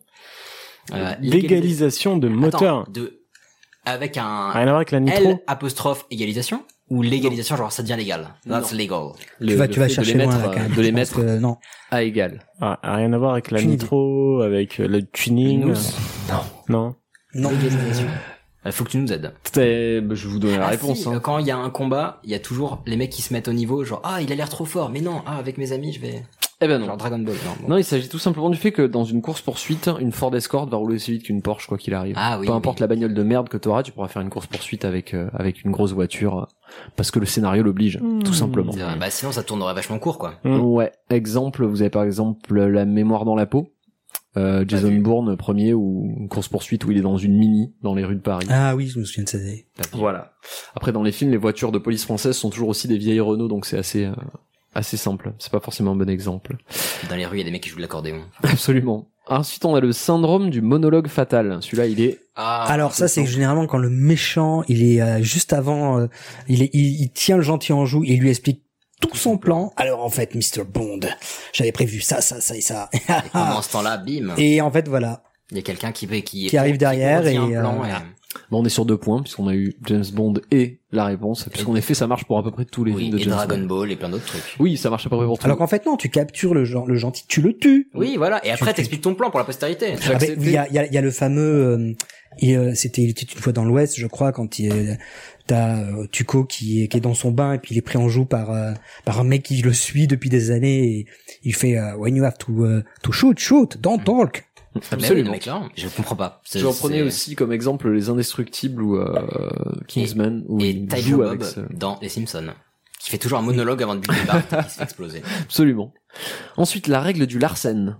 S4: Euh,
S1: Légalisation de moteur.
S4: Attends, de, avec un,
S1: Rien à voir avec la nitro.
S4: L apostrophe égalisation, ou légalisation, genre ça devient légal. That's legal.
S3: Tu
S2: Le-
S3: vas,
S2: le
S3: tu vas
S2: fait de
S3: chercher
S2: les
S3: loin,
S2: mettre,
S3: là, quand même.
S2: de les
S3: Je pense
S2: mettre
S3: que non.
S2: à égal.
S1: Ah, rien à voir avec la
S3: Aucune
S1: nitro, avec euh, le tuning.
S4: Nous.
S1: Non. Non.
S3: Non.
S4: Légalisation. Il faut que tu nous aides.
S2: C'était- bah, je vais vous donner la
S4: Ah,
S2: réponse.
S4: si,
S2: hein.
S4: euh, Quand il y a un combat, il y a toujours les mecs qui se mettent au niveau, genre ah il a l'air trop fort, mais non, ah avec mes amis je vais.
S2: Eh ben non.
S4: Genre Dragon Ball. Non, bon.
S2: Non, il s'agit tout simplement du fait que dans une course poursuite, une Ford Escort va rouler aussi vite qu'une Porsche quoi qu'il arrive.
S4: Ah oui.
S2: Peu importe
S4: oui.
S2: la bagnole de merde que t'auras, tu pourras faire une course poursuite avec euh, avec une grosse voiture euh, parce que le scénario l'oblige,
S1: Mmh.
S2: tout simplement.
S4: C'est vrai, Bah sinon ça tournerait vachement court quoi.
S1: Mm.
S2: Ouais. Exemple, vous avez par exemple La Mémoire dans la peau. Euh, Jason
S4: vu.
S2: Bourne premier ou une course poursuite où il est dans une Mini dans les rues de Paris.
S3: Ah oui, je me souviens de ça.
S2: Voilà. Après dans les films, les voitures de police françaises sont toujours aussi des vieilles Renault, donc c'est assez euh, assez simple. C'est pas forcément un bon exemple.
S4: Dans les rues il y a des mecs qui jouent de l'accordéon.
S2: Absolument. Ensuite, on a le syndrome du monologue fatal. Celui-là, il est
S4: Ah.
S3: Alors ça, c'est généralement quand le méchant, il est euh, juste avant, euh, il, est, il, il tient le gentil en joue et il lui explique tout son plan. Alors en fait, mister Bond, j'avais prévu ça, ça, ça et ça.
S4: Et pendant ce temps-là, bim.
S3: Et en fait, voilà.
S4: Il y a quelqu'un qui qui,
S3: Qui arrive derrière
S4: contient
S3: et,
S4: un plan
S3: euh,
S4: et-
S2: bon, on est sur deux points puisqu'on a eu James Bond et la réponse. Puisqu'en effet, ça marche pour à peu près tous les
S4: oui,
S2: films de
S4: et
S2: James
S4: Dragon
S2: Bond.
S4: Ball et plein d'autres trucs.
S2: Oui, ça marche à peu près pour tout.
S3: Alors qu'en fait non, tu captures le, gen- le gentil, tu le tues.
S4: Oui, voilà. Et après, t'expliques ton plan pour la postérité.
S3: Ah ben, il y a, il y a, il y a le fameux, euh, il, euh, c'était, il était une fois dans l'Ouest, je crois, quand il, euh, t'as euh, Tuco qui est, qui est dans son bain et puis il est pris en joue par, euh, par un mec qui le suit depuis des années et il fait euh, when you have to, uh, to shoot, shoot, don't talk.
S2: Absolument.
S4: Mais oui, là, je comprends pas. C'est-
S2: Je reprenais
S4: c'est-
S2: aussi comme exemple Les Indestructibles ou euh, Kingsman où
S4: Et
S2: il
S4: Tiger
S2: joue
S4: Bob
S2: avec ce...
S4: dans Les Simpsons, qui fait toujours un monologue avant de buter Bart et qui se fait exploser.
S2: Absolument. Ensuite, la règle du Larsen.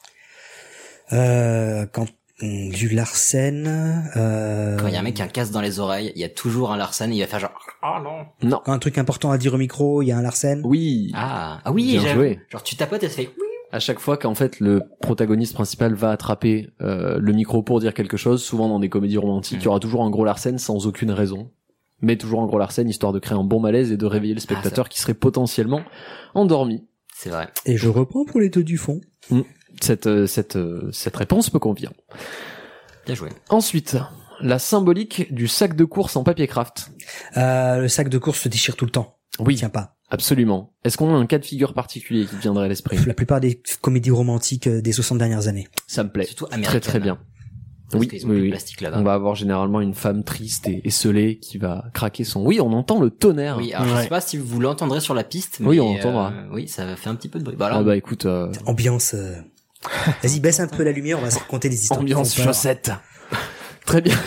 S3: Euh, quand hum, du Larsen, euh,
S4: Quand il y a un mec qui a un casque dans les oreilles, il y a toujours un Larsen, il va faire genre oh non.
S2: Non.
S3: quand un truc important à dire au micro, il y a un Larsen.
S2: Oui.
S4: Ah ah oui,
S2: Bien
S4: j'avoue.
S2: joué.
S4: Genre tu tapotes et ça fait oui.
S2: À chaque fois qu'en fait le protagoniste principal va attraper euh, le micro pour dire quelque chose, souvent dans des comédies romantiques, il y aura toujours un gros Larsen sans aucune raison. Mais toujours un gros Larsen histoire de créer un bon malaise et de réveiller le spectateur qui serait potentiellement endormi.
S4: C'est vrai.
S3: Et je reprends pour les taux du fond.
S2: Mm. Cette, euh, cette, euh, cette réponse me convient.
S4: Bien joué.
S2: Ensuite, la symbolique du sac de course en papier craft.
S3: Euh, le sac de course se déchire tout le temps.
S2: Oui.
S3: Il tient pas.
S2: Absolument. Est-ce qu'on a un cas de figure particulier qui te viendrait à l'esprit?
S3: La plupart des comédies romantiques euh, des soixante dernières années.
S2: Ça me plaît.
S4: Surtout
S2: Très
S4: américaine.
S2: très bien.
S4: Parce
S2: Oui,
S4: qu'ils ont
S2: oui,
S4: plus de
S2: oui.
S4: plastique là-bas.
S2: On va avoir généralement une femme triste et esselée qui va craquer son... Oui, on entend le tonnerre.
S4: Oui, alors je sais pas si vous l'entendrez sur la piste, mais
S2: Oui, on l'entendra.
S4: euh, oui, ça fait un petit peu de bruit. Bah, alors,
S2: Ah bah écoute... euh,
S3: Ambiance. euh, Vas-y, baisse un peu la lumière, on va se raconter des histoires.
S2: Ambiance
S3: qui font peur.
S2: chaussette. Très bien.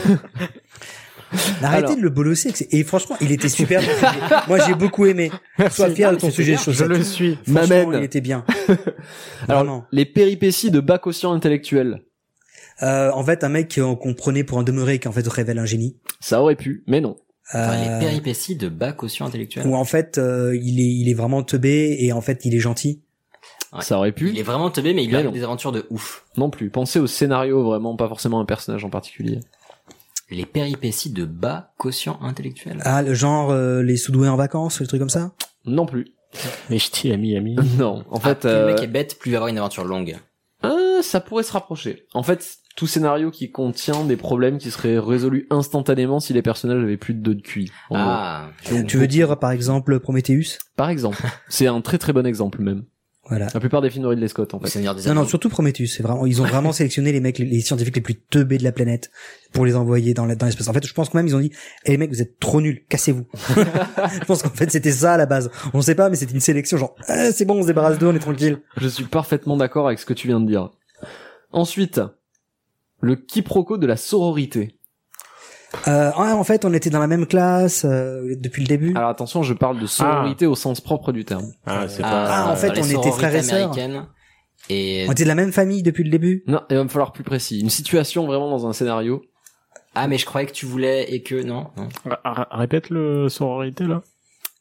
S3: Arrêtez
S2: Alors.
S3: de le bolosser. que c'est- Et franchement, il était super. Moi, j'ai beaucoup aimé. Sois fier de ton sujet chaussettes.
S1: Je le suis.
S3: Franchement,
S2: M'amène.
S3: il était bien.
S2: Alors,
S3: Vraiment.
S2: les péripéties de bas quotient intellectuel.
S3: Euh, en fait, un mec qu'on qu'on prenait pour un demeuré qui en fait révèle un génie.
S2: Ça aurait pu, mais non.
S4: enfin,
S3: Euh,
S4: les péripéties de bas quotient intellectuel.
S3: Où en fait, euh, il est, il est vraiment teubé et en fait, il est gentil.
S4: Ouais.
S2: Ça aurait pu.
S4: Il est vraiment teubé, mais il
S2: Mais
S4: a
S2: non.
S4: des aventures de ouf.
S2: Non plus. Pensez au scénario, vraiment, pas forcément un personnage en particulier.
S4: Les péripéties de bas quotient intellectuel.
S3: Ah, le genre euh, les sous-doués en vacances, le truc comme ça.
S2: Non plus.
S1: Mais ch'ti, ami, ami.
S2: Non. En
S4: Ah,
S2: fait,
S4: plus le
S2: euh,
S4: mec est bête, plus il va avoir une aventure longue.
S2: euh, ça pourrait se rapprocher. En fait, tout scénario qui contient des problèmes qui seraient résolus instantanément si les personnages avaient plus de deux de Q I. en
S4: Ah,
S2: gros.
S3: Tu veux dire, par exemple, Prometheus?
S2: Par exemple. C'est un très très bon exemple même.
S3: Voilà.
S2: La plupart des films de Ridley Scott, en
S4: le
S2: fait.
S4: Seigneur des
S3: Non, non,
S4: Anneaux.
S3: surtout Prometheus. C'est vraiment, ils ont vraiment sélectionné les mecs, les scientifiques les plus teubés de la planète pour les envoyer dans la- dans l'espace. En fait, je pense quand même ils ont dit, eh les mecs, vous êtes trop nuls, cassez-vous. Je pense qu'en fait c'était ça à la base. On sait pas, mais c'était une sélection genre, ah, c'est bon, on se débarrasse d'eux, on est tranquille.
S2: Je suis parfaitement d'accord avec ce que tu viens de dire. Ensuite, le quiproquo de la sororité.
S3: Euh, ouais, en fait, on était dans la même classe euh, depuis le début.
S2: Alors attention, je parle de sororité au sens propre du terme.
S1: Ah, c'est
S4: Ah,
S1: pas...
S3: Ah, en fait,
S4: dans les
S3: on était
S4: sororités
S3: frères et sœurs.
S4: américaines. Et
S3: On était de la même famille depuis le début.
S2: Non, il va me falloir plus précis. Une situation vraiment dans un scénario.
S4: ah, mais je croyais que tu voulais et que non. non.
S1: R- r- Répète le sororité, là.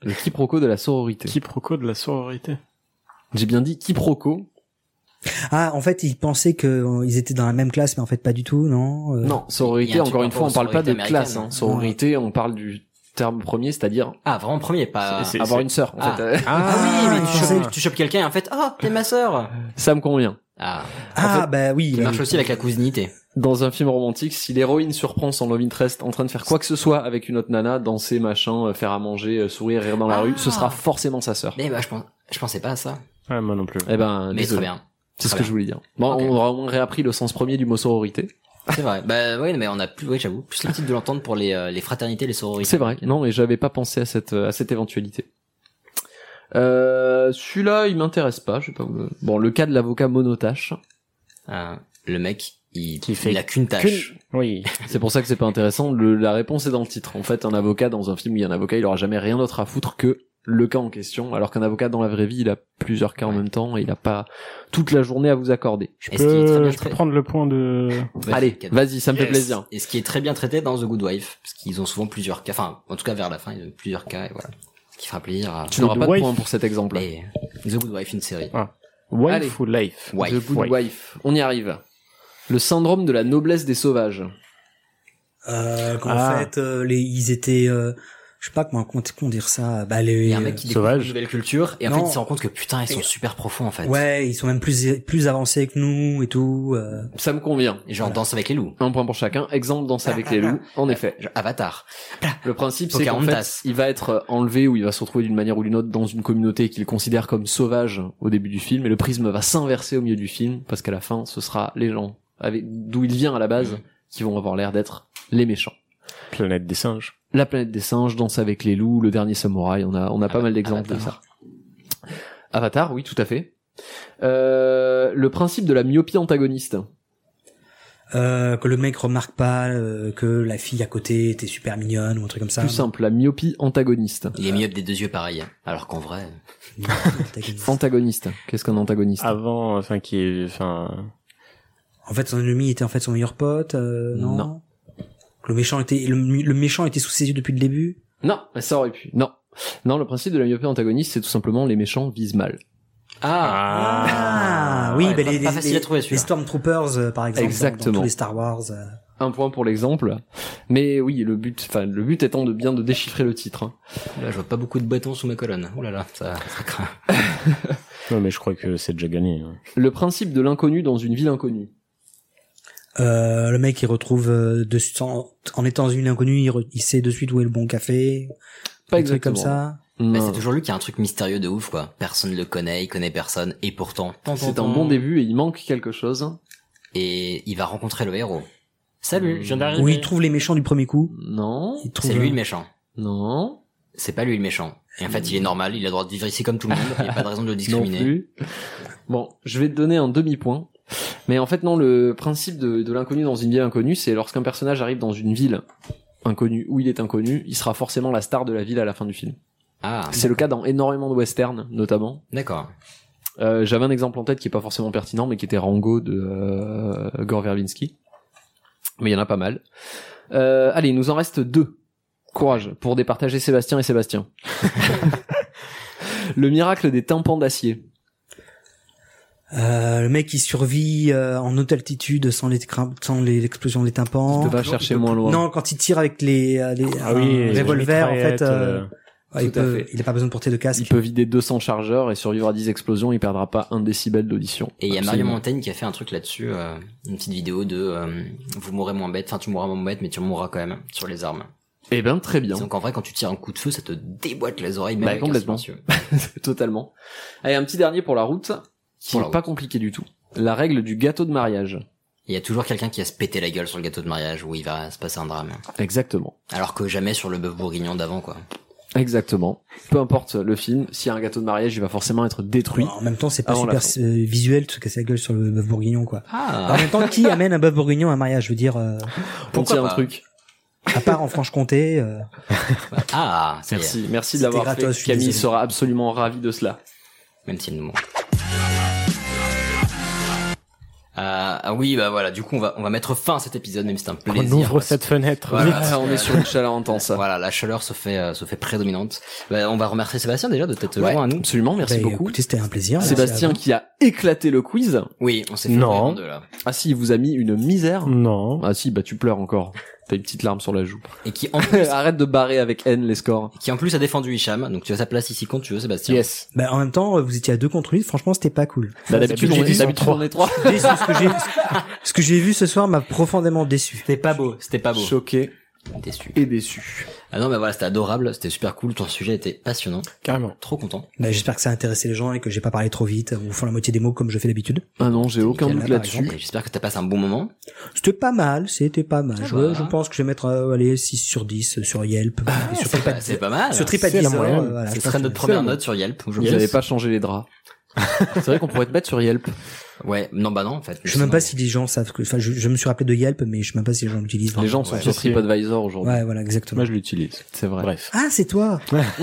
S2: Le quiproquo de la sororité.
S1: Quiproquo de la sororité.
S2: J'ai bien dit quiproquo.
S3: Ah, en fait, ils pensaient que euh, ils étaient dans la même classe, mais en fait pas du tout, non. Euh...
S2: Non, sororité. Encore une fois, on parle pas de classe. Hein. Sororité, on parle du terme premier, c'est-à-dire
S4: ah vraiment premier, pas
S2: c'est, c'est, avoir c'est... une sœur. En
S4: ah.
S2: fait.
S4: Ah, ah oui, mais tu, chopes, tu chopes quelqu'un et en fait, oh, t'es ma sœur.
S2: Ça me convient.
S4: Ah,
S3: ah
S4: en fait,
S3: bah oui.
S4: Il
S3: bah,
S4: marche
S3: oui.
S4: aussi avec la cousinité.
S2: Dans un film romantique, si l'héroïne surprend son love interest en train de faire quoi que ce soit avec une autre nana, danser, machin, faire à manger, sourire, rire dans la ah. rue, ce sera forcément sa sœur.
S4: Mais bah je pense, je pensais pas à ça.
S1: Ah moi non plus.
S2: Eh ben,
S4: mais
S2: désolé.
S4: très bien.
S2: C'est
S4: très
S2: ce
S4: bien.
S2: que je voulais dire. Bon, okay. On aura au moins réappris le sens premier du mot sororité.
S4: C'est vrai. Bah oui, mais on a plus, oui, j'avoue, plus l'habitude de l'entendre pour les euh, les fraternités, les sororités.
S2: C'est vrai. Non, mais j'avais pas pensé à cette à cette éventualité. Euh, celui-là, il m'intéresse pas. Je sais pas. Bon, le cas de l'avocat monotache.
S4: Euh, le mec, il,
S1: qui fait
S4: il a qu'une tâche.
S1: Qu'une... Oui.
S2: C'est pour ça que c'est pas intéressant. Le, la réponse est dans le titre. En fait, un avocat dans un film où il y a un avocat, il aura jamais rien d'autre à foutre que le cas en question, alors qu'un avocat dans la vraie vie, il a plusieurs cas en même temps et il a pas toute la journée à vous accorder.
S1: Je peux, très bien je peux prendre le point de...
S2: Vas-y, Allez, vas-y, ça me yes. fait plaisir.
S4: Et ce qui est très bien traité dans The Good Wife, parce qu'ils ont souvent plusieurs cas, enfin, en tout cas vers la fin, ils ont plusieurs cas, et voilà. Ce qui fera plaisir à...
S2: Tu n'auras pas de point pour cet exemple.
S4: Et The Good Wife, une série.
S1: Ah. Wife
S2: Allez.
S1: ou Life?
S2: Wife. The Good Wife. Wife. On y arrive. Le syndrome de la noblesse des sauvages.
S3: Euh, qu'en ah. fait, euh, les, ils étaient... Euh... Je sais pas comment, comment dire ça. Bah, les,
S4: il y a un mec qui découvre une nouvelle culture et en
S3: non.
S4: fait il se rend compte que putain ils sont super profonds en fait.
S3: Ouais, ils sont même plus plus avancés que nous et tout. Euh...
S2: Ça me convient.
S4: Et genre voilà. Danse avec les loups.
S2: Un point pour chacun. Exemple Danse avec les loups. En effet.
S4: Avatar.
S2: Le principe c'est qu'en fait il va être enlevé ou il va se retrouver d'une manière ou d'une autre dans une communauté qu'il considère comme sauvage au début du film et le prisme va s'inverser au milieu du film parce qu'à la fin ce sera les gens avec d'où il vient à la base mmh. qui vont avoir l'air d'être les méchants.
S1: Planète des singes.
S2: La planète des singes, Danse avec les loups, Le Dernier Samouraï, on a on a pas mal d'exemples
S4: Avatar.
S2: de ça. Avatar, oui, tout à fait. Euh, le principe de la myopie antagoniste.
S3: Euh, que le mec remarque pas euh, que la fille à côté était super mignonne ou un truc comme ça.
S2: Plus simple, la myopie antagoniste.
S4: Il est myope des deux yeux pareil, alors qu'en vrai.
S3: antagoniste.
S2: Antagoniste. Qu'est-ce qu'un antagoniste?
S1: Avant, enfin qui est, enfin.
S3: En fait, son ennemi était en fait son meilleur pote. Euh, non.
S2: non.
S3: Le méchant était le, le méchant était sous ses yeux depuis le début.
S2: Non, mais ça aurait pu. Non, non. Le principe de la myopie antagoniste, c'est tout simplement les méchants visent mal.
S3: Ah, ah oui,
S4: ouais,
S3: bah
S4: pas,
S3: les,
S4: pas facile
S3: les,
S4: à trouver,
S3: les Stormtroopers euh, par exemple.
S2: Exactement.
S3: Dans, dans tous les Star Wars. Euh...
S2: Un point pour l'exemple. Mais oui, le but, enfin le but étant de bien de déchiffrer le titre. Hein.
S4: Là, je vois pas beaucoup de bâtons sous ma colonne. Ouh là là, ça, ça craint.
S1: Non, mais je crois que c'est déjà gagné. Hein.
S2: Le principe de l'inconnu dans une ville inconnue.
S3: Euh, le mec il retrouve euh, de, en, en étant une inconnue, il, re, il sait de suite où est le bon café.
S2: Pas exactement.
S3: Comme ça.
S4: Mais c'est toujours lui qui a un truc mystérieux de ouf quoi. Personne le connaît, il connaît personne et pourtant.
S2: C'est un bon début et il manque quelque chose.
S4: Et il va rencontrer le héros. Salut, je viens d'arriver.
S3: Où il trouve les méchants du premier coup.
S2: Non.
S4: C'est lui le méchant.
S2: Non.
S4: C'est pas lui le méchant. Et en fait, il est normal, il a le droit de vivre ici comme tout le monde. Il n'y a pas de raison de le discriminer.
S2: Non plus. Bon, je vais te donner un demi-point. Mais en fait non, le principe de, de l'inconnu dans une ville inconnue, c'est lorsqu'un personnage arrive dans une ville inconnue où il est inconnu, il sera forcément la star de la ville à la fin du film.
S4: Ah.
S2: C'est le cas dans énormément de westerns, notamment.
S4: D'accord.
S2: Euh, j'avais un exemple en tête qui est pas forcément pertinent, mais qui était Rango de euh, Gore Verbinski. Mais il y en a pas mal. Euh, allez, il nous en reste deux. Courage pour départager Sébastien et Sébastien. Le miracle des tympans d'acier.
S3: Euh, le mec qui survit euh, en haute altitude sans les sans les explosions des tympans.
S2: Tu peux pas chercher moins loin.
S3: Non, quand il tire avec les euh, les
S1: ah oui,
S3: revolvers en fait, euh, ouais, il
S2: tout à
S3: peut,
S2: fait.
S3: il a pas besoin de porter de casque.
S2: Il peut vider deux cents chargeurs et survivre à dix explosions, il perdra pas un décibel d'audition.
S4: Et il y a Mario Montaigne qui a fait un truc là-dessus, euh, une petite vidéo de euh, vous mourrez moins bête, enfin tu mourras moins bête mais tu mourras quand même sur les armes.
S2: Eh ben très bien.
S4: Donc en vrai quand tu tires un coup de feu, ça te déboîte les oreilles même
S2: bah,
S4: avec
S2: complètement.
S4: un silencieux.
S2: Totalement. Allez, un petit dernier pour la route, qui est pas compliqué du tout. La règle du gâteau de mariage.
S4: Il y a toujours quelqu'un qui va se péter la gueule sur le gâteau de mariage où il va se passer un drame.
S2: Exactement.
S4: Alors que jamais sur le bœuf bourguignon d'avant, quoi.
S2: Exactement. Peu importe le film, s'il y a un gâteau de mariage, il va forcément être détruit.
S3: En même temps, c'est pas super euh, visuel de se casser la gueule sur le bœuf bourguignon, quoi.
S4: Ah.
S3: En même temps, qui amène un bœuf bourguignon à un mariage? Je veux dire, euh...
S2: pourquoi un truc.
S3: À part en Franche-Comté. Euh...
S4: Ah,
S2: merci, merci de l'avoir fait. Camille sera absolument ravie de cela.
S4: Même s'il nous manque. Euh, ah oui, bah voilà, du coup on va on va mettre fin à cet épisode, même si c'est un plaisir.
S1: On ouvre cette fenêtre.
S4: Voilà,
S2: Ah, on est sur une chaleur intense.
S4: Voilà, la chaleur se fait euh, se fait prédominante. Bah, on va remercier Sébastien déjà de t'être
S2: Ouais,
S4: joint à nous.
S2: absolument, merci
S3: Bah,
S2: beaucoup.
S3: Écoutez, c'était un plaisir.
S2: Sébastien qui a éclaté le quiz.
S4: Oui, on s'est fait
S1: Non.
S4: vraiment de là.
S2: Ah si, il vous a mis une misère.
S1: Non.
S2: Ah si, bah tu pleures encore. T'as une petite larme sur la joue.
S4: Et qui en plus
S2: Arrête de barrer avec haine les scores.
S4: qui en plus a défendu Hicham, donc tu as sa place ici quand tu veux, Sébastien.
S1: Yes.
S3: Bah, en même temps, vous étiez à deux contre lui. Franchement, c'était pas cool.
S2: Bah, d'habitude, on est, d'habitude, on est trois.
S3: Déçu, ce que j'ai, ce que j'ai vu ce soir m'a profondément déçu.
S4: C'était pas beau, c'était pas beau.
S2: Choqué
S4: Déçu.
S2: et déçu.
S4: Ah non, mais voilà, c'était adorable, c'était super cool, ton sujet était passionnant.
S1: Carrément.
S4: Trop content.
S3: Bah, j'espère que ça a intéressé les gens et que j'ai pas parlé trop vite ou font la moitié des mots comme je fais d'habitude.
S2: Ah non, j'ai aucun
S4: Nickel,
S2: doute
S3: là,
S2: là-dessus.
S3: par
S4: Et j'espère que t'as passé un bon moment.
S3: C'était pas mal, c'était pas mal.
S4: Ça
S3: Je,
S4: va.
S3: je pense que je vais mettre, euh, allez, six sur dix sur Yelp. et sur
S4: C'est pas,
S3: Tripad-
S4: c'est pas mal.
S3: Sur
S1: C'est la
S3: TripAdvisor,
S1: moyenne.
S3: euh, voilà,
S4: Ce
S3: je
S4: serait
S3: pense
S4: notre
S3: que-
S4: première note sur Yelp.
S2: Vous
S4: aujourd'hui.
S2: n'avez pas changé les draps. C'est vrai qu'on pourrait te mettre sur Yelp.
S4: Ouais, non bah non en fait.
S3: Je sais même pas si les gens savent que, enfin, je, je me suis rappelé de Yelp, mais je sais même pas si les gens l'utilisent.
S2: Les gens sont
S1: Ouais.
S2: sur TripAdvisor aujourd'hui.
S3: Ouais, voilà, exactement.
S1: Moi, je l'utilise.
S2: C'est vrai.
S1: Bref.
S3: Ah, c'est toi.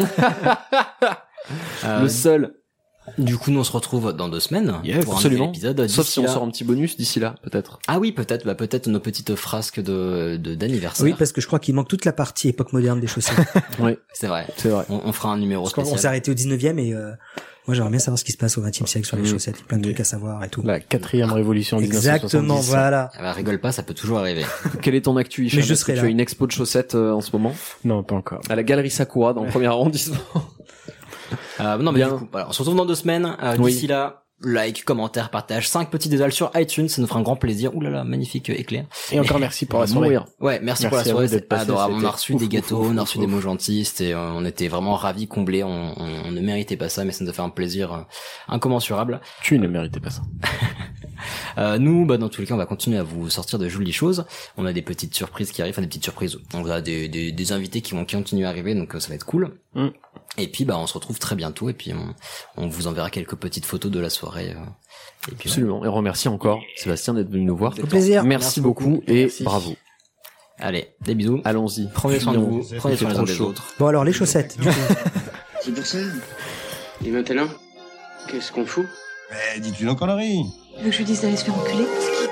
S4: Euh,
S2: Le seul.
S4: Du coup, nous on se retrouve dans deux semaines
S1: Yes,
S4: pour un
S2: absolument.
S4: nouvel épisode.
S2: Sauf
S4: D'ici
S2: si on
S4: là-
S2: sort un petit bonus d'ici là, peut-être.
S4: Ah oui, peut-être, bah peut-être nos petites frasques de de- d'anniversaire.
S3: Oui, parce que je crois qu'il manque toute la partie époque moderne des chaussettes.
S2: Oui,
S4: c'est vrai.
S2: c'est vrai.
S4: On, on fera un numéro
S3: Parce qu'on- on s'est
S4: spécial.
S3: arrêté au dix-neuvième et euh, moi j'aimerais bien savoir ce qui se passe au vingtième siècle sur les
S1: Mmh.
S3: chaussettes. Il y a plein de trucs à savoir et tout.
S1: La quatrième révolution dix-neuf cent soixante-dix.
S3: Exactement, voilà.
S4: Ah bah, rigole pas, ça peut toujours arriver.
S2: Quel est ton actu, Hicham?
S3: Mais je
S2: Est-ce que
S3: serai
S2: tu
S3: là.
S2: as une expo de chaussettes euh, en ce moment
S1: Non, pas encore.
S2: à la galerie Sakura dans le premier arrondissement.
S4: Euh, non mais
S2: Bien.
S4: du coup, voilà, on se retrouve dans deux semaines. Euh,
S2: Oui.
S4: D'ici là, like, commentaire, partage, cinq petites étoiles sur iTunes, ça nous fera un grand plaisir. Ouh là là, magnifique euh, éclair.
S1: Et encore merci pour la
S2: On va
S1: soirée.
S2: mourir.
S4: Ouais, merci,
S1: Merci
S4: pour la
S1: à vous
S4: soirée,
S1: d'être
S4: c'est
S1: passé,
S4: adorable. On
S1: c'était
S4: a reçu
S1: ouf,
S4: des
S1: ouf,
S4: gâteaux,
S1: ouf,
S4: on a reçu
S1: ouf,
S4: des
S1: ouf.
S4: mots gentils, c'était, euh, on était vraiment ravis, comblés, on, on, on ne méritait pas ça, mais ça nous a fait un plaisir euh, incommensurable.
S1: Tu ne méritais pas ça.
S4: Euh, nous, bah, dans tous les cas, on va continuer à vous sortir de jolies choses. On a des petites surprises qui arrivent, enfin des petites surprises. On a des, des, des invités qui vont continuer à arriver, donc euh, ça va être cool.
S1: Mm.
S4: Et puis, bah, on se retrouve très bientôt, et puis on, on vous enverra quelques petites photos de la soirée. euh, et puis,
S2: Absolument. Et remercie encore Sébastien d'être venu nous voir.
S3: Au plaisir.
S2: Merci,
S4: Merci
S2: beaucoup
S4: beaucoup.
S2: et
S4: Merci.
S2: bravo.
S4: Allez, des bisous.
S2: Allons-y.
S4: Prenez soin de vous,
S2: Fuyons.
S4: prenez
S2: Il fait
S4: soin les uns
S2: trop
S4: des
S2: chaud.
S4: autres.
S3: Bon alors les chaussettes. Du coup.
S7: C'est pour ça. Et maintenant, qu'est-ce qu'on fout?
S6: Mais dis-tu nos conneries?
S8: Tu veux que je lui dise d'aller se faire enculer?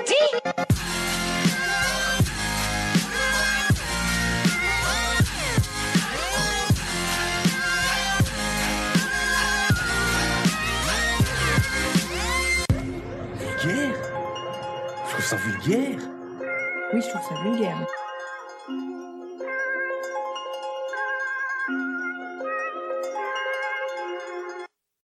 S13: Vulgaire? Je trouve ça vulgaire.
S8: Oui, je trouve ça vulgaire.